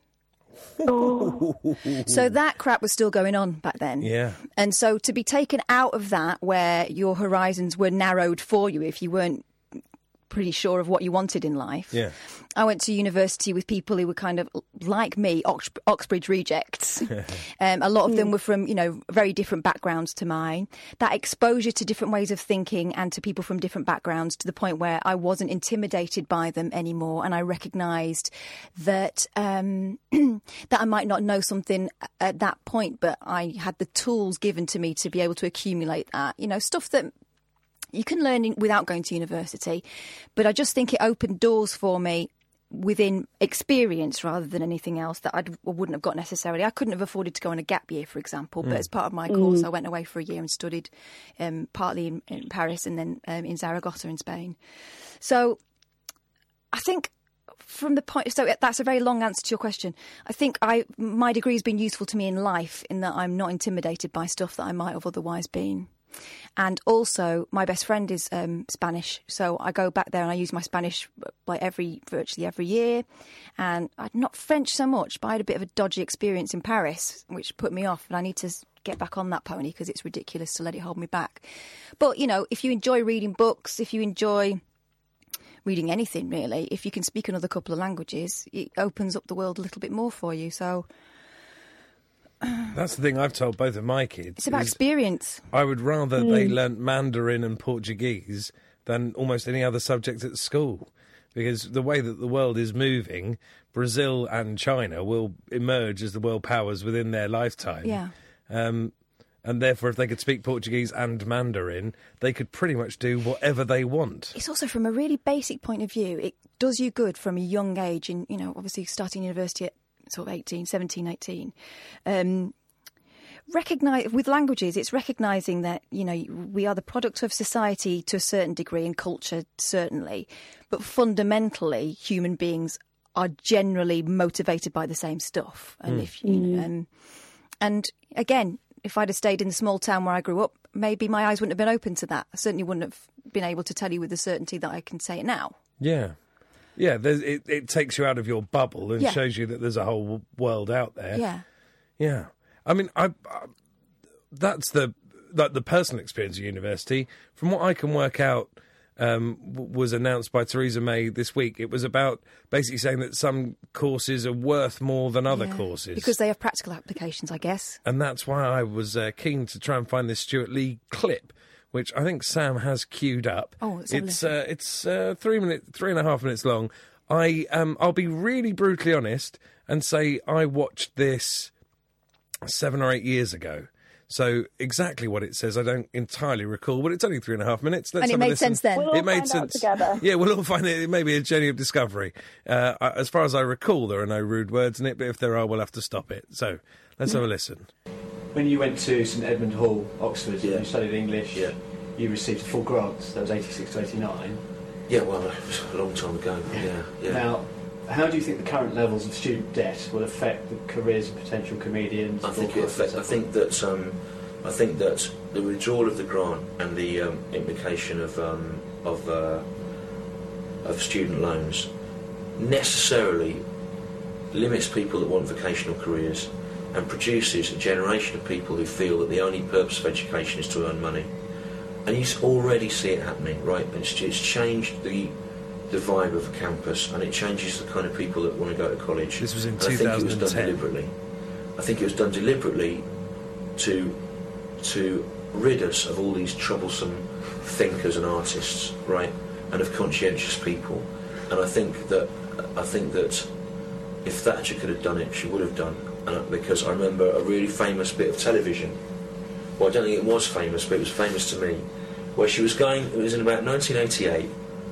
So that crap was still going on back then. Yeah. And so to be taken out of that, where your horizons were narrowed for you if you weren't pretty sure of what you wanted in life. Yeah. I went to university with people who were kind of like me, Ox- Oxbridge rejects. um, a lot of them were from, you know, very different backgrounds to mine. That exposure to different ways of thinking and to people from different backgrounds, to the point where I wasn't intimidated by them anymore, and I recognised that um, that I might not know something at that point, but I had the tools given to me to be able to accumulate that. You know, stuff that you can learn in, without going to university, but I just think it opened doors for me within experience rather than anything else that I'd, I wouldn't have got necessarily. I couldn't have afforded to go on a gap year, for example, but Mm. as part of my course, Mm. I went away for a year and studied um, partly in, in Paris and then um, in Zaragoza in Spain. So I think from the point, so that's a very long answer to your question. I think I my degree has been useful to me in life in that I'm not intimidated by stuff that I might have otherwise been. And also, my best friend is um, Spanish, so I go back there and I use my Spanish like every virtually every year. And I'm not French so much, but I had a bit of a dodgy experience in Paris, which put me off. And I need to get back on that pony because it's ridiculous to let it hold me back. But you know, if you enjoy reading books, if you enjoy reading anything really, if you can speak another couple of languages, it opens up the world a little bit more for you. So That's the thing I've told both of my kids. it's about is experience. I would rather they Mm. learnt Mandarin and Portuguese than almost any other subject at school. Because the way that the world is moving, Brazil and China will emerge as the world powers within their lifetime. Yeah. Um, and therefore, if they could speak Portuguese and Mandarin, they could pretty much do whatever they want. It's also from a really basic point of view, it does you good from a young age, and, you know, obviously starting university at sort of eighteen, seventeen, eighteen. Um, recognise, with languages, it's recognising that, you know, we are the product of society to a certain degree and culture, certainly, but fundamentally, human beings are generally motivated by the same stuff. And Mm. if you, Mm. um, and again, if I'd have stayed in the small town where I grew up, maybe my eyes wouldn't have been open to that. I certainly wouldn't have been able to tell you with the certainty that I can say it now. Yeah. Yeah, there's, it, it takes you out of your bubble and Yeah. shows you that there's a whole w- world out there. Yeah. Yeah. I mean, I, I that's the like the personal experience of university. From what I can work out, um, w- was announced by Theresa May this week. It was about basically saying that some courses are worth more than other Yeah. courses. Because they have practical applications, I guess. And that's why I was uh, keen to try and find this Stuart Lee clip, which I think Sam has queued up. Oh, let's have a it's uh, it's uh, three minute, three and a half minutes long. I um, I'll be really brutally honest and say I watched this seven or eight years ago. So exactly what it says, I don't entirely recall, but it's only three and a half minutes. Let's And it have a made listen. sense then. We'll it all made find out sense together. Yeah, we'll all find it. It may be a journey of discovery. Uh, I- as far as I recall, there are no rude words in it, but if there are, we'll have to stop it. So let's have a listen. When you went to St Edmund Hall, Oxford, you studied English, you received a full grant, that was eighty-six to eighty-nine. Yeah, well, it was a long time ago. Yeah, yeah. Now, how do you think the current levels of student debt will affect the careers of potential comedians? I think it affect, I think that um, I think that the withdrawal of the grant and the um, implication of um, of uh, of student loans necessarily limits people that want vocational careers and produces a generation of people who feel that the only purpose of education is to earn money. And you already see it happening, right? It's, it's changed the the vibe of a campus, and it changes the kind of people that want to go to college. This was in and I think it was done two thousand ten. deliberately. I think it was done deliberately to to rid us of all these troublesome thinkers and artists, right? And of conscientious people. And I think that I think that if Thatcher could have done it, she would have done. And because I remember a really famous bit of television. Well, I don't think it was famous, but it was famous to me, where she was going. It was in about nineteen eighty-eight,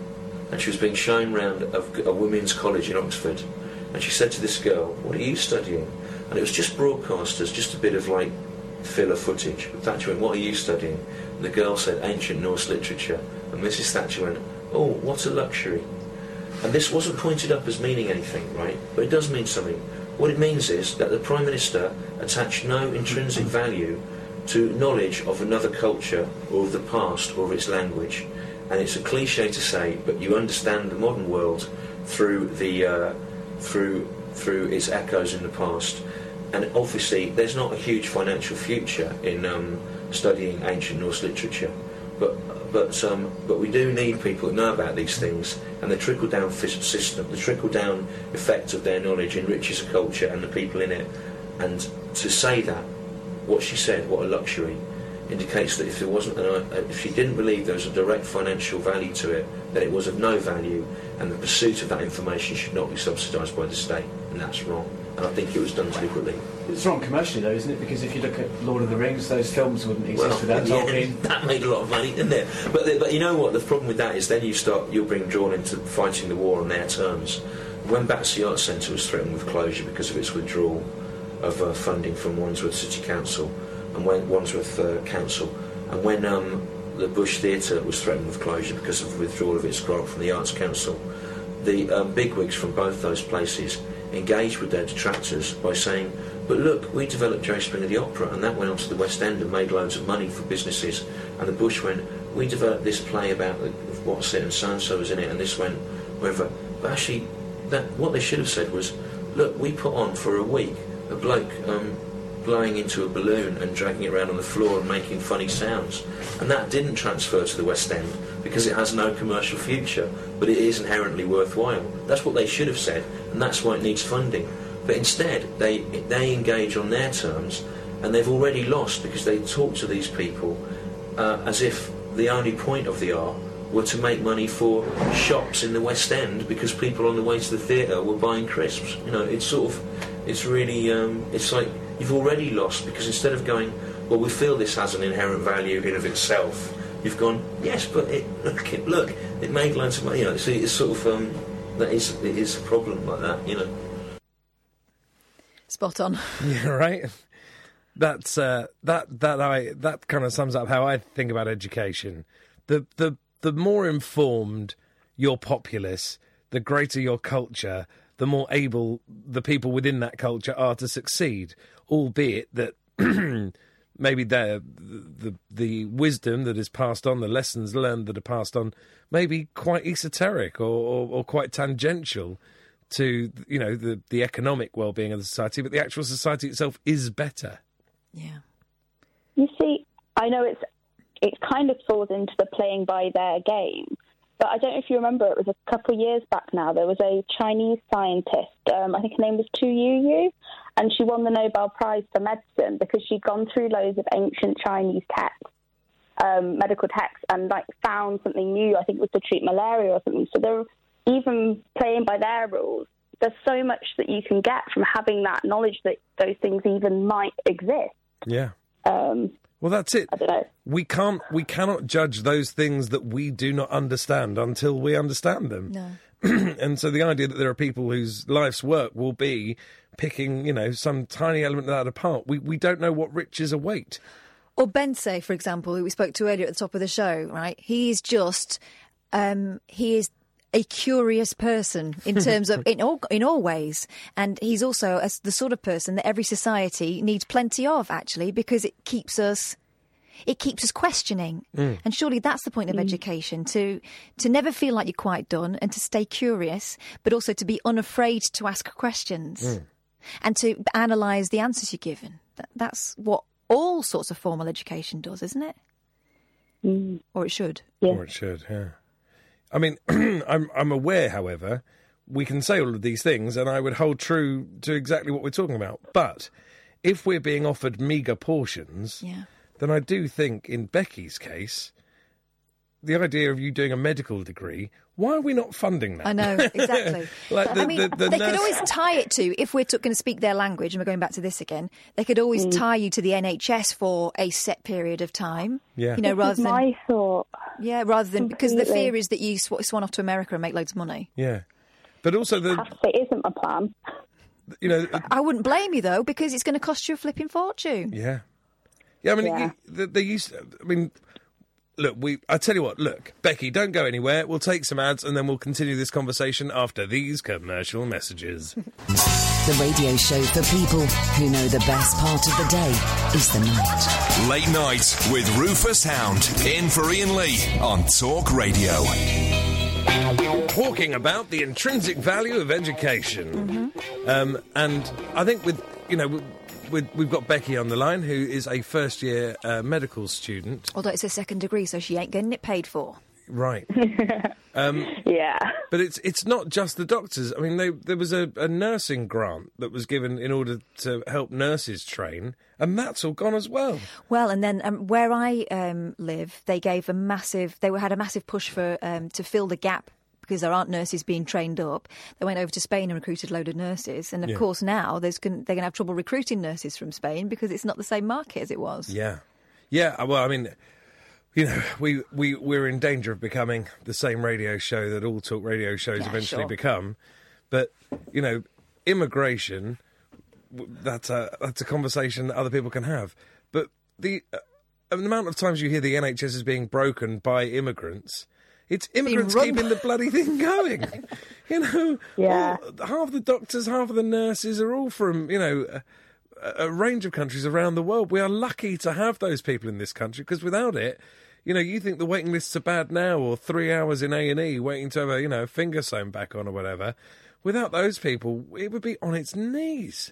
and she was being shown round a, a women's college in Oxford, and she said to this girl, "What are you studying?" And it was just broadcasters, just a bit of like filler footage. But Thatcher went, "What are you studying?" And the girl said, "Ancient Norse literature." And Missus Thatcher went, "Oh, what a luxury." And this wasn't pointed up as meaning anything, right? But it does mean something. What it means is that the Prime Minister attached no intrinsic value to knowledge of another culture or of the past or of its language. And it's a cliche to say, but you understand the modern world through the uh, through through its echoes in the past. And obviously, there's not a huge financial future in um, studying ancient Norse literature, but but um, but we do need people that know about these things, and the trickle down system, the trickle down effect of their knowledge enriches a culture and the people in it. And to say that, what she said, what a luxury, indicates that if there wasn't, an, if she didn't believe there was a direct financial value to it, then it was of no value, and the pursuit of that information should not be subsidised by the state, and that's wrong. And I think it was done deliberately. It's wrong commercially, though, isn't it? Because if you look at Lord of the Rings, those films wouldn't exist Well, without in the Tolkien. end, that made a lot of money, didn't it? But the, but you know what? The problem with that is then you start you'll bring drawn into fighting the war on their terms. When Battersea Arts Centre was threatened with closure because of its withdrawal of uh, funding from Wandsworth City Council and when Wandsworth uh, Council, and when um, the Bush Theatre was threatened with closure because of the withdrawal of its grant from the Arts Council, the um, bigwigs from both those places engaged with their detractors by saying, but look, we developed Jerry Springer the Opera, and that went on to the West End and made loads of money for businesses. And the Bush went, we developed this play about the, what's it, and so-and-so was in it, and this went wherever. But actually, that what they should have said was, look, we put on for a week a bloke um, blowing into a balloon and dragging it around on the floor and making funny sounds. And that didn't transfer to the West End because it has no commercial future, but it is inherently worthwhile. That's what they should have said, and that's why it needs funding. But instead, they they engage on their terms, and they've already lost because they talk to these people uh, as if the only point of the art were to make money for shops in the West End because people on the way to the theatre were buying crisps. You know, it's sort of, it's really, um, it's like you've already lost because instead of going, well, we feel this has an inherent value in of itself, you've gone, yes, but it, look, it, look, it made loads of money. You know, so it's sort of, um, that is, it is a problem like that, you know. Spot on. Yeah, right. That's uh, that that I that kind of sums up how I think about education. The the the more informed your populace, the greater your culture, the more able the people within that culture are to succeed. Albeit that maybe the the the wisdom that is passed on, the lessons learned that are passed on, may be quite esoteric or, or, or quite tangential to, you know, the, the economic well-being of the society, but the actual society itself is better. Yeah. You see, I know it's it kind of falls into the playing by their game, but I don't know if you remember, it was a couple of years back now, there was a Chinese scientist, um, I think her name was Tu Youyou, and she won the Nobel Prize for Medicine because she'd gone through loads of ancient Chinese texts, um, medical texts, and like found something new, I think it was to treat malaria or something. So they're even playing by their rules. There's so much that you can get from having that knowledge that those things even might exist. Yeah. Um, well, that's it. I don't know. We can't. We cannot judge those things that we do not understand until we understand them. No. And so the idea that there are people whose life's work will be picking, you know, some tiny element of that apart. We we don't know what riches await. Or Bensei, for example, who we spoke to earlier at the top of the show, right? He's just, um, he is a curious person in terms of in all in all ways, and he's also a, the sort of person that every society needs plenty of, actually, because it keeps us it keeps us questioning. Mm. And surely that's the point of education, to to never feel like you're quite done, and to stay curious, but also to be unafraid to ask questions Mm. and to analyse the answers you're given. That, that's what all sorts of formal education does, isn't it? Mm. Or it should. Or it should, yeah. I mean, I'm I'm aware, however, we can say all of these things, and I would hold true to exactly what we're talking about. But if we're being offered meagre portions, yeah. then I do think, in Becky's case, the idea of you doing a medical degree, why are we not funding that? I know, exactly. Like the- I mean, the- the they nurse- could always tie it to, if we're t- going to speak their language, and we're going back to this again, they could always Mm. tie you to the N H S for a set period of time. Yeah. You know, This rather is than my thought. yeah, rather than because the Completely. fear is that you sw- swan off to America and make loads of money. Yeah. But also the, It isn't my plan. you know, I wouldn't blame you though, because it's going to cost you a flipping fortune. yeah. Yeah, I mean, Yeah. You, they, they used, I mean, look, we. I tell you what, look, Becky, don't go anywhere. We'll take some ads and then we'll continue this conversation after these commercial messages. The radio show for people who know the best part of the day is the night. Late Night with Rufus Hound, in for Ian Lee on Talk Radio. Talking about the intrinsic value of education. Um, and I think with, you know, with, with, we've got Becky on the line, who is a first-year uh, medical student. Although it's a second degree, so she ain't getting it paid for. Right. um, Yeah. But it's it's not just the doctors. I mean, they, there was a, a nursing grant that was given in order to help nurses train, and that's all gone as well. Well, and then um, where I um, live, they gave a massive. They had a massive push for um, to fill the gap because there aren't nurses being trained up. They went over to Spain and recruited a load of nurses, and of Yeah. course now there's gon- they're going to have trouble recruiting nurses from Spain because it's not the same market as it was. Yeah. Yeah, well, I mean, you know, we, we, we're in danger of becoming the same radio show that all talk radio shows Yeah, eventually sure. become. But, you know, immigration, w- that's a, that's a conversation that other people can have. But the, uh, the amount of times you hear the N H S is being broken by immigrants, it's immigrants run keeping the bloody thing going. You know, Yeah. all- half the doctors, half of the nurses are all from, you know... Uh, a range of countries around the world. We are lucky to have those people in this country, because without it, you know, you think the waiting lists are bad now, or three hours in A and E waiting to have a, you know, finger sewn back on or whatever. Without those people, it would be on its knees.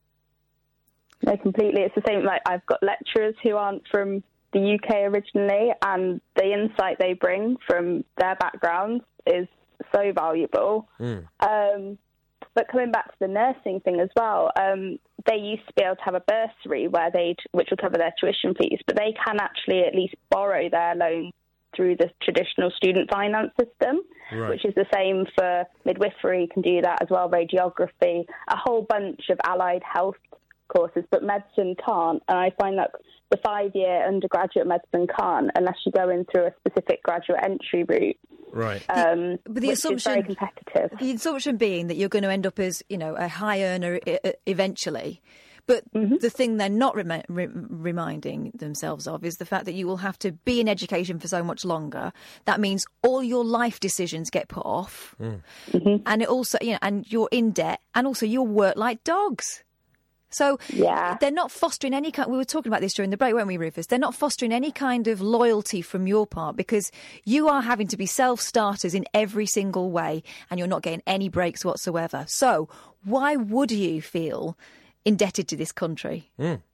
No, completely. It's the same. Like, I've got lecturers who aren't from the U K originally, and the insight they bring from their backgrounds is so valuable. Mm. Um, but coming back to the nursing thing as well, um, they used to be able to have a bursary where they'd, which would cover their tuition fees, but they can actually at least borrow their loans through the traditional student finance system, Right. which is the same for midwifery, can do that as well, radiography, a whole bunch of allied health courses, but medicine can't. And I find that the five-year undergraduate medicine can't unless you go in through a specific graduate entry route. Right. Um, But the which assumption, is very competitive. The assumption being that you're going to end up as, you know, a high earner I- I- eventually. But Mm-hmm. the thing they're not remi- re- reminding themselves of is the fact that you will have to be in education for so much longer. That means all your life decisions get put off, Mm-hmm. and it also, you know, and you're in debt, and also you'll work like dogs. So yeah. they're not fostering any kind. We were talking about this during the break, weren't we, Rufus? They're not fostering any kind of loyalty from your part, because you are having to be self-starters in every single way, and you're not getting any breaks whatsoever. So why would you feel indebted to this country? Mm.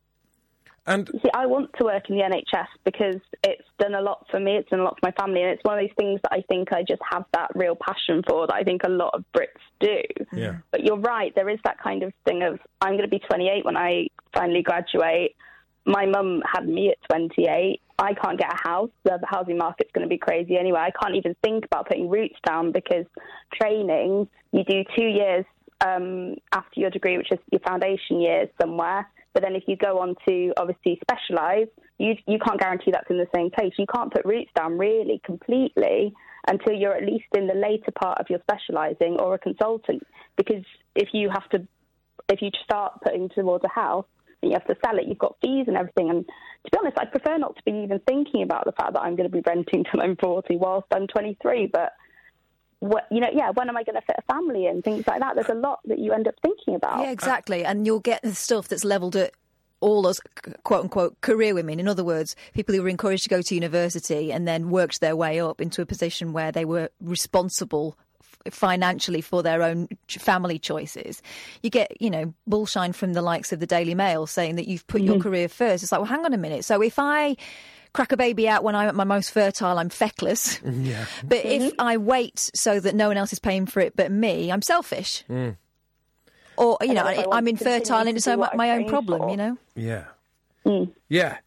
And You see, I want to work in the N H S because it's done a lot for me, it's done a lot for my family, and it's one of those things that I think I just have that real passion for that I think a lot of Brits do. Yeah. But you're right, there is that kind of thing of, I'm going to be twenty-eight when I finally graduate. My mum had me at twenty-eight. I can't get a house. The housing market's going to be crazy anyway. I can't even think about putting roots down because training, you do two years um, after your degree, which is your foundation years somewhere. But then if you go on to obviously specialise, you you can't guarantee that's in the same place. You can't put roots down really completely until you're at least in the later part of your specialising or a consultant. Because if you have to, if you start putting towards a house and you have to sell it, you've got fees and everything. And to be honest, I prefer not to be even thinking about the fact that I'm going to be renting till I'm forty whilst I'm twenty-three. But what, you know, yeah, when am I going to fit a family in? Things like that. There's a lot that you end up thinking about. Yeah, exactly. And you'll get the stuff that's levelled at all those quote-unquote career women. In other words, people who were encouraged to go to university and then worked their way up into a position where they were responsible financially for their own family choices. You get, you know, bullshine from the likes of the Daily Mail saying that you've put mm-hmm. your career first. It's like, well, hang on a minute. So if I crack a baby out when I'm at my most fertile, I'm feckless. Yeah. But mm-hmm. if I wait so that no one else is paying for it but me, I'm selfish. Mm. Or, you know, I I'm infertile and it's my, my own problem, for. you know? Yeah. Mm. Yeah.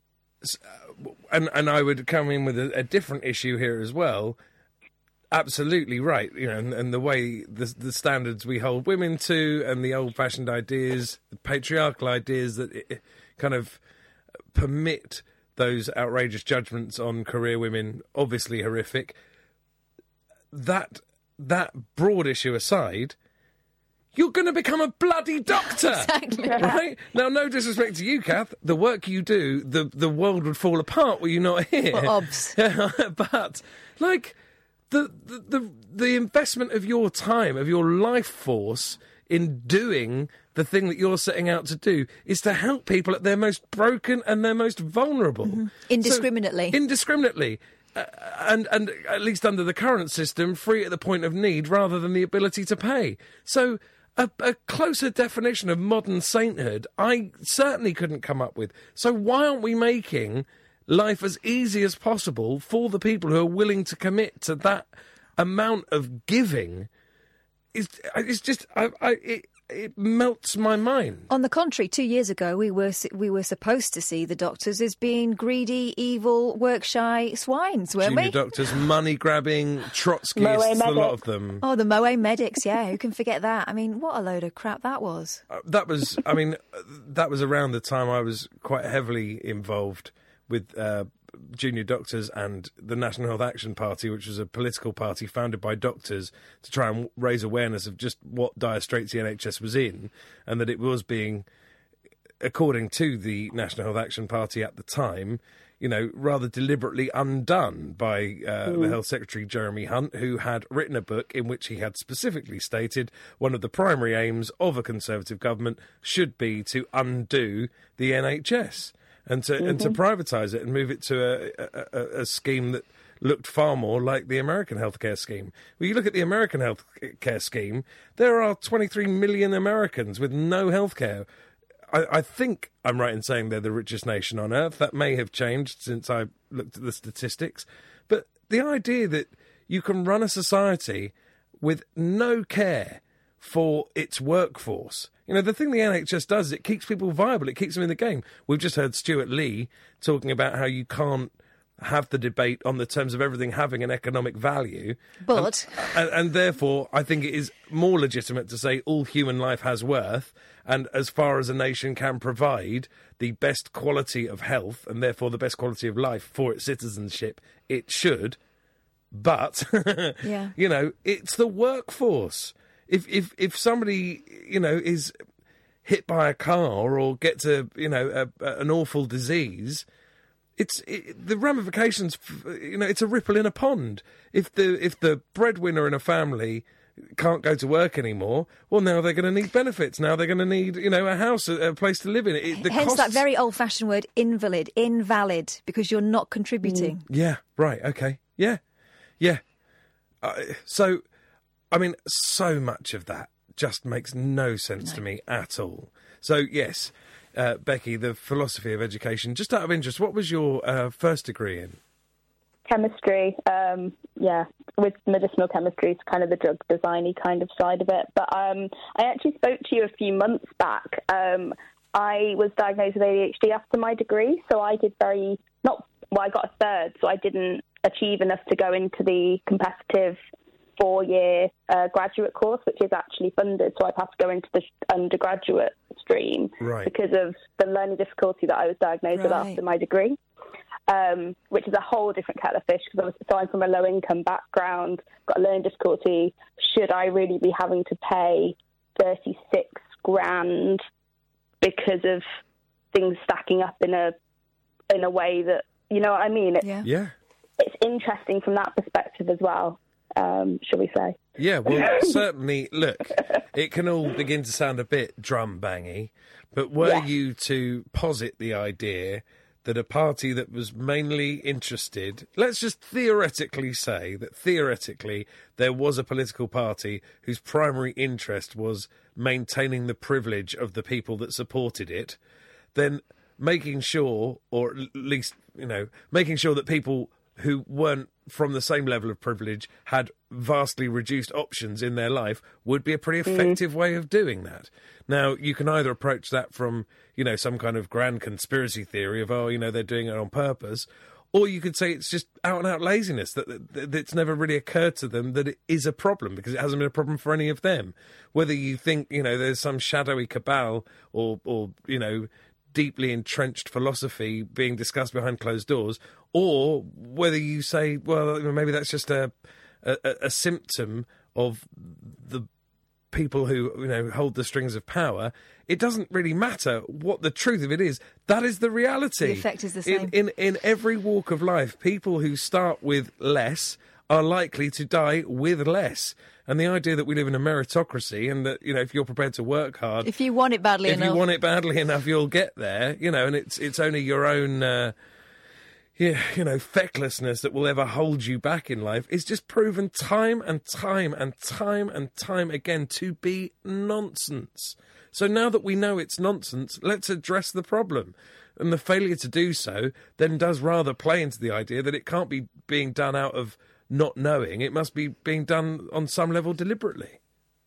And and I would come in with a, a different issue here as well. Absolutely right. You know, and, and the way the, the standards we hold women to and the old-fashioned ideas, the patriarchal ideas that it, kind of permit those outrageous judgments on career women, obviously horrific. That that broad issue aside, you're going to become a bloody doctor, exactly. right? Now, no disrespect to you, Kath. The work you do, the the world would fall apart were you not here. For obs. But, like, the, the the the investment of your time, of your life force in doing the thing that you're setting out to do is to help people at their most broken and their most vulnerable. Mm-hmm. Indiscriminately. So, indiscriminately. Uh, and and at least under the current system, free at the point of need rather than the ability to pay. So a, a closer definition of modern sainthood I certainly couldn't come up with. So why aren't we making life as easy as possible for the people who are willing to commit to that amount of giving? It's, it's just... I, I, it, It melts my mind. On the contrary, two years ago, we were we were supposed to see the doctors as being greedy, evil, work-shy swines, weren't Junior we? doctors, money-grabbing, Trotskyists, a lot of them. Oh, the Moe medics, yeah, who can forget that? I mean, what a load of crap that was. Uh, that was, I mean, that was around the time I was quite heavily involved with uh, junior doctors and the National Health Action Party, which was a political party founded by doctors to try and raise awareness of just what dire straits the N H S was in, and that it was being, according to the National Health Action Party at the time, you know, rather deliberately undone by uh, mm. the Health Secretary, Jeremy Hunt, who had written a book in which he had specifically stated one of the primary aims of a Conservative government should be to undo the N H S. And to mm-hmm. and to privatise it and move it to a, a, a scheme that looked far more like the American healthcare scheme. Well, you look at the American healthcare scheme, there are twenty-three million Americans with no healthcare. I, I think I'm right in saying they're the richest nation on earth. That may have changed since I looked at the statistics. But the idea that you can run a society with no care for its workforce. You know, the thing the N H S does is it keeps people viable. It keeps them in the game. We've just heard Stuart Lee talking about how you can't have the debate on the terms of everything having an economic value. But... And, and, and therefore, I think it is more legitimate to say all human life has worth, and as far as a nation can provide the best quality of health, and therefore the best quality of life for its citizenship, it should. But, yeah. you know, it's the workforce. If if if somebody, you know, is hit by a car or gets a, you know, a, a, an awful disease, it's it, the ramifications. You know, it's a ripple in a pond. If the if the breadwinner in a family can't go to work anymore, well, now they're going to need benefits. Now they're going to need, you know, a house, a, a place to live in. It, the Hence costs... that very old-fashioned word, invalid, invalid, because you're not contributing. Mm. Yeah. Right. Okay. Yeah. Yeah. Uh, so. I mean, so much of that just makes no sense no. to me at all. So, yes, uh, Becky, the philosophy of education, just out of interest, what was your uh, first degree in? Chemistry, um, yeah, with medicinal chemistry, it's kind of the drug designy kind of side of it. But um, I actually spoke to you a few months back. Um, I was diagnosed with A D H D after my degree, so I did very, not, well, I got a third, so I didn't achieve enough to go into the competitive four-year uh, graduate course, which is actually funded, so I've had to go into the undergraduate stream right. because of the learning difficulty that I was diagnosed right. with after my degree, um, which is a whole different kettle of fish, because so I'm from a low-income background, got a learning difficulty. Should I really be having to pay thirty-six grand because of things stacking up in a in a way that, you know what I mean? It's, yeah. yeah. It's interesting from that perspective as well. um, shall we say. Yeah, well, certainly, look, it can all begin to sound a bit drum-bangy, but were Yeah. you to posit the idea that a party that was mainly interested, let's just theoretically say that theoretically there was a political party whose primary interest was maintaining the privilege of the people that supported it, then making sure, or at least, you know, making sure that people who weren't from the same level of privilege had vastly reduced options in their life would be a pretty effective way of doing that. Now, you can either approach that from, you know, some kind of grand conspiracy theory of, oh, you know, they're doing it on purpose, or you could say it's just out-and-out laziness, that, that, that it's never really occurred to them that it is a problem, because it hasn't been a problem for any of them. Whether you think, you know, there's some shadowy cabal or, or you know, deeply entrenched philosophy being discussed behind closed doors, or whether you say, well, maybe that's just a a, a symptom of the people who, you know, hold the strings of power. It doesn't really matter what the truth of it is. That is the reality. The effect is the same. In, in, in every walk of life, people who start with less are likely to die with less. And the idea that we live in a meritocracy and that, you know, if you're prepared to work hard... If you want it badly if enough... If you want it badly enough, you'll get there, you know, and it's it's only your own, uh, yeah, you know, fecklessness that will ever hold you back in life. It's just proven time and time and time and time again to be nonsense. So now that we know it's nonsense, let's address the problem. And the failure to do so then does rather play into the idea that it can't be being done out of not knowing. It must be being done on some level deliberately.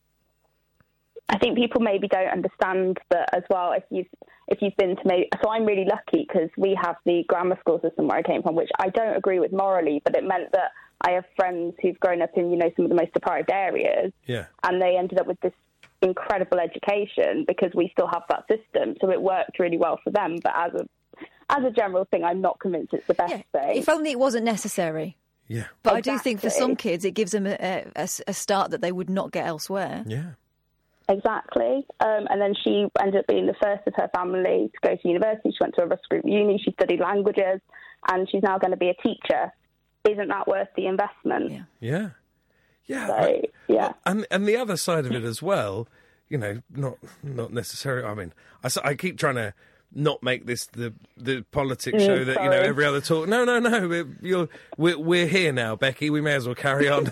I think people maybe don't understand that as well. If you've if you've been to maybe, so I'm really lucky because we have the grammar school system where I came from, which I don't agree with morally, but it meant that I have friends who've grown up in, you know, some of the most deprived areas, yeah, and they ended up with this incredible education because we still have that system. So it worked really well for them. But as a as a general thing, I'm not convinced it's the best yeah, thing. If only it wasn't necessary. Yeah, but exactly. I do think for some kids it gives them a, a, a start that they would not get elsewhere. Yeah. Exactly. Um, and then she ended up being the first of her family to go to university. She went to a Russ Group uni. She studied languages, and she's now going to be a teacher. Isn't that worth the investment? Yeah. Yeah. Yeah. So, I, yeah. And and the other side of it as well, you know, not not necessarily. I mean, I, I keep trying to not make this the the politics Mm, show that, sorry. you know, every other talk. No, no, no. We're, you're, we're, we're here now, Becky. We may as well carry on.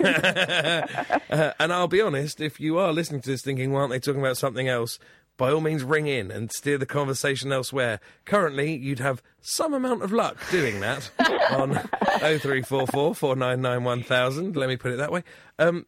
uh, and I'll be honest, if you are listening to this thinking, well, aren't they talking about something else? By all means, ring in and steer the conversation elsewhere. Currently, you'd have some amount of luck doing that on oh three four four, four nine nine, one thousand. Let me put it that way. Um,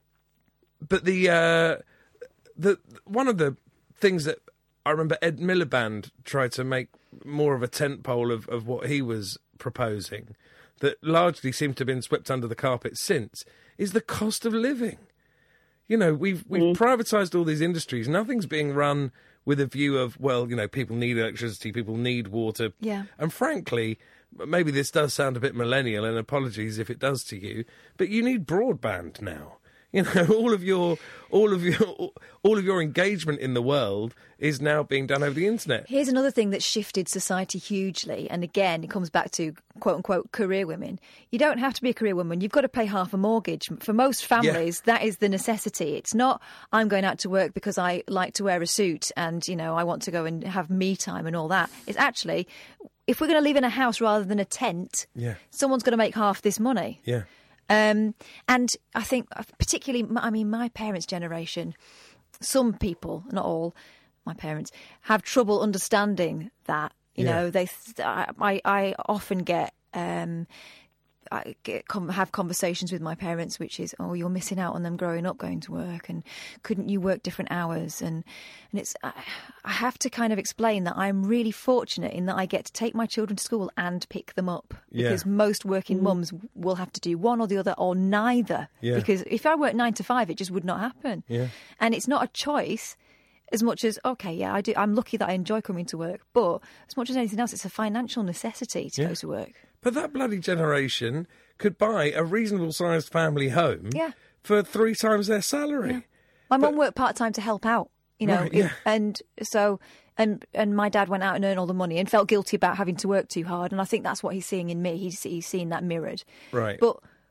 but the uh, the one of the things that I remember Ed Miliband tried to make more of a tentpole of, of what he was proposing, that largely seemed to have been swept under the carpet since, is the cost of living. You know, we've we've mm. privatised all these industries. Nothing's being run with a view of, well, you know, people need electricity, people need water. Yeah. And frankly, maybe this does sound a bit millennial, and apologies if it does to you, but you need broadband now. You know, all of your, all of your, all of your engagement in the world is now being done over the internet. Here's another thing that shifted society hugely, and again, it comes back to quote unquote career women. You don't have to be a career woman. You've got to pay half a mortgage. For most families, yeah. that is the necessity. It's not I'm going out to work because I like to wear a suit and, you know, I want to go and have me time and all that. It's actually, if we're going to live in a house rather than a tent, yeah. someone's going to make half this money. Yeah. Um, and I think particularly, I mean, my parents' generation, some people, not all, my parents, have trouble understanding that. You Yeah. know, they. I, I often get, um, I get, com- have conversations with my parents, which is, oh, you're missing out on them growing up, going to work, and couldn't you work different hours? And and it's, I, I have to kind of explain that I'm really fortunate in that I get to take my children to school and pick them up. Yeah. Because most working mums will have to do one or the other or neither. Yeah. Because if I work nine to five, it just would not happen. Yeah. And it's not a choice. As much as, okay, yeah, I do. I'm lucky that I enjoy coming to work, but as much as anything else, it's a financial necessity to Yeah. go to work. But that bloody generation could buy a reasonable-sized family home Yeah. for three times their salary. Yeah. My mum worked part-time to help out, you know, Right, yeah. and so, and and my dad went out and earned all the money and felt guilty about having to work too hard, and I think that's what he's seeing in me. He's, he's seeing that mirrored. Right. But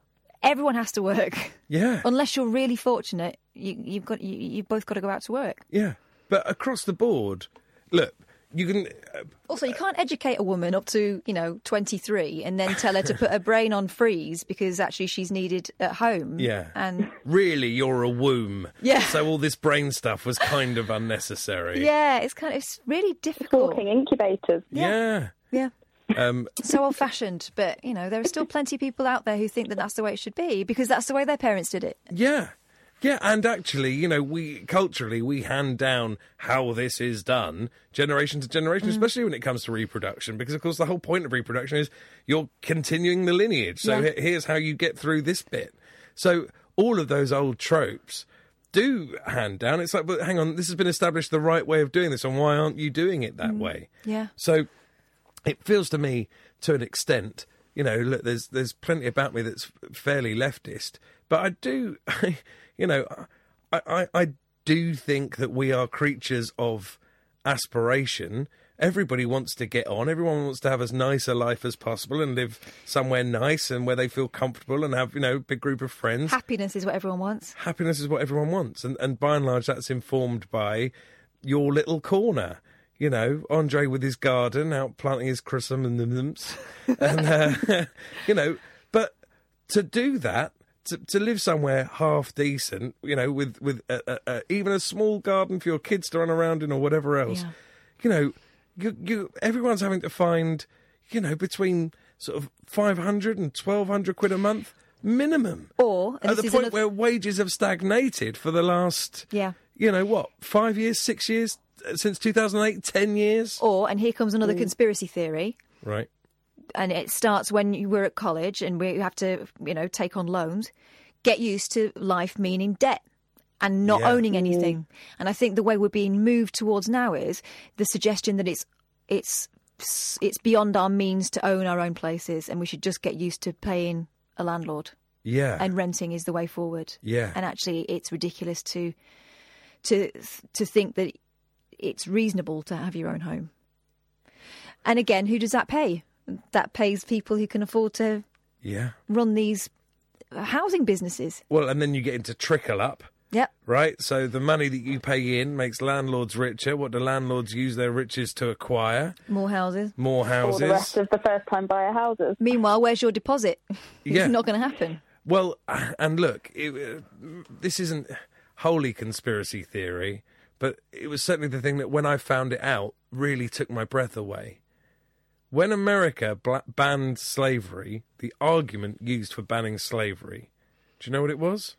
Everyone has to work. Yeah. Unless you're really fortunate, you, you've got you, you've both got to go out to work. Yeah. But across the board, look, you can... Uh, Also, you can't educate a woman up to, you know, twenty-three and then tell her to put her brain on freeze because actually she's needed at home. Yeah. And really, you're a womb. Yeah. So all this brain stuff was kind of unnecessary. yeah, it's kind of it's really difficult. Walking incubators. Yeah. Yeah. Um, So old-fashioned, but, you know, there are still plenty of people out there who think that that's the way it should be because that's the way their parents did it. yeah. Yeah, and actually, you know, we culturally we hand down how this is done generation to generation, Mm. especially when it comes to reproduction, because of course the whole point of reproduction is you're continuing the lineage. So Yeah. he- here's how you get through this bit. So all of those old tropes do hand down. It's like, but hang on, this has been established the right way of doing this, and why aren't you doing it that Mm. way? Yeah. So it feels to me, to an extent, you know, look, there's there's plenty about me that's fairly leftist, but I do, you know, I, I, I do think that we are creatures of aspiration. Everybody wants to get on. Everyone wants to have as nice a life as possible and live somewhere nice and where they feel comfortable and have, you know, a big group of friends. Happiness is what everyone wants. Happiness is what everyone wants. And, and by and large, that's informed by your little corner. You know, Andre with his garden, out planting his chrysanthemums. and, uh, you know, but to do that, to, to live somewhere half decent, you know, with, with a, a, a, even a small garden for your kids to run around in or whatever else, Yeah. you know, you, you, everyone's having to find, you know, between sort of five hundred and twelve hundred quid a month minimum. Or, and At this the is point another- where wages have stagnated for the last, Yeah. you know, what, five years, six years, since two thousand eight, ten years? Or, and here comes another Mm. conspiracy theory. Right. And it starts when you were at college and we have to, you know, take on loans. Get used to life meaning debt and not Yeah. owning anything. And I think the way we're being moved towards now is the suggestion that it's it's it's beyond our means to own our own places and we should just get used to paying a landlord. Yeah. And renting is the way forward. Yeah. And actually it's ridiculous to to to think that it's reasonable to have your own home. And again, who does that pay? That pays people who can afford to Yeah. run these housing businesses. Well, and then you get into trickle up, Yep. right? So the money that you pay in makes landlords richer. What do landlords use their riches to acquire? More houses. More All houses. the rest of the first-time buyer houses. Meanwhile, where's your deposit? Yeah. It's not going to happen. Well, and look, it, uh, this isn't wholly conspiracy theory, but it was certainly the thing that when I found it out really took my breath away. When America bla- banned slavery, the argument used for banning slavery, do you know what it was?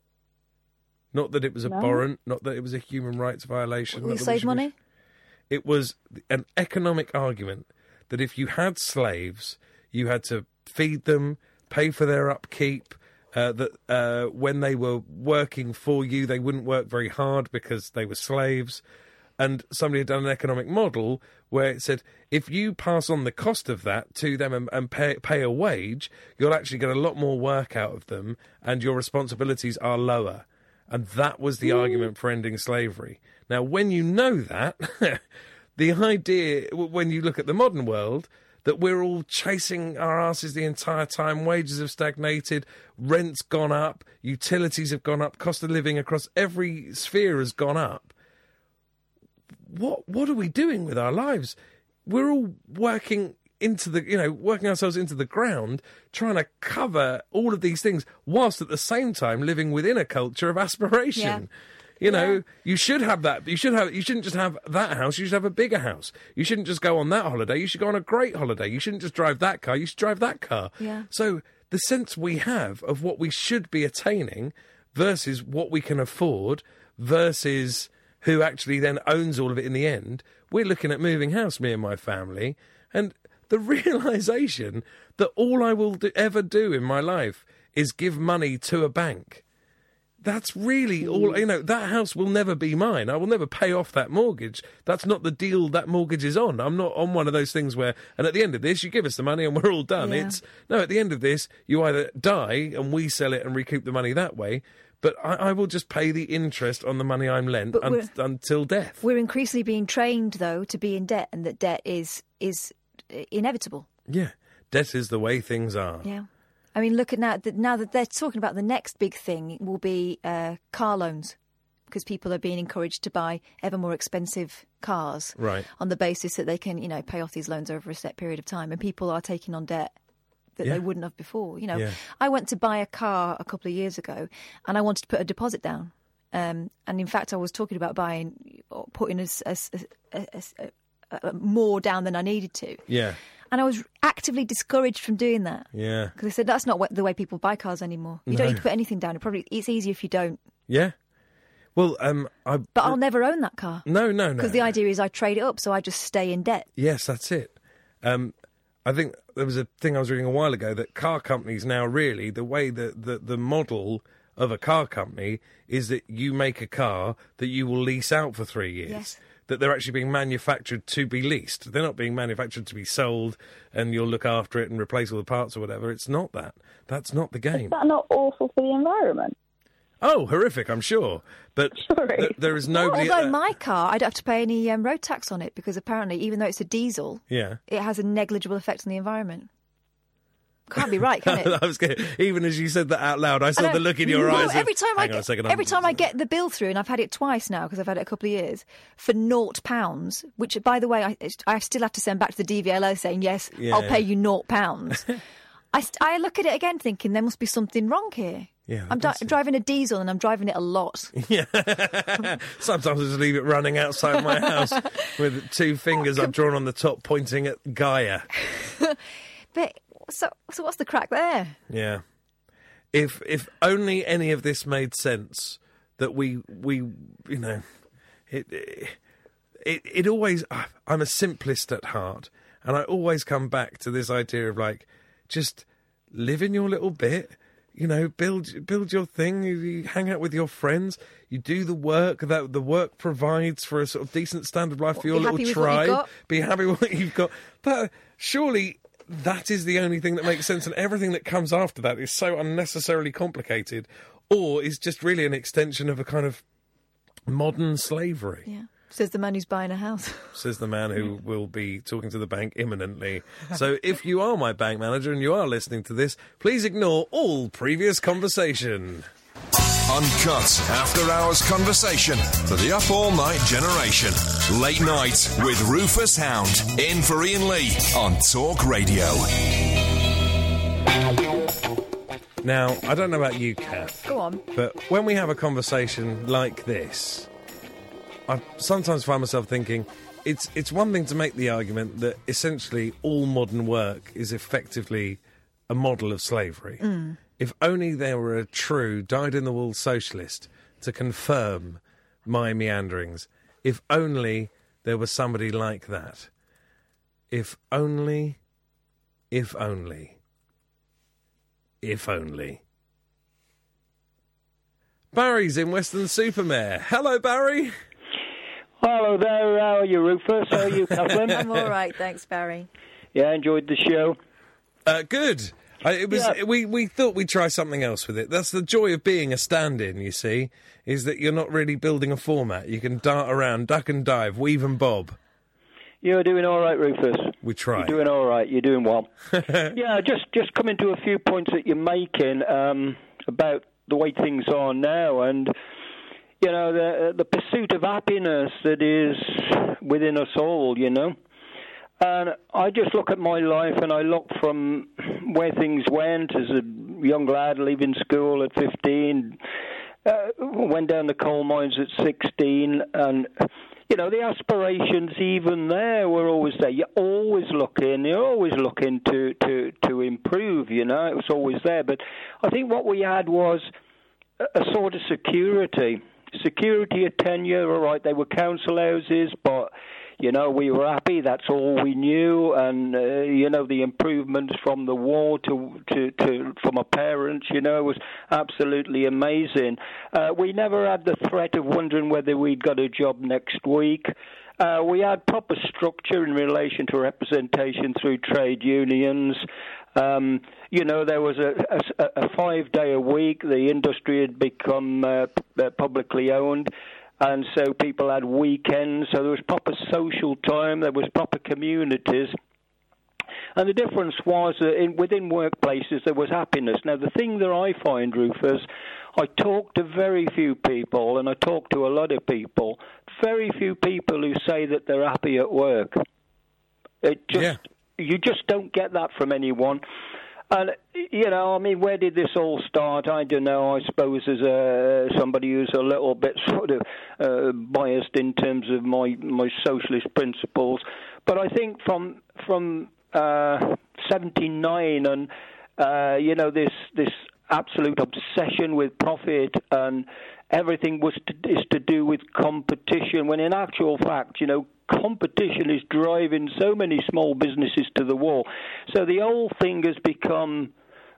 Not that it was No. abhorrent, not that it was a human rights violation. We not that save should be- money? It was an economic argument that if you had slaves, you had to feed them, pay for their upkeep, uh, that uh, when they were working for you, they wouldn't work very hard because they were slaves. And somebody had done an economic model where it said, if you pass on the cost of that to them and, and pay, pay a wage, you'll actually get a lot more work out of them and your responsibilities are lower. And that was the argument for ending slavery. Now, when you know that, the idea, w- when you look at the modern world, that we're all chasing our asses the entire time, wages have stagnated, rent's gone up, utilities have gone up, cost of living across every sphere has gone up. What what are we doing with our lives? We're all working into the, you know, working ourselves into the ground, trying to cover all of these things, whilst at the same time living within a culture of aspiration. Yeah. You know, you should have that. You should have. You shouldn't just have that house. You should have a bigger house. You shouldn't just go on that holiday. You should go on a great holiday. You shouldn't just drive that car. You should drive that car. Yeah. So the sense we have of what we should be attaining versus what we can afford versus who actually then owns all of it in the end, we're looking at moving house, me and my family, and the realisation that all I will do, ever do in my life is give money to a bank. That's really all, you know, that house will never be mine. I will never pay off that mortgage. That's not the deal that mortgage is on. I'm not on one of those things where, and at the end of this, you give us the money and we're all done. Yeah. It's, no, at the end of this, you either die and we sell it and recoup the money that way, but I, I will just pay the interest on the money I'm lent But un- we're- until death. We're increasingly being trained, though, to be in debt and that debt is is inevitable. Yeah, debt is the way things are. Yeah. I mean, look at now that now that they're talking about the next big thing will be uh, car loans, because people are being encouraged to buy ever more expensive cars, Right. on the basis that they can, you know, pay off these loans over a set period of time, and people are taking on debt that Yeah. they wouldn't have before. You know, Yeah. I went to buy a car a couple of years ago, and I wanted to put a deposit down. Um, and in fact, I was talking about buying, or putting a, a, a, a, a, a, more down than I needed to. Yeah. And I was actively discouraged from doing that. Yeah. Because I said, that's not what, the way people buy cars anymore. You No. don't need to put anything down. It probably It's easier if you don't. Yeah. Well, um, I. But I'll never own that car. No, no, no. Because the idea is I trade it up, so I just stay in debt. Yes, that's it. Um, I think there was a thing I was reading a while ago that car companies now really, the way that the, the model of a car company is that you make a car that you will lease out for three years. Yes. That they're actually being manufactured to be leased. They're not being manufactured to be sold and you'll look after it and replace all the parts or whatever. It's not that. That's not the game. Is that not awful for the environment? Oh, horrific, I'm sure. But th- there is nobody... Although uh, my car, I don't have to pay any um, road tax on it, because apparently, even though it's a diesel, Yeah. it has a negligible effect on the environment. Can't be right, can it? I was scared. Even as you said that out loud, I saw I the know. look in your No, eyes. of, every time I Hang on get, a second. every I'm- time I get the bill through, and I've had it twice now because I've had it a couple of years, for naught pounds. Which, by the way, I, I still have to send back to the D V L O saying yes, Yeah, I'll yeah. pay you naught pounds. I, st- I look at it again, thinking there must be something wrong here. Yeah, I'm di- driving a diesel, and I'm driving it a lot. Yeah. Sometimes I just leave it running outside my house with two fingers I've drawn on the top pointing at Gaia. But so, so what's the crack there? Yeah. If if only any of this made sense, that we we you know, it it it always. I'm a simplist at heart, and I always come back to this idea of like, just live in your little bit. You know, build build your thing. You, you hang out with your friends. You do the work that the work provides for a sort of decent standard of life for your Be happy little with what you've tribe. got. Be happy with what you've got. But surely that is the only thing that makes sense, and everything that comes after that is so unnecessarily complicated, or is just really an extension of a kind of modern slavery. Yeah, says the man who's buying a house. Says the man who will be talking to the bank imminently. So if you are my bank manager and you are listening to this, please ignore all previous conversation. Uncut after-hours conversation for the up all-night generation. Late night with Rufus Hound. In for Ian Lee on Talk Radio. Now, I don't know about you, Kath. Go on. But when we have a conversation like this, I sometimes find myself thinking, it's it's one thing to make the argument that essentially all modern work is effectively a model of slavery. Mm. If only there were a true dyed-in-the-wool socialist to confirm my meanderings. If only there was somebody like that. If only, if only, if only. Barry's in Weston-super-Mare. Hello, Barry. Hello there, how are you, Rufus? How are you, Kathleen? I'm all right, thanks, Barry. Yeah, enjoyed the show. Uh, good. I, it was. Yeah. We, we thought we'd try something else with it. That's the joy of being a stand-in, you see, is that you're not really building a format. You can dart around, duck and dive, weave and bob. You're doing all right, Rufus. We try. You're doing all right. You're doing well. yeah, just just coming to a few points that you're making um, about the way things are now, and you know the the pursuit of happiness that is within us all. You know. And I just look at my life and I look from where things went as a young lad leaving school at fifteen, uh, went down the coal mines at sixteen, and, you know, the aspirations even there were always there. You're always looking, you're always looking to, to, to improve, you know, it was always there. But I think what we had was a, a sort of security. Security of tenure, all right, they were council houses, but... You know, we were happy, that's all we knew, and, uh, you know, the improvements from the war to, to, to from our parents, you know, was absolutely amazing. Uh, we never had the threat of wondering whether we'd got a job next week. Uh, we had proper structure in relation to representation through trade unions. Um, you know, there was a, a, a five-day-a-week. The industry had become uh, p- publicly owned. And so people had weekends, so there was proper social time, there was proper communities. And the difference was that in, within workplaces there was happiness. Now, the thing that I find, Rufus, I talk to very few people, and I talk to a lot of people, very few people who say that they're happy at work. It just, yeah. You just don't get that from anyone. And, you know, I mean, where did this all start? I don't know. I suppose as a, somebody who's a little bit sort of uh, biased in terms of my, my socialist principles. But I think from from uh, seventy-nine and, uh, you know, this this absolute obsession with profit and everything was to, is to do with competition, when in actual fact, you know, competition is driving so many small businesses to the wall. So the whole thing has become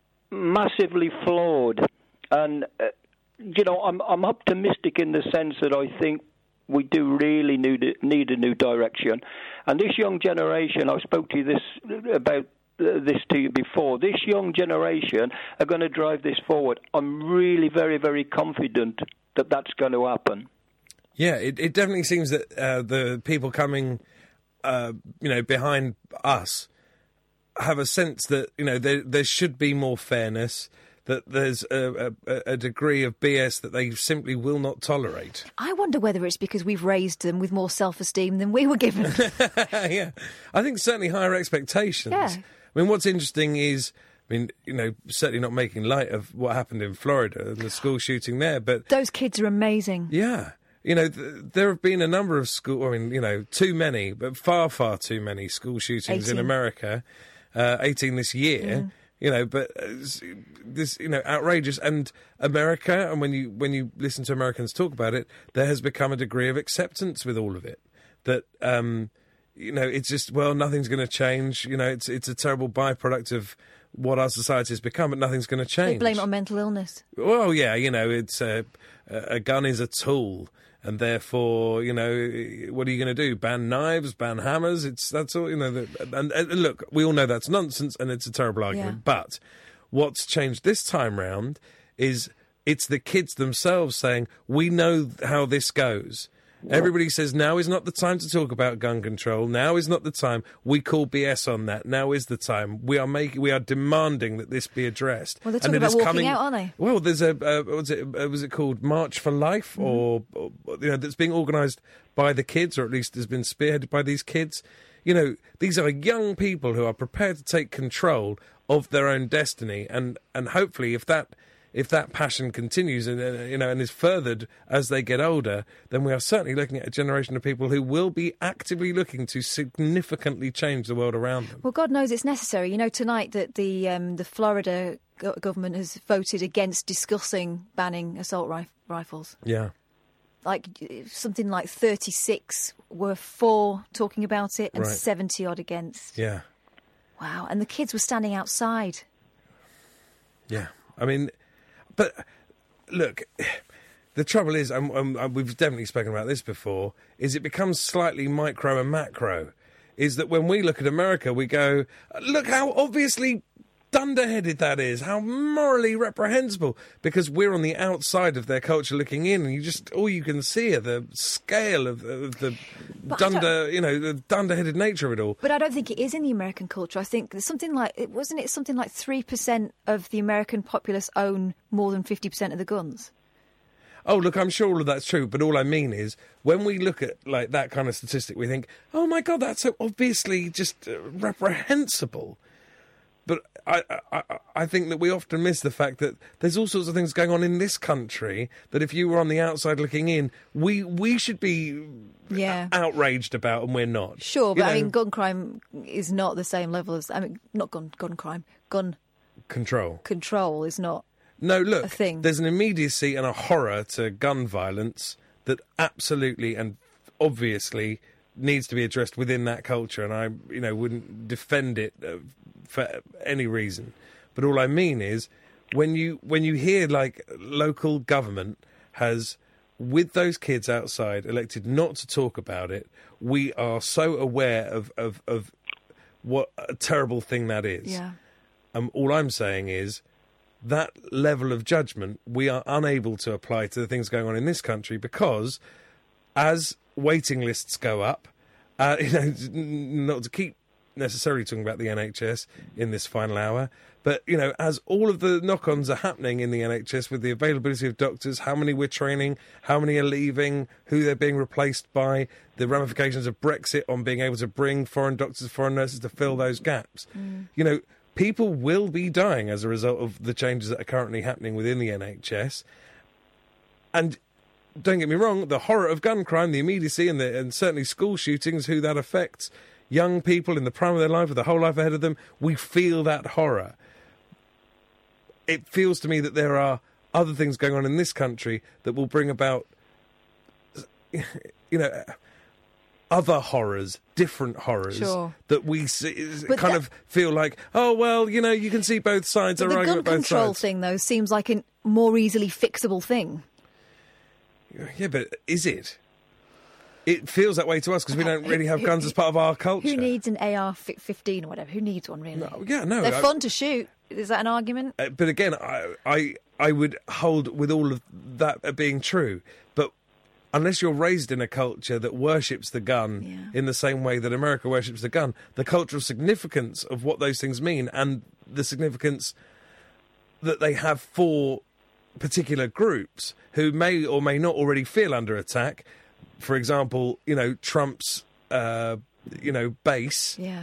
massively flawed. And, uh, you know, I'm, I'm optimistic in the sense that I think we do really need, need a new direction. And this young generation, I spoke to you this about this to you before, this young generation are going to drive this forward. I'm really very, very confident that that's going to happen. Yeah, it, it definitely seems that uh, the people coming, uh, you know, behind us have a sense that, you know, there, there should be more fairness, that there's a, a, a degree of B S that they simply will not tolerate. I wonder whether it's because we've raised them with more self-esteem than we were given. Yeah, I think certainly higher expectations. Yeah. I mean, what's interesting is, I mean, you know, certainly not making light of what happened in Florida and the school shooting there, but... Those kids are amazing. Yeah. You know, th- there have been a number of school, I mean, you know, too many, but far, far too many school shootings eighteen in America, uh, eighteen this year, mm. you know, but uh, this, you know, outrageous. And America, and when you when you listen to Americans talk about it, there has become a degree of acceptance with all of it. That, um, you know, it's just, well, nothing's going to change. You know, it's it's a terrible byproduct of what our society has become, but nothing's going to change. They blame it on mental illness. Well, yeah, you know, it's a, a gun is a tool. And therefore, you know, what are you going to do? Ban knives, ban hammers? It's that's all, you know. The, and, and look, we all know that's nonsense, and it's a terrible argument. Yeah. But what's changed this time round is it's the kids themselves saying, "We know how this goes." Everybody says now is not the time to talk about gun control. Now is not the time. We call B S on that. Now is the time. We are making. We are demanding that this be addressed. Well, they're talking and about walking coming, out, aren't they? Well, there's a uh, what was it? Uh, was it called March for Life, mm-hmm. or, or you know, that's being organised by the kids, or at least has been spearheaded by these kids. You know, these are young people who are prepared to take control of their own destiny, and and hopefully, if that. If that passion continues and uh, you know and is furthered as they get older, then we are certainly looking at a generation of people who will be actively looking to significantly change the world around them. Well, God knows it's necessary. You know, tonight that the um, the Florida go- government has voted against discussing banning assault rif- rifles. Yeah. Like something like thirty-six were for talking about it and right. seventy odd against. Yeah. Wow. And the kids were standing outside. Yeah. I mean... But, look, the trouble is, and, and we've definitely spoken about this before, is it becomes slightly micro and macro. Is that when we look at America, we go, look how obviously dunderheaded that is, how morally reprehensible, because we're on the outside of their culture looking in, and you just, all you can see are the scale of, of the but dunder, you know, the dunderheaded nature of it all. But I don't think it is in the American culture. I think there's something like, it wasn't it something like three percent of the American populace own more than fifty percent of the guns? Oh, look, I'm sure all of that's true, but all I mean is, when we look at like that kind of statistic, we think, oh my God, that's so obviously just uh, reprehensible. But I, I, I think that we often miss the fact that there's all sorts of things going on in this country that if you were on the outside looking in, we we should be yeah. outraged about, and we're not. Sure, you but know, I mean, gun crime is not the same level as, I mean, not gun gun crime, gun control. Control is not. No, look, a thing. There's an immediacy and a horror to gun violence that absolutely and obviously needs to be addressed within that culture, and I, you know, wouldn't defend it uh, for any reason. But all I mean is, when you when you hear like local government has, with those kids outside, elected not to talk about it, we are so aware of of, of what a terrible thing that is. Yeah. Um, all I'm saying is, that level of judgment we are unable to apply to the things going on in this country, because as waiting lists go up, uh, you know, not to keep necessarily talking about the N H S in this final hour, but, you know, as all of the knock-ons are happening in the N H S with the availability of doctors, how many we're training, how many are leaving, who they're being replaced by, the ramifications of Brexit on being able to bring foreign doctors, foreign nurses to fill those gaps. Mm. You know, people will be dying as a result of the changes that are currently happening within the N H S. And don't get me wrong, the horror of gun crime, the immediacy, and, the, and certainly school shootings, who that affects, young people in the prime of their life with the whole life ahead of them, we feel that horror. It feels to me that there are other things going on in this country that will bring about, you know, other horrors, different horrors, sure. that we see, But kind that- of feel like, oh, well, you know, you can see both sides. But are the gun arguing both control sides. thing, though, seems like a more easily fixable thing. Yeah, but is it? It feels that way to us because we don't really have guns as part of our culture. Who needs an A R fifteen or whatever? Who needs one, really? No, yeah, no. They're I- fun to shoot. Is that an argument? Uh, but again, I, I I would hold with all of that being true. But unless you're raised in a culture that worships the gun Yeah. in the same way that America worships the gun, the cultural significance of what those things mean and the significance that they have for particular groups who may or may not already feel under attack. For example, you know, Trump's, uh, you know, base. Yeah.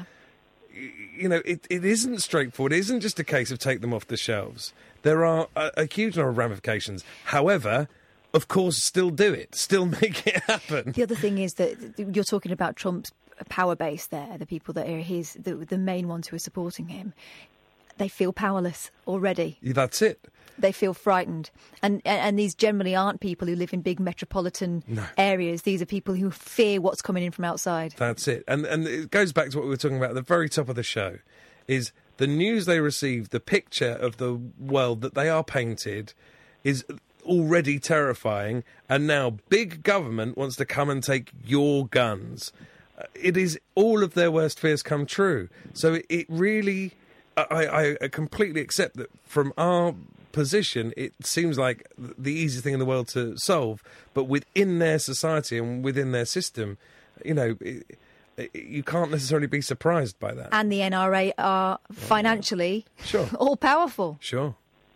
You know, it, it isn't straightforward. It isn't just a case of take them off the shelves. There are a, a huge number of ramifications. However, of course, still do it. Still make it happen. The other thing is that you're talking about Trump's power base there, the people that are his, the, the main ones who are supporting him. They feel powerless already. That's it. They feel frightened. And and these generally aren't people who live in big metropolitan No. areas. These are people who fear what's coming in from outside. That's it. And and it goes back to what we were talking about at the very top of the show, is the news they receive, the picture of the world that they are painted is already terrifying, and now big government wants to come and take your guns. Uh, It is all of their worst fears come true. So it, it really, I, I completely accept that from our position, it seems like the easiest thing in the world to solve, but within their society and within their system, you know, it, it, you can't necessarily be surprised by that. And the N R A are financially Sure. all powerful. Sure.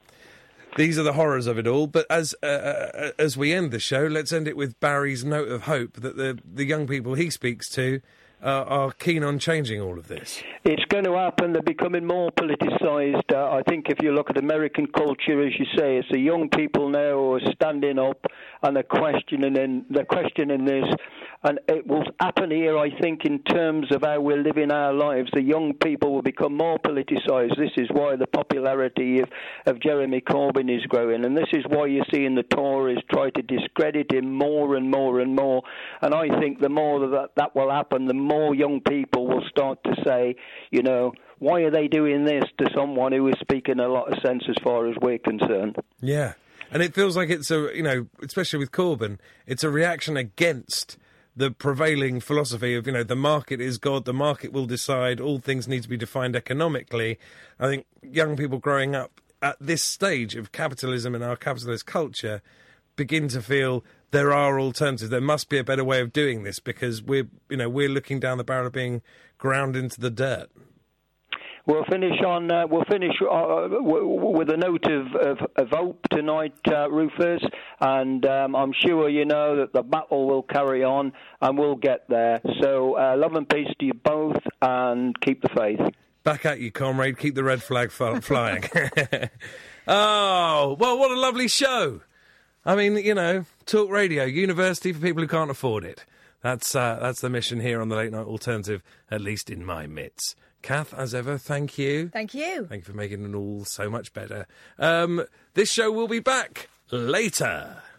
These are the horrors of it all. But as uh, uh, as we end the show, let's end it with Barry's note of hope that the the young people he speaks to uh, are keen on changing all of this. It's going to happen. They're becoming more politicised. Uh, I think if you look at American culture, as you say, it's the young people now who are standing up and they're questioning, they're questioning this. And it will happen here, I think, in terms of how we're living our lives. The young people will become more politicised. This is why the popularity of, of Jeremy Corbyn is growing. And this is why you're seeing the Tories try to discredit him more and more and more. And I think the more that that will happen, the more young people will start to say, you know, why are they doing this to someone who is speaking a lot of sense as far as we're concerned? Yeah. And it feels like it's a, you know, especially with Corbyn, it's a reaction against the prevailing philosophy of, you know, the market is God, the market will decide, all things need to be defined economically. I think young people growing up at this stage of capitalism and our capitalist culture begin to feel there are alternatives. There must be a better way of doing this because we're, you know, we're looking down the barrel of being ground into the dirt. We'll finish on. Uh, we'll finish uh, w- with a note of, of, of hope tonight, uh, Rufus, and um, I'm sure you know that the battle will carry on, and we'll get there. So, uh, love and peace to you both, and keep the faith. Back at you, comrade. Keep the red flag f- flying. Oh, well, what a lovely show. I mean, you know, talk radio, university for people who can't afford it. That's uh, that's the mission here on the Late Night Alternative, at least in my midst. Kath, as ever, thank you. Thank you. Thank you for making it all so much better. Um, this show will be back later.